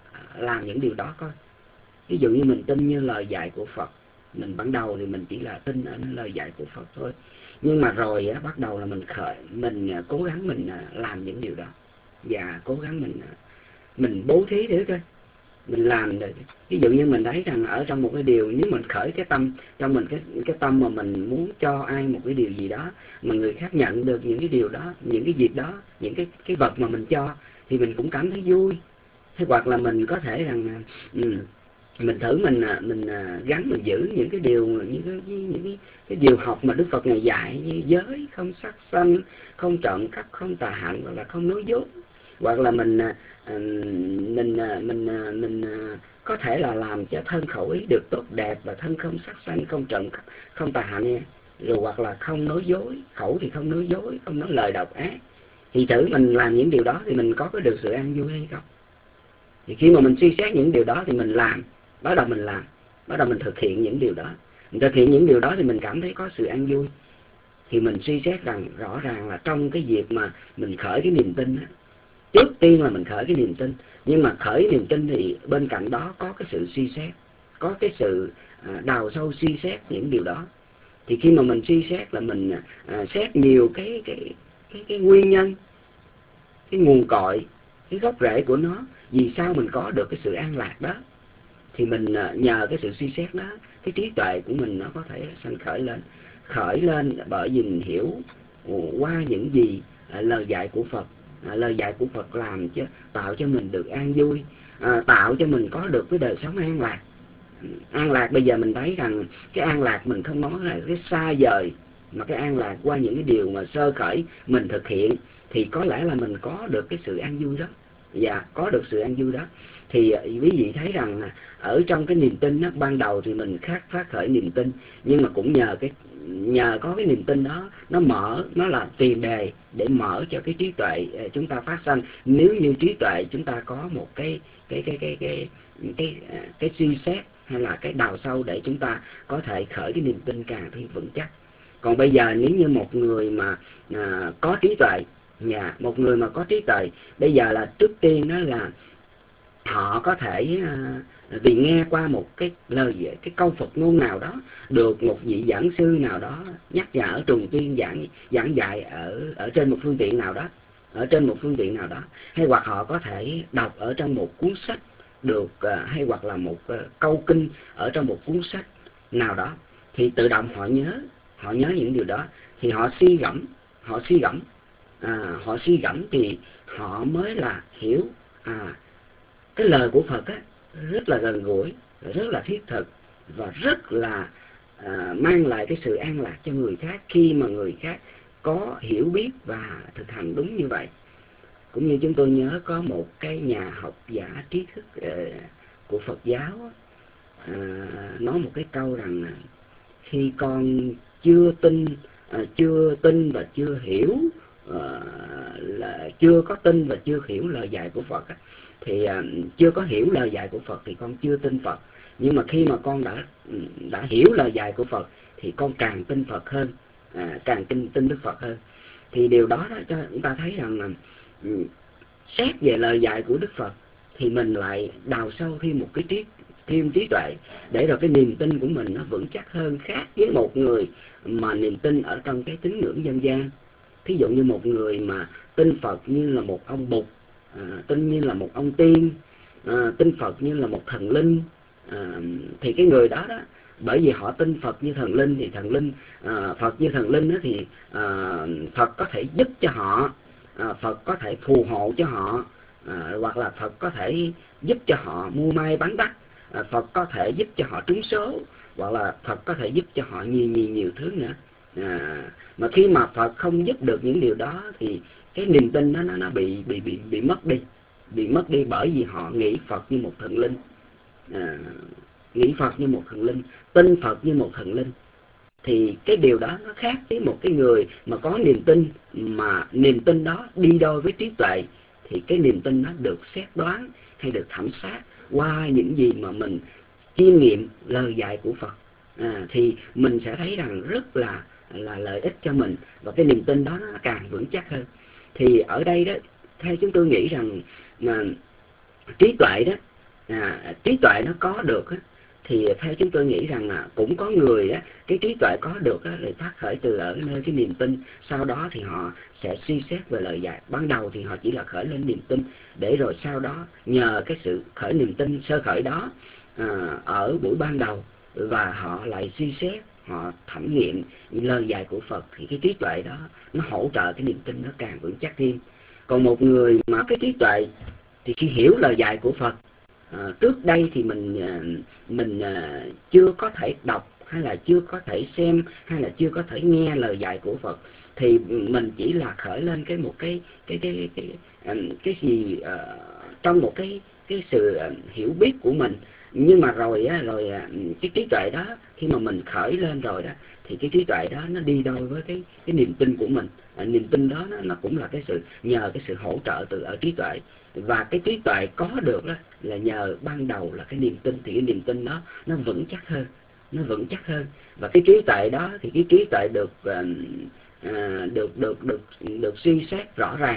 làm những điều đó coi. Ví dụ như mình tin như lời dạy của Phật, mình ban đầu thì mình chỉ là tin ở lời dạy của Phật thôi, nhưng mà rồi á, bắt đầu là mình khởi mình cố gắng mình làm những điều đó, và cố gắng mình mình bố thí thử coi, mình làm được. Ví dụ như mình thấy rằng ở trong một cái điều, nếu mình khởi cái tâm trong mình, cái cái tâm mà mình muốn cho ai một cái điều gì đó, mà người khác nhận được những cái điều đó, những cái việc đó, những cái cái vật mà mình cho, thì mình cũng cảm thấy vui. Hay hoặc là mình có thể rằng ừ, mình thử mình mình gắn mình giữ những cái điều, những cái những cái, cái điều học mà Đức Phật ngày dạy, như giới, không sát sanh, không trộm cắp, không tà hạnh, hoặc là không nói dối. Hoặc là mình mình mình mình, mình có thể là làm cho thân khẩu ý được tốt đẹp, và thân không sát sanh, không trộm cắp, không tà hạnh, rồi hoặc là không nói dối, khẩu thì không nói dối, không nói lời độc ác. Thì thử mình làm những điều đó thì mình có có được sự an vui hay không? Thì khi mà mình suy xét những điều đó thì mình làm, bắt đầu mình làm, bắt đầu mình thực hiện những điều đó. Mình thực hiện những điều đó thì mình cảm thấy có sự an vui. Thì mình suy xét rằng rõ ràng là trong cái việc mà mình khởi cái niềm tin đó, trước tiên là mình khởi cái niềm tin, nhưng mà khởi niềm tin thì bên cạnh đó có cái sự suy xét, có cái sự à, đào sâu suy xét những điều đó. Thì khi mà mình suy xét là mình à, xét nhiều cái cái cái cái nguyên nhân, cái nguồn cội, cái gốc rễ của nó, vì sao mình có được cái sự an lạc đó, thì mình à, nhờ cái sự suy xét đó, cái trí tuệ của mình nó có thể sanh khởi lên, khởi lên bởi vì mình hiểu qua những gì à, lời dạy của Phật. À, lời dạy của Phật làm cho tạo cho mình được an vui, à, tạo cho mình có được cái đời sống an lạc. An lạc bây giờ mình thấy rằng cái an lạc mình không nói là cái xa vời, mà cái an lạc qua những cái điều mà sơ khởi mình thực hiện thì có lẽ là mình có được cái sự an vui đó. Dạ, có được sự an vui đó. Thì quý vị thấy rằng ở trong cái niềm tin đó, ban đầu thì mình khát phát khởi niềm tin, nhưng mà cũng nhờ cái nhờ có cái niềm tin đó, nó mở, nó là tiền đề để mở cho cái trí tuệ chúng ta phát sanh. Nếu như trí tuệ chúng ta có một cái cái cái cái cái cái cái, cái, cái suy xét hay là cái đào sâu để chúng ta có thể khởi cái niềm tin càng thêm vững chắc. Còn bây giờ nếu như một người mà à, có trí tuệ, nhà một người mà có trí tuệ, bây giờ là trước tiên đó là họ có thể à, vì nghe qua một cái lời cái câu Phật ngôn nào đó, được một vị giảng sư nào đó nhắc nhở trùng tuyên giảng giảng dạy ở ở trên một phương tiện nào đó, ở trên một phương tiện nào đó, hay hoặc họ có thể đọc ở trong một cuốn sách được, hay hoặc là một câu kinh ở trong một cuốn sách nào đó, thì tự động họ nhớ, họ nhớ những điều đó, thì họ suy gẫm, họ suy gẫm, à, họ suy gẫm thì họ mới là hiểu à cái lời của Phật á rất là gần gũi, rất là thiết thực và rất là à, mang lại cái sự an lạc cho người khác khi mà người khác có hiểu biết và thực hành đúng như vậy. Cũng như chúng tôi nhớ có một cái nhà học giả trí thức uh, của Phật giáo uh, nói một cái câu rằng khi con chưa tin uh, chưa tin và chưa hiểu uh, là chưa có tin và chưa hiểu lời dạy của Phật uh, thì uh, chưa có hiểu lời dạy của Phật thì con chưa tin Phật. Nhưng mà khi mà con đã đã hiểu lời dạy của Phật thì con càng tin Phật hơn, uh, càng tin tin Đức Phật hơn. Thì điều đó, đó cho chúng ta thấy rằng là xét về lời dạy của Đức Phật thì mình lại đào sâu thêm một cái trí thêm trí tuệ để rồi cái niềm tin của mình nó vững chắc hơn, khác với một người mà niềm tin ở trong cái tín ngưỡng dân gian. Thí dụ như một người mà tin Phật như là một ông Bụt, à, tin như là một ông tiên, à, tin Phật như là một thần linh, à, thì cái người đó đó, bởi vì họ tin Phật như thần linh thì thần linh à, Phật như thần linh đó thì à, Phật có thể giúp cho họ, à, Phật có thể phù hộ cho họ, à, hoặc là Phật có thể giúp cho họ mua may bán đắt, à, Phật có thể giúp cho họ trúng số, hoặc là Phật có thể giúp cho họ nhiều nhiều nhiều thứ nữa. À, mà khi mà Phật không giúp được những điều đó thì cái niềm tin đó nó nó bị bị bị bị mất đi, bị mất đi bởi vì họ nghĩ Phật như một thần linh, à, nghĩ Phật như một thần linh, tin Phật như một thần linh. Thì cái điều đó nó khác với một cái người mà có niềm tin, mà niềm tin đó đi đôi với trí tuệ, thì cái niềm tin nó được xét đoán hay được thẩm sát qua những gì mà mình chiêm nghiệm lời dạy của Phật, à, thì mình sẽ thấy rằng rất là là lợi ích cho mình, và cái niềm tin đó nó càng vững chắc hơn. Thì ở đây đó, theo chúng tôi nghĩ rằng mà trí tuệ đó, à, trí tuệ nó có được á, thì theo chúng tôi nghĩ rằng là cũng có người á, cái trí tuệ có được á, lại phát khởi từ ở nơi cái niềm tin, sau đó thì họ sẽ suy xét về lời dạy. Ban đầu thì họ chỉ là khởi lên niềm tin, để rồi sau đó nhờ cái sự khởi niềm tin sơ khởi đó à, ở buổi ban đầu, và họ lại suy xét, họ thẩm nghiệm lời dạy của Phật, thì cái trí tuệ đó nó hỗ trợ cái niềm tin nó càng vững chắc thêm. Còn một người mà cái trí tuệ thì khi hiểu lời dạy của Phật, à, trước đây thì mình mình à, chưa có thể đọc, hay là chưa có thể xem, hay là chưa có thể nghe lời dạy của Phật, thì mình chỉ là khởi lên cái một cái cái cái cái cái, cái gì uh, trong một cái cái sự hiểu biết của mình. Nhưng mà rồi á, rồi cái trí tuệ đó khi mà mình khởi lên rồi đó, thì cái trí tuệ đó nó đi đôi với cái cái niềm tin của mình. À, niềm tin đó nó, nó cũng là cái sự nhờ cái sự hỗ trợ từ ở trí tuệ, và cái trí tuệ có được đó là nhờ ban đầu là cái niềm tin, thì cái niềm tin đó nó vững chắc hơn, nó vững chắc hơn. Và cái trí tuệ đó thì cái trí tuệ được uh, uh, được được được được suy xét rõ ràng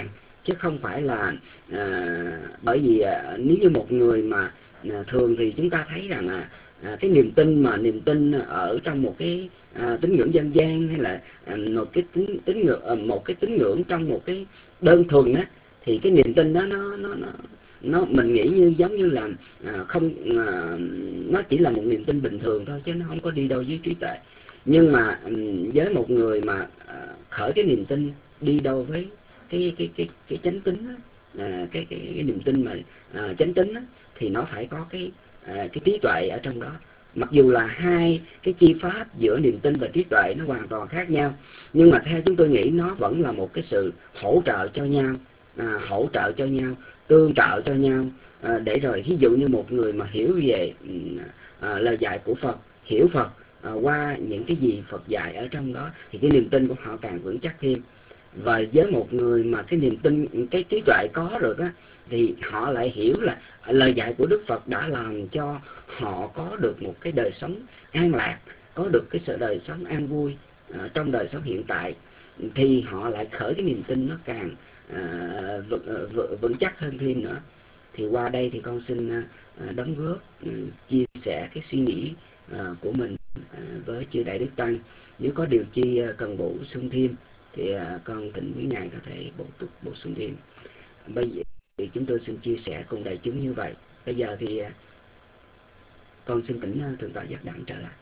chứ không phải là à, bởi vì à, nếu như một người mà à, thường thì chúng ta thấy rằng là à, cái niềm tin mà niềm tin ở trong một cái à, tín ngưỡng dân gian, hay là à, một cái tín tín ngưỡng à, một cái tín ngưỡng trong một cái đơn thuần á, thì cái niềm tin đó nó nó nó nó mình nghĩ như giống như là à, không à, nó chỉ là một niềm tin bình thường thôi, chứ nó không có đi đâu với trí tuệ. Nhưng mà với một người mà à, khởi cái niềm tin đi đâu với cái cái cái cái chánh tín á, à, cái, cái cái niềm tin mà à, chánh tín á, thì nó phải có cái à, cái trí tuệ ở trong đó. Mặc dù là hai cái chi pháp giữa niềm tin và trí tuệ nó hoàn toàn khác nhau, nhưng mà theo chúng tôi nghĩ nó vẫn là một cái sự hỗ trợ cho nhau, à, hỗ trợ cho nhau, tương trợ cho nhau, à, để rồi ví dụ như một người mà hiểu về à, lời dạy của Phật, hiểu Phật à, qua những cái gì Phật dạy ở trong đó, thì cái niềm tin của họ càng vững chắc thêm. Và với một người mà cái niềm tin, cái trí tuệ có rồi đó, thì họ lại hiểu là lời dạy của Đức Phật đã làm cho họ có được một cái đời sống an lạc, có được cái sự đời sống an vui à, trong đời sống hiện tại, thì họ lại khởi cái niềm tin nó càng à, vững, vững chắc hơn thêm nữa. Thì qua đây thì con xin à, đóng góp, à, chia sẻ cái suy nghĩ à, của mình à, với chư Đại Đức Tăng. Nếu có điều chi à, cần bổ sung thêm thì à, con thỉnh quý ngài có thể bổ túc bổ sung thêm. Bây giờ thì chúng tôi xin chia sẻ cùng đại chúng như vậy. Bây giờ thì à, con xin thỉnh uh, thượng tọa Giác Đẳng trở lại.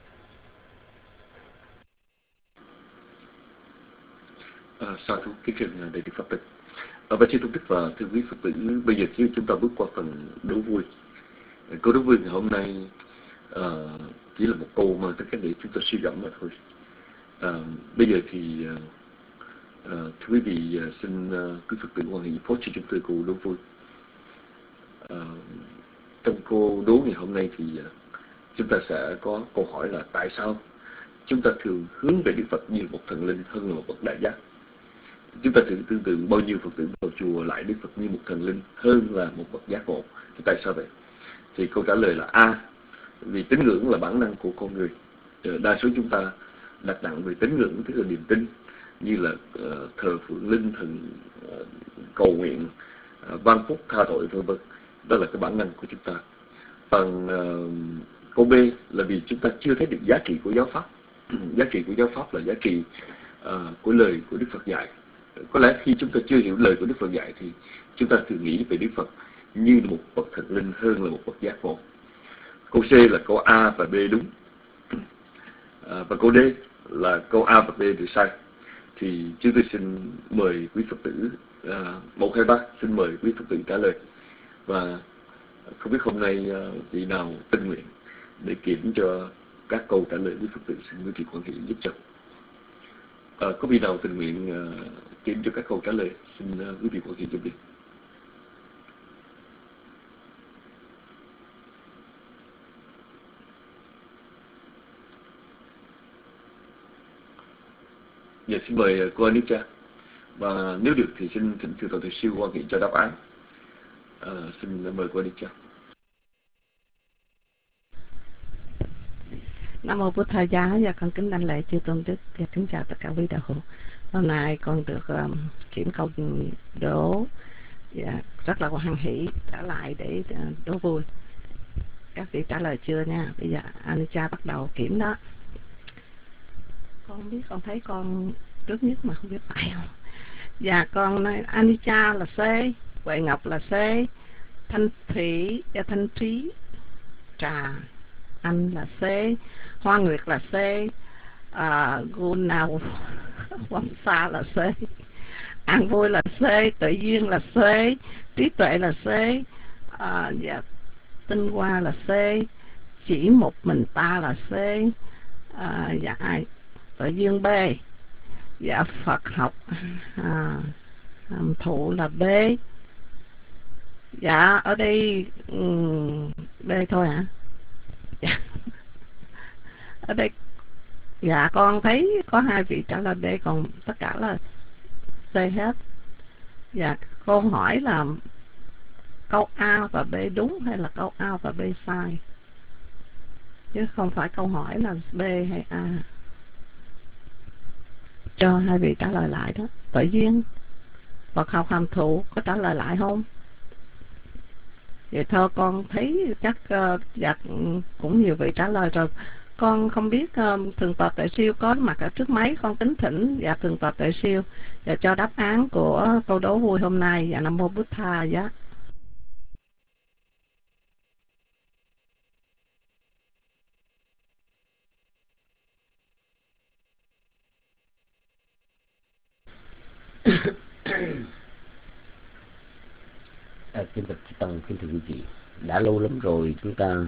À, sa thú kính trình đại đức Pháp Tịch. À, và xin tôn đức và thưa quý Phật tử, bây giờ khi chúng ta bước qua phần đố vui. Câu đố vui ngày hôm nay à, chỉ là một câu mà tất cả để chúng ta suy gẫm mà thôi. À, bây giờ thì à, thưa quý vị, xin uh, quý Phật tử quan hệ post cho chúng tôi câu đố vui. À, trong câu đố ngày hôm nay thì uh, chúng ta sẽ có câu hỏi là tại sao chúng ta thường hướng về Đức Phật như một thần linh hơn là một bậc đại giác. Chúng ta thử tưởng tượng bao nhiêu Phật tử vào chùa lại Đức Phật như một thần linh hơn là một bậc giác ngộ. Thì tại sao vậy? Thì câu trả lời là A. Vì tín ngưỡng là bản năng của con người. Đa số chúng ta đặt nặng về tín ngưỡng, tức là niềm tin, như là uh, thờ phượng linh thần, uh, cầu nguyện, uh, ban phúc tha tội vân vân. Đó là cái bản năng của chúng ta. Phần uh, câu B là vì chúng ta chưa thấy được giá trị của giáo pháp. Giá trị của giáo pháp là giá trị uh, của lời của Đức Phật dạy. Có lẽ khi chúng ta chưa hiểu lời của Đức Phật dạy thì chúng ta thường nghĩ về Đức Phật như một bậc thần linh hơn là một bậc giác ngộ. Câu C là câu A và B đúng. Uh, và câu D là câu A và B đều sai. Thì chúng tôi xin mời quý Phật tử uh, một hai ba xin mời quý Phật tử trả lời. Và không biết hôm nay uh, vị nào tình nguyện để kiểm cho các câu trả lời quý Phật tử, xin quý vị quan hệ giúp cho. Uh, có vị nào tình nguyện uh, kiểm cho các câu trả lời, xin uh, quý vị quan hệ giúp đi. Giờ xin mời cô Anita. Và nếu được thì xin thỉnh thưa Toàn Thầy Siêu quan hệ cho đáp án. À, xin mời cô Anita. Nam mô Bụt Thầy Giá. Và con kính đảnh lễ chư tôn đức và kính chào tất cả quý đạo hữu. Hôm nay con được um, kiểm câu đố và rất là hoan hỷ trả lại để uh, đố vui. Các vị trả lời chưa nha? Bây giờ Anita bắt đầu kiểm đó. Con không biết, con thấy con trước nhất mà không biết phải không. Và con nói Anita là C, Huệ Ngọc là C, Thanh Thủy và Thanh Trí Trà Anh là C, Hoa Nguyệt là C, à, Guna Quang Sa là C, An Vui là C, Tự Duyên là C, Trí Tuệ là C, à, và Tinh Hoa là C, Chỉ Một Mình Ta là C, à, và ai Tự Duyên B, và Phật Học à, Thụ là B. Dạ ở đây um, B thôi hả? Dạ. Ở đây dạ con thấy có hai vị trả lời D, còn tất cả là C hết. Dạ cô hỏi là câu A và B đúng hay là câu A và B sai, chứ không phải câu hỏi là B hay A. Cho hai vị trả lời lại đó. Tự Duyên Phật học hàm thụ có trả lời lại không? Vậy thôi con thấy chắc uh, dạ, cũng nhiều vị trả lời rồi. Con không biết uh, Thượng tọa Tuệ Siêu có mặt ở trước máy, con kính thỉnh dạ Thượng tọa Tuệ Siêu và cho đáp án của câu đố vui hôm nay. Dạ Nam Mô Bụt Tha. Dạ. À, kính bạch Chư Tăng, kính thưa quý vị, đã lâu lắm rồi chúng ta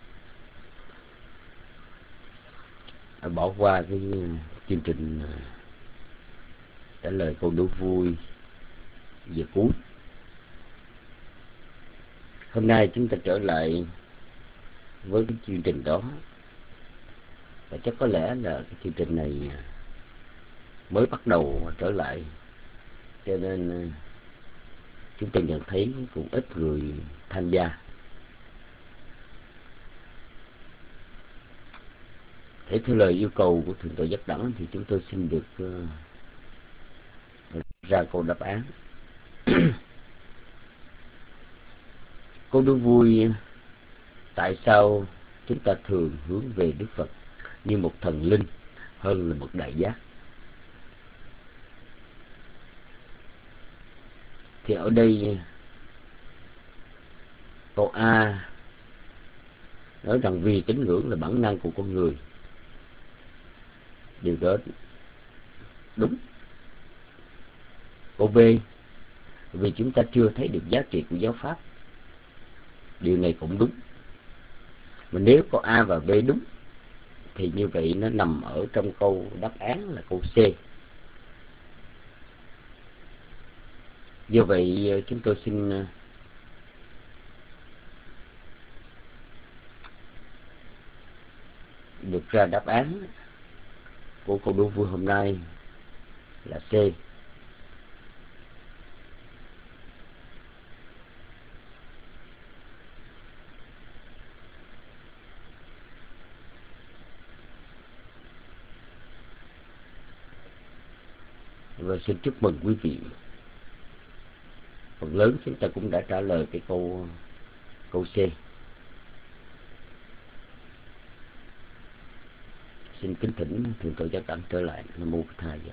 bỏ qua cái chương trình trả lời câu đố vui về cuối. Hôm nay chúng ta trở lại với cái chương trình đó, và chắc có lẽ là cái chương trình này mới bắt đầu trở lại, cho nên chúng ta nhận thấy cũng ít người tham gia. Để theo lời yêu cầu của Thượng tọa Giác Đẳng thì chúng tôi xin được uh, ra câu đáp án. Câu đố vui: tại sao chúng ta thường hướng về Đức Phật như một thần linh hơn là một đại giác? Thì ở đây câu A nói rằng vì tín ngưỡng là bản năng của con người. Điều đó đúng. Câu B, vì chúng ta chưa thấy được giá trị của giáo pháp. Điều này cũng đúng. Mà nếu câu A và B đúng thì như vậy nó nằm ở trong câu đáp án là câu C. Do vậy chúng tôi xin được ra đáp án của câu đố vui hôm nay là C. Và xin chúc mừng quý vị. Phần lớn chúng ta cũng đã trả lời cái câu câu C. Xin kính thỉnh Thượng tọa Giác Đẳng trở lại. Nam Mô Bụt Tha. Dạ.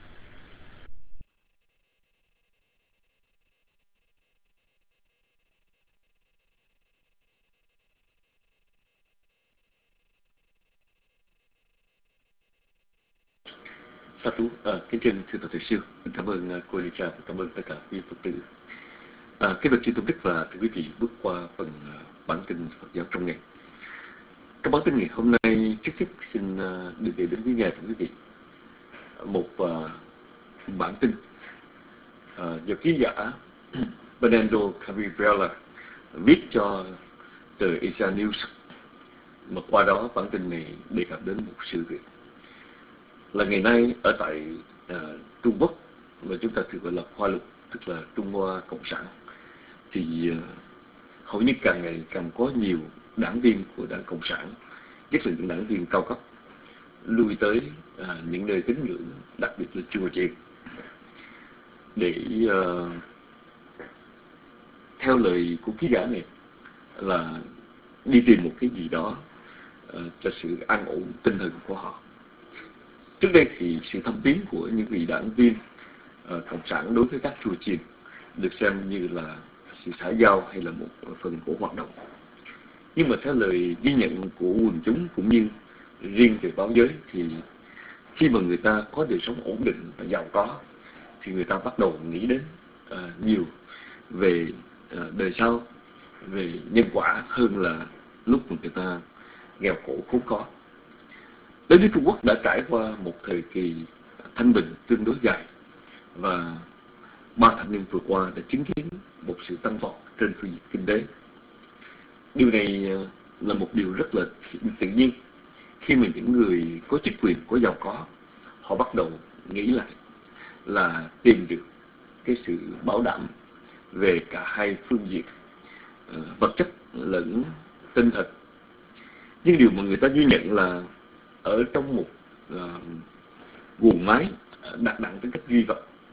Sa thú, à, kính trên Thượng tọa Tuệ Siêu, cảm ơn uh, cô Elisa và cảm ơn tất cả quý Phật tử. À, kính bạch chư tôn đức và thưa quý vị, bước qua phần uh, bản tin Phật giáo trong ngày. Trong bản tin ngày hôm nay, trước nhất xin uh, được gửi đến với ngài và quý vị một uh, bản tin uh, do ký giả Bernardo Cabrera viết cho tờ Asia News, mà qua đó bản tin này đề cập đến một sự việc là ngày nay ở tại uh, Trung Quốc, mà chúng ta thường gọi là Hoa Lục, tức là Trung Hoa Cộng sản, thì uh, hầu như càng ngày càng có nhiều đảng viên của đảng Cộng sản, nhất là những đảng viên cao cấp, lui tới uh, những nơi tín ngưỡng, đặc biệt là chùa chiền, để uh, theo lời của ký giả này là đi tìm một cái gì đó uh, cho sự an ổn tinh thần của họ. Trước đây thì sự thâm tín của những vị đảng viên uh, cộng sản đối với các chùa chiền được xem như là sự xã giao hay là một phần của hoạt động. Nhưng mà theo lời ghi nhận của quần chúng cũng như riêng về báo giới, thì khi mà người ta có đời sống ổn định và giàu có thì người ta bắt đầu nghĩ đến uh, nhiều về uh, đời sau, về nhân quả hơn là lúc mà người ta nghèo khổ khốn khó. Đất nước Trung Quốc đã trải qua một thời kỳ thanh bình tương đối dài, và ba thập niên vừa qua đã chứng kiến một sự tăng vọt trên phương diện kinh tế. Điều này là một điều rất là tự nhiên khi mà những người có chức quyền, có giàu có, họ bắt đầu nghĩ lại là tìm được cái sự bảo đảm về cả hai phương diện vật chất lẫn tinh thần. Nhưng điều mà người ta ghi nhận là ở trong một uh, guồng máy đặt nặng tính cách duy vật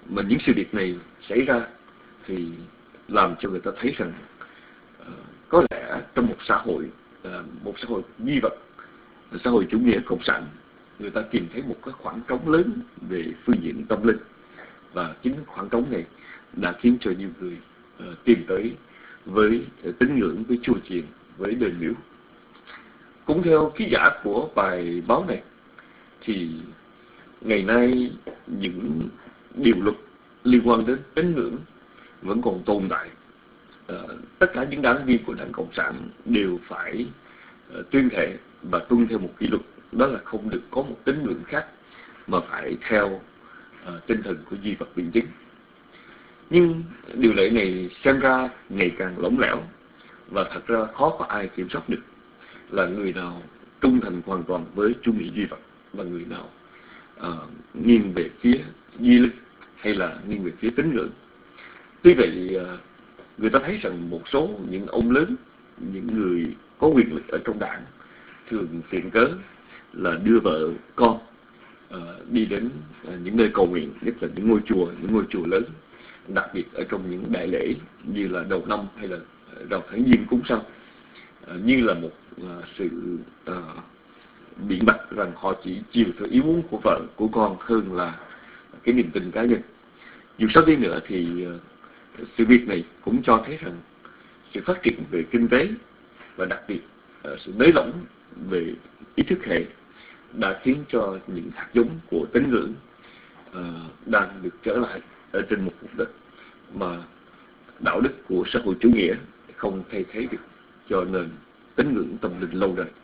mà những sự việc này xảy ra thì làm cho người ta thấy rằng uh, có lẽ trong một xã hội uh, một xã hội duy vật, xã hội chủ nghĩa cộng sản, người ta tìm thấy một cái khoảng trống lớn về phương diện tâm linh, và chính khoảng trống này đã khiến cho nhiều người uh, tìm tới với uh, tín ngưỡng, với chùa chiền, với đền miếu. Cũng theo ký giả của bài báo này thì ngày nay những điều luật liên quan đến tín ngưỡng vẫn còn tồn tại. Uh, tất cả những đảng viên của Đảng Cộng sản đều phải uh, tuyên thệ và tuân theo một kỷ luật, đó là không được có một tín ngưỡng khác mà phải theo uh, tinh thần của duy vật biện chứng. Nhưng điều lệ này xem ra ngày càng lỏng lẻo, và thật ra khó có ai kiểm soát được là người nào trung thành hoàn toàn với chủ nghĩa duy vật và người nào uh, nghiêng về phía duy linh hay là nghiêng về phía tín ngưỡng. Tuy vậy, uh, người ta thấy rằng một số những ông lớn, những người có quyền lực ở trong đảng thường viện cớ là đưa vợ con uh, đi đến uh, những nơi cầu nguyện, nhất là những ngôi chùa, những ngôi chùa lớn, đặc biệt ở trong những đại lễ như là đầu năm hay là rằm tháng Giêng cúng sau, uh, như là một uh, sự uh, biện bạch rằng họ chỉ chiều theo ý muốn của vợ, của con hơn là cái niềm tin cá nhân. Dù sao đi nữa thì uh, sự việc này cũng cho thấy rằng sự phát triển về kinh tế và đặc biệt uh, sự nới lỏng về ý thức hệ đã khiến cho những hạt giống của tín ngưỡng uh, đang được trở lại ở trên một vùng đất mà đạo đức của xã hội chủ nghĩa không thay thế được cho nền tín ngưỡng tâm linh lâu đời.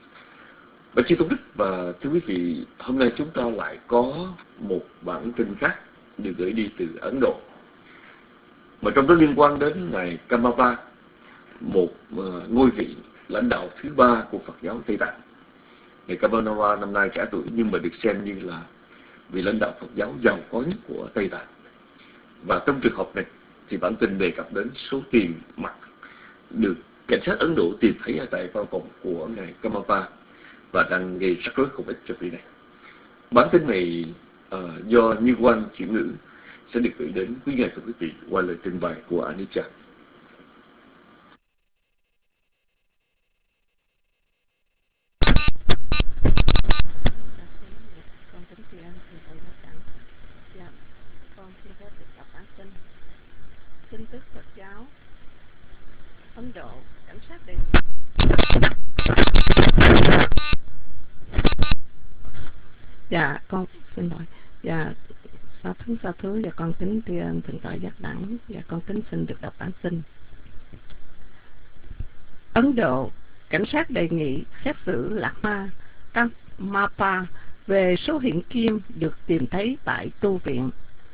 Và chư tôn đức và thưa quý vị, hôm nay chúng ta lại có một bản tin khác được gửi đi từ Ấn Độ, mà trong đó liên quan đến ngài Karmapa, một uh, ngôi vị lãnh đạo thứ ba của Phật giáo Tây Tạng. Ngài Karmapa năm nay trẻ tuổi nhưng mà được xem như là vị lãnh đạo Phật giáo giàu có nhất của Tây Tạng. Và trong trường hợp này thì bản tin đề cập đến số tiền mặt được cảnh sát Ấn Độ tìm thấy ở tại văn phòng của ngài Karmapa và đang gây rắc rối không ít cho vị này. Bản tin này uh, do Như Quan chuyển ngữ sẽ được gửi đến quý ngài và quý vị qua lời trình bày của Anicca. Tin tức Phật giáo Ấn Độ, cảnh sát đề Dạ, con xin lỗi. Dạ, sa thứ sa thứ và con kính tri ân thượng tọa giác đẳng và con kính xin được đọc bản tin. Ấn Độ, cảnh sát đề nghị xét xử Lạc Ma Karmapa về số hiện kim được tìm thấy tại tu viện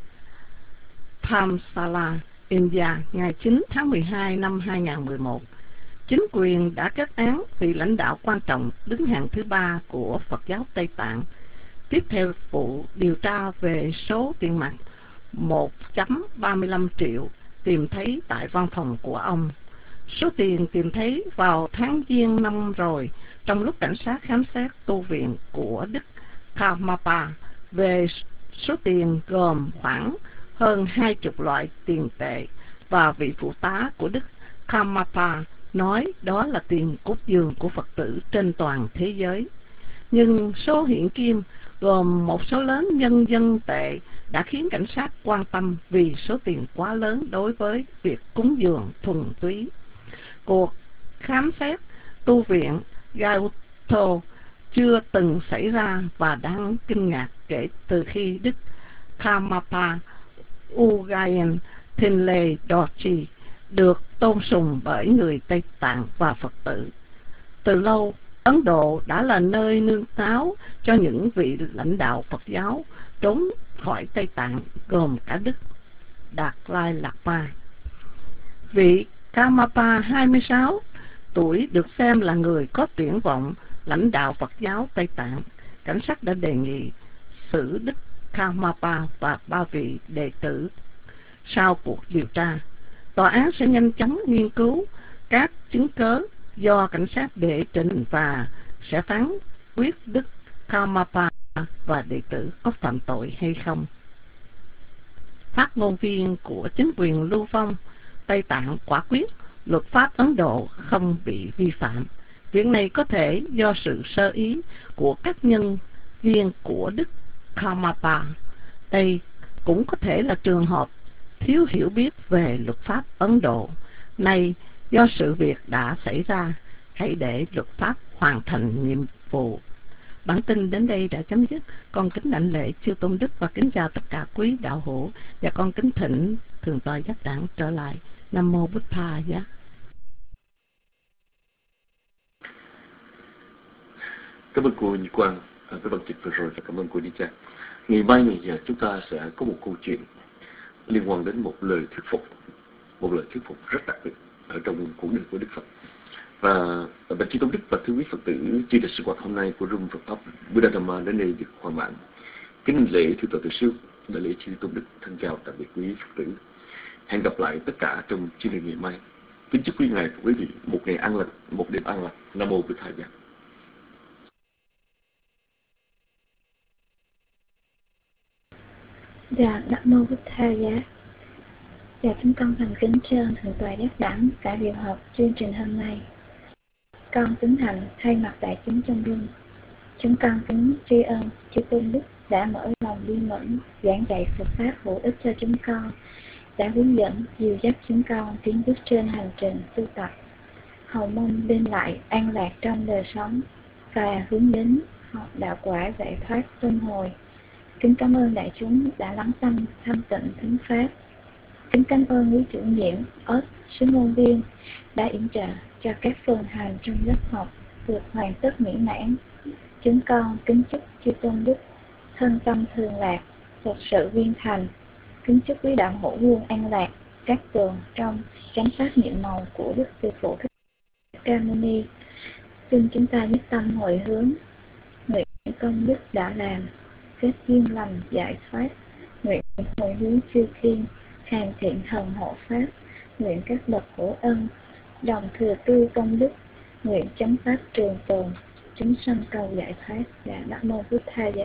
Dharmsala, India ngày chín tháng mười hai năm hai nghìn không trăm mười một. Chính quyền đã kết án vị lãnh đạo quan trọng đứng hàng thứ ba của Phật giáo Tây Tạng, tiếp theo vụ điều tra về số tiền mặt một phẩy ba mươi lăm triệu tìm thấy tại văn phòng của ông. Số tiền tìm thấy vào tháng Giêng năm rồi, trong lúc cảnh sát khám xét tu viện của Đức Karmapa, về số tiền gồm khoảng hơn hai chục loại tiền tệ, và vị phụ tá của Đức Karmapa nói đó là tiền cúng dường của Phật tử trên toàn thế giới. Nhưng số hiện kim gồm một số lớn nhân dân tệ đã khiến cảnh sát quan tâm vì số tiền quá lớn đối với việc cúng dường thuần túy. Cuộc khám xét tu viện Gautho chưa từng xảy ra và đáng kinh ngạc kể từ khi Đức Karmapa Ugayen Thinle Dorji được tôn sùng bởi người Tây Tạng và Phật tử. Từ lâu, Ấn Độ đã là nơi nương náu cho những vị lãnh đạo Phật giáo trốn khỏi Tây Tạng, gồm cả Đức Đạt Lai Lạt Ma. Vị Karmapa hai mươi sáu tuổi được xem là người có triển vọng lãnh đạo Phật giáo Tây Tạng. Cảnh sát đã đề nghị xử Đức Karmapa và ba vị đệ tử. Sau cuộc điều tra, tòa án sẽ nhanh chóng nghiên cứu các chứng cớ do cảnh sát đệ trình và sẽ phán quyết Đức Karmapa và đệ tử có phạm tội hay không. phát ngôn viên của chính quyền Lưu Phong, Tây Tạng quả quyết luật pháp Ấn Độ không bị vi phạm. Việc này có thể do sự sơ ý của các nhân viên của Đức Karmapa. Đây cũng có thể là trường hợp thiếu hiểu biết về luật pháp Ấn Độ. Này, do sự việc đã xảy ra, hãy để luật pháp hoàn thành nhiệm vụ. Bản tin đến đây đã chấm dứt. Con kính đảnh lễ Chư Tôn Đức và kính chào tất cả quý đạo hữu, và con kính thỉnh Thượng tọa Giác Đẳng trở lại. Nam mô Bụt Tha Giá. Cảm ơn cô Nhị Quang với bản dịch vừa rồi, và cảm ơn cô Đi Cha. Ngày mai này chúng ta sẽ có một câu chuyện liên quan đến một lời thuyết phục, một lời thuyết phục rất đặc biệt ở trong cuộc đời của Đức Phật. Và bạch Chư Tôn Đức và thưa quý Phật tử, chi tiết sinh hoạt hôm nay của Room Phật Pháp Buddha Dhamma đến đây được hoàn mãn. Kính lễ thưa tọa tự sư, đại lễ Chư Tôn Đức, thân chào tạm biệt quý Phật tử. Hẹn gặp lại tất cả trong chương trình ngày mai. Kính chúc quý ngài và quý vị một ngày an lành, một đêm an lành. Nam mô Bụt Tha Giá. Dạ, Nam mô Bụt Tha Giá. Dạ, chúng con thành kính trơn Thượng tọa Giác Đẳng đã điều hợp chương trình hôm nay. Con kính hạnh thay mặt đại chúng trong room, chúng con kính tri ân Chư Tôn Đức đã mở lòng bi mẫn giảng dạy Phật pháp hữu ích cho chúng con, đã hướng dẫn dìu dắt chúng con tiến bước trên hành trình tu tập, hầu mong đem lại an lạc trong đời sống và hướng đến học đạo quả giải thoát luân hồi. Kính cảm ơn đại chúng đã lắng tâm thanh tịnh thính pháp. Kính cảm ơn quý chủ nhiệm ớt sứ ngôn viên đã yểm trợ cho các phần hành trong lớp học được hoàn tất mỹ mãn. Chúng con kính chúc Chư Tôn Đức thân tâm thường lạc, thật sự viên thành. Kính chúc quý đạo hữu luôn an lạc, các tường trong chánh pháp nhiệm màu của Đức Sư Phụ Thích Ca Mâu Ni. Xin chúng ta nhất tâm hồi hướng, nguyện công đức đã làm, kết duyên lành giải thoát, nguyện hồi hướng chư thiên, hàng thiện thần hộ pháp, nguyện các bậc hữu ân, đồng thừa tư công đức, nguyện chánh pháp trường tồn, chúng sanh cầu giải thoát. Dạ, Nam mô Bụt Tha Giá.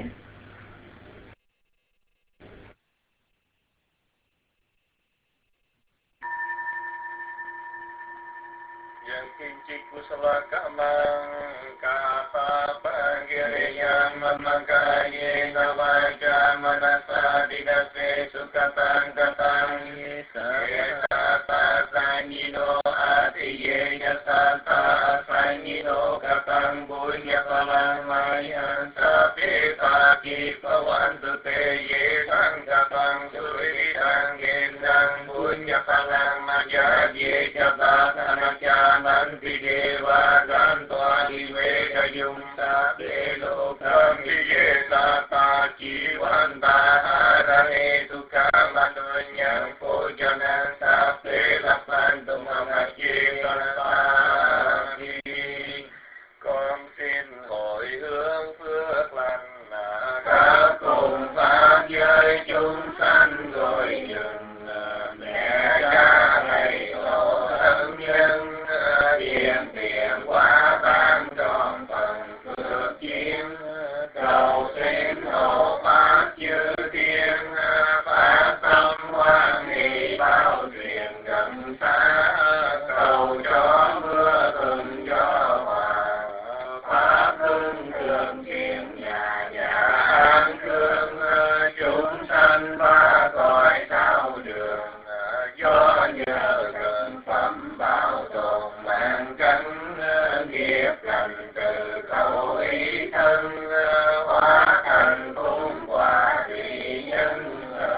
Yang kinci kusala kamang kapapa giriyam mamakaye navaja manasa didase sukatang katang yesata sanyino atiye yasata sanyino katang bunya palang mayan sapi paki pawantu te ye sang katang suri tang gendang bunya palang maya ye jata sanakya Nanti Deva Gantua Diveda Yumsa Belo Kambiye Sata Jiwanta Harane Tukang Manunyang Pojanan Sape Lapan Tumamachi Kanapati. Con xin hồi hướng phước lành các cùng pháp giới chúng sanh rồi dừng mẹ cha thầy tổ thân nhân tiền tiền quá ban tròn phần phước chiếm cầu xin hộ pháp chư thiên phát tâm hoan hỷ bao truyền gần xa cầu cho mưa thuận cho hòa pháp hưng cường thiện nhà nhà an cương chúng sanh ba cõi sao đường do nhờ gần phẩm bảo tồn mạng cánh nghiệp lành từ khẩu ý thân hóa thành phúc quả vị nhân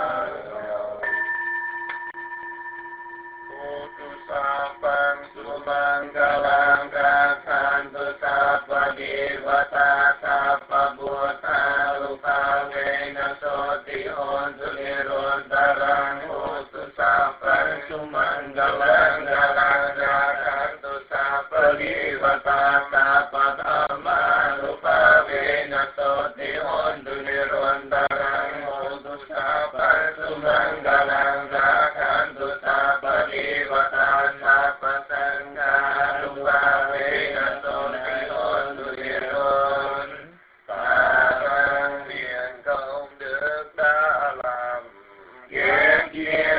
Putusapang sumanggalang kathantu sapa devata sapa bhuta rupa vena soti hontu nirodharang putusapang sumanggalang kathantu sapa devata sapa dhamma rupa vena soti hontu nirodharang putusapang sumanggalang kathantu sapa devata sapa sangha rupa vena soti hontu nirodharang. Ta tăng thiện công đức đã làm, ghét duyên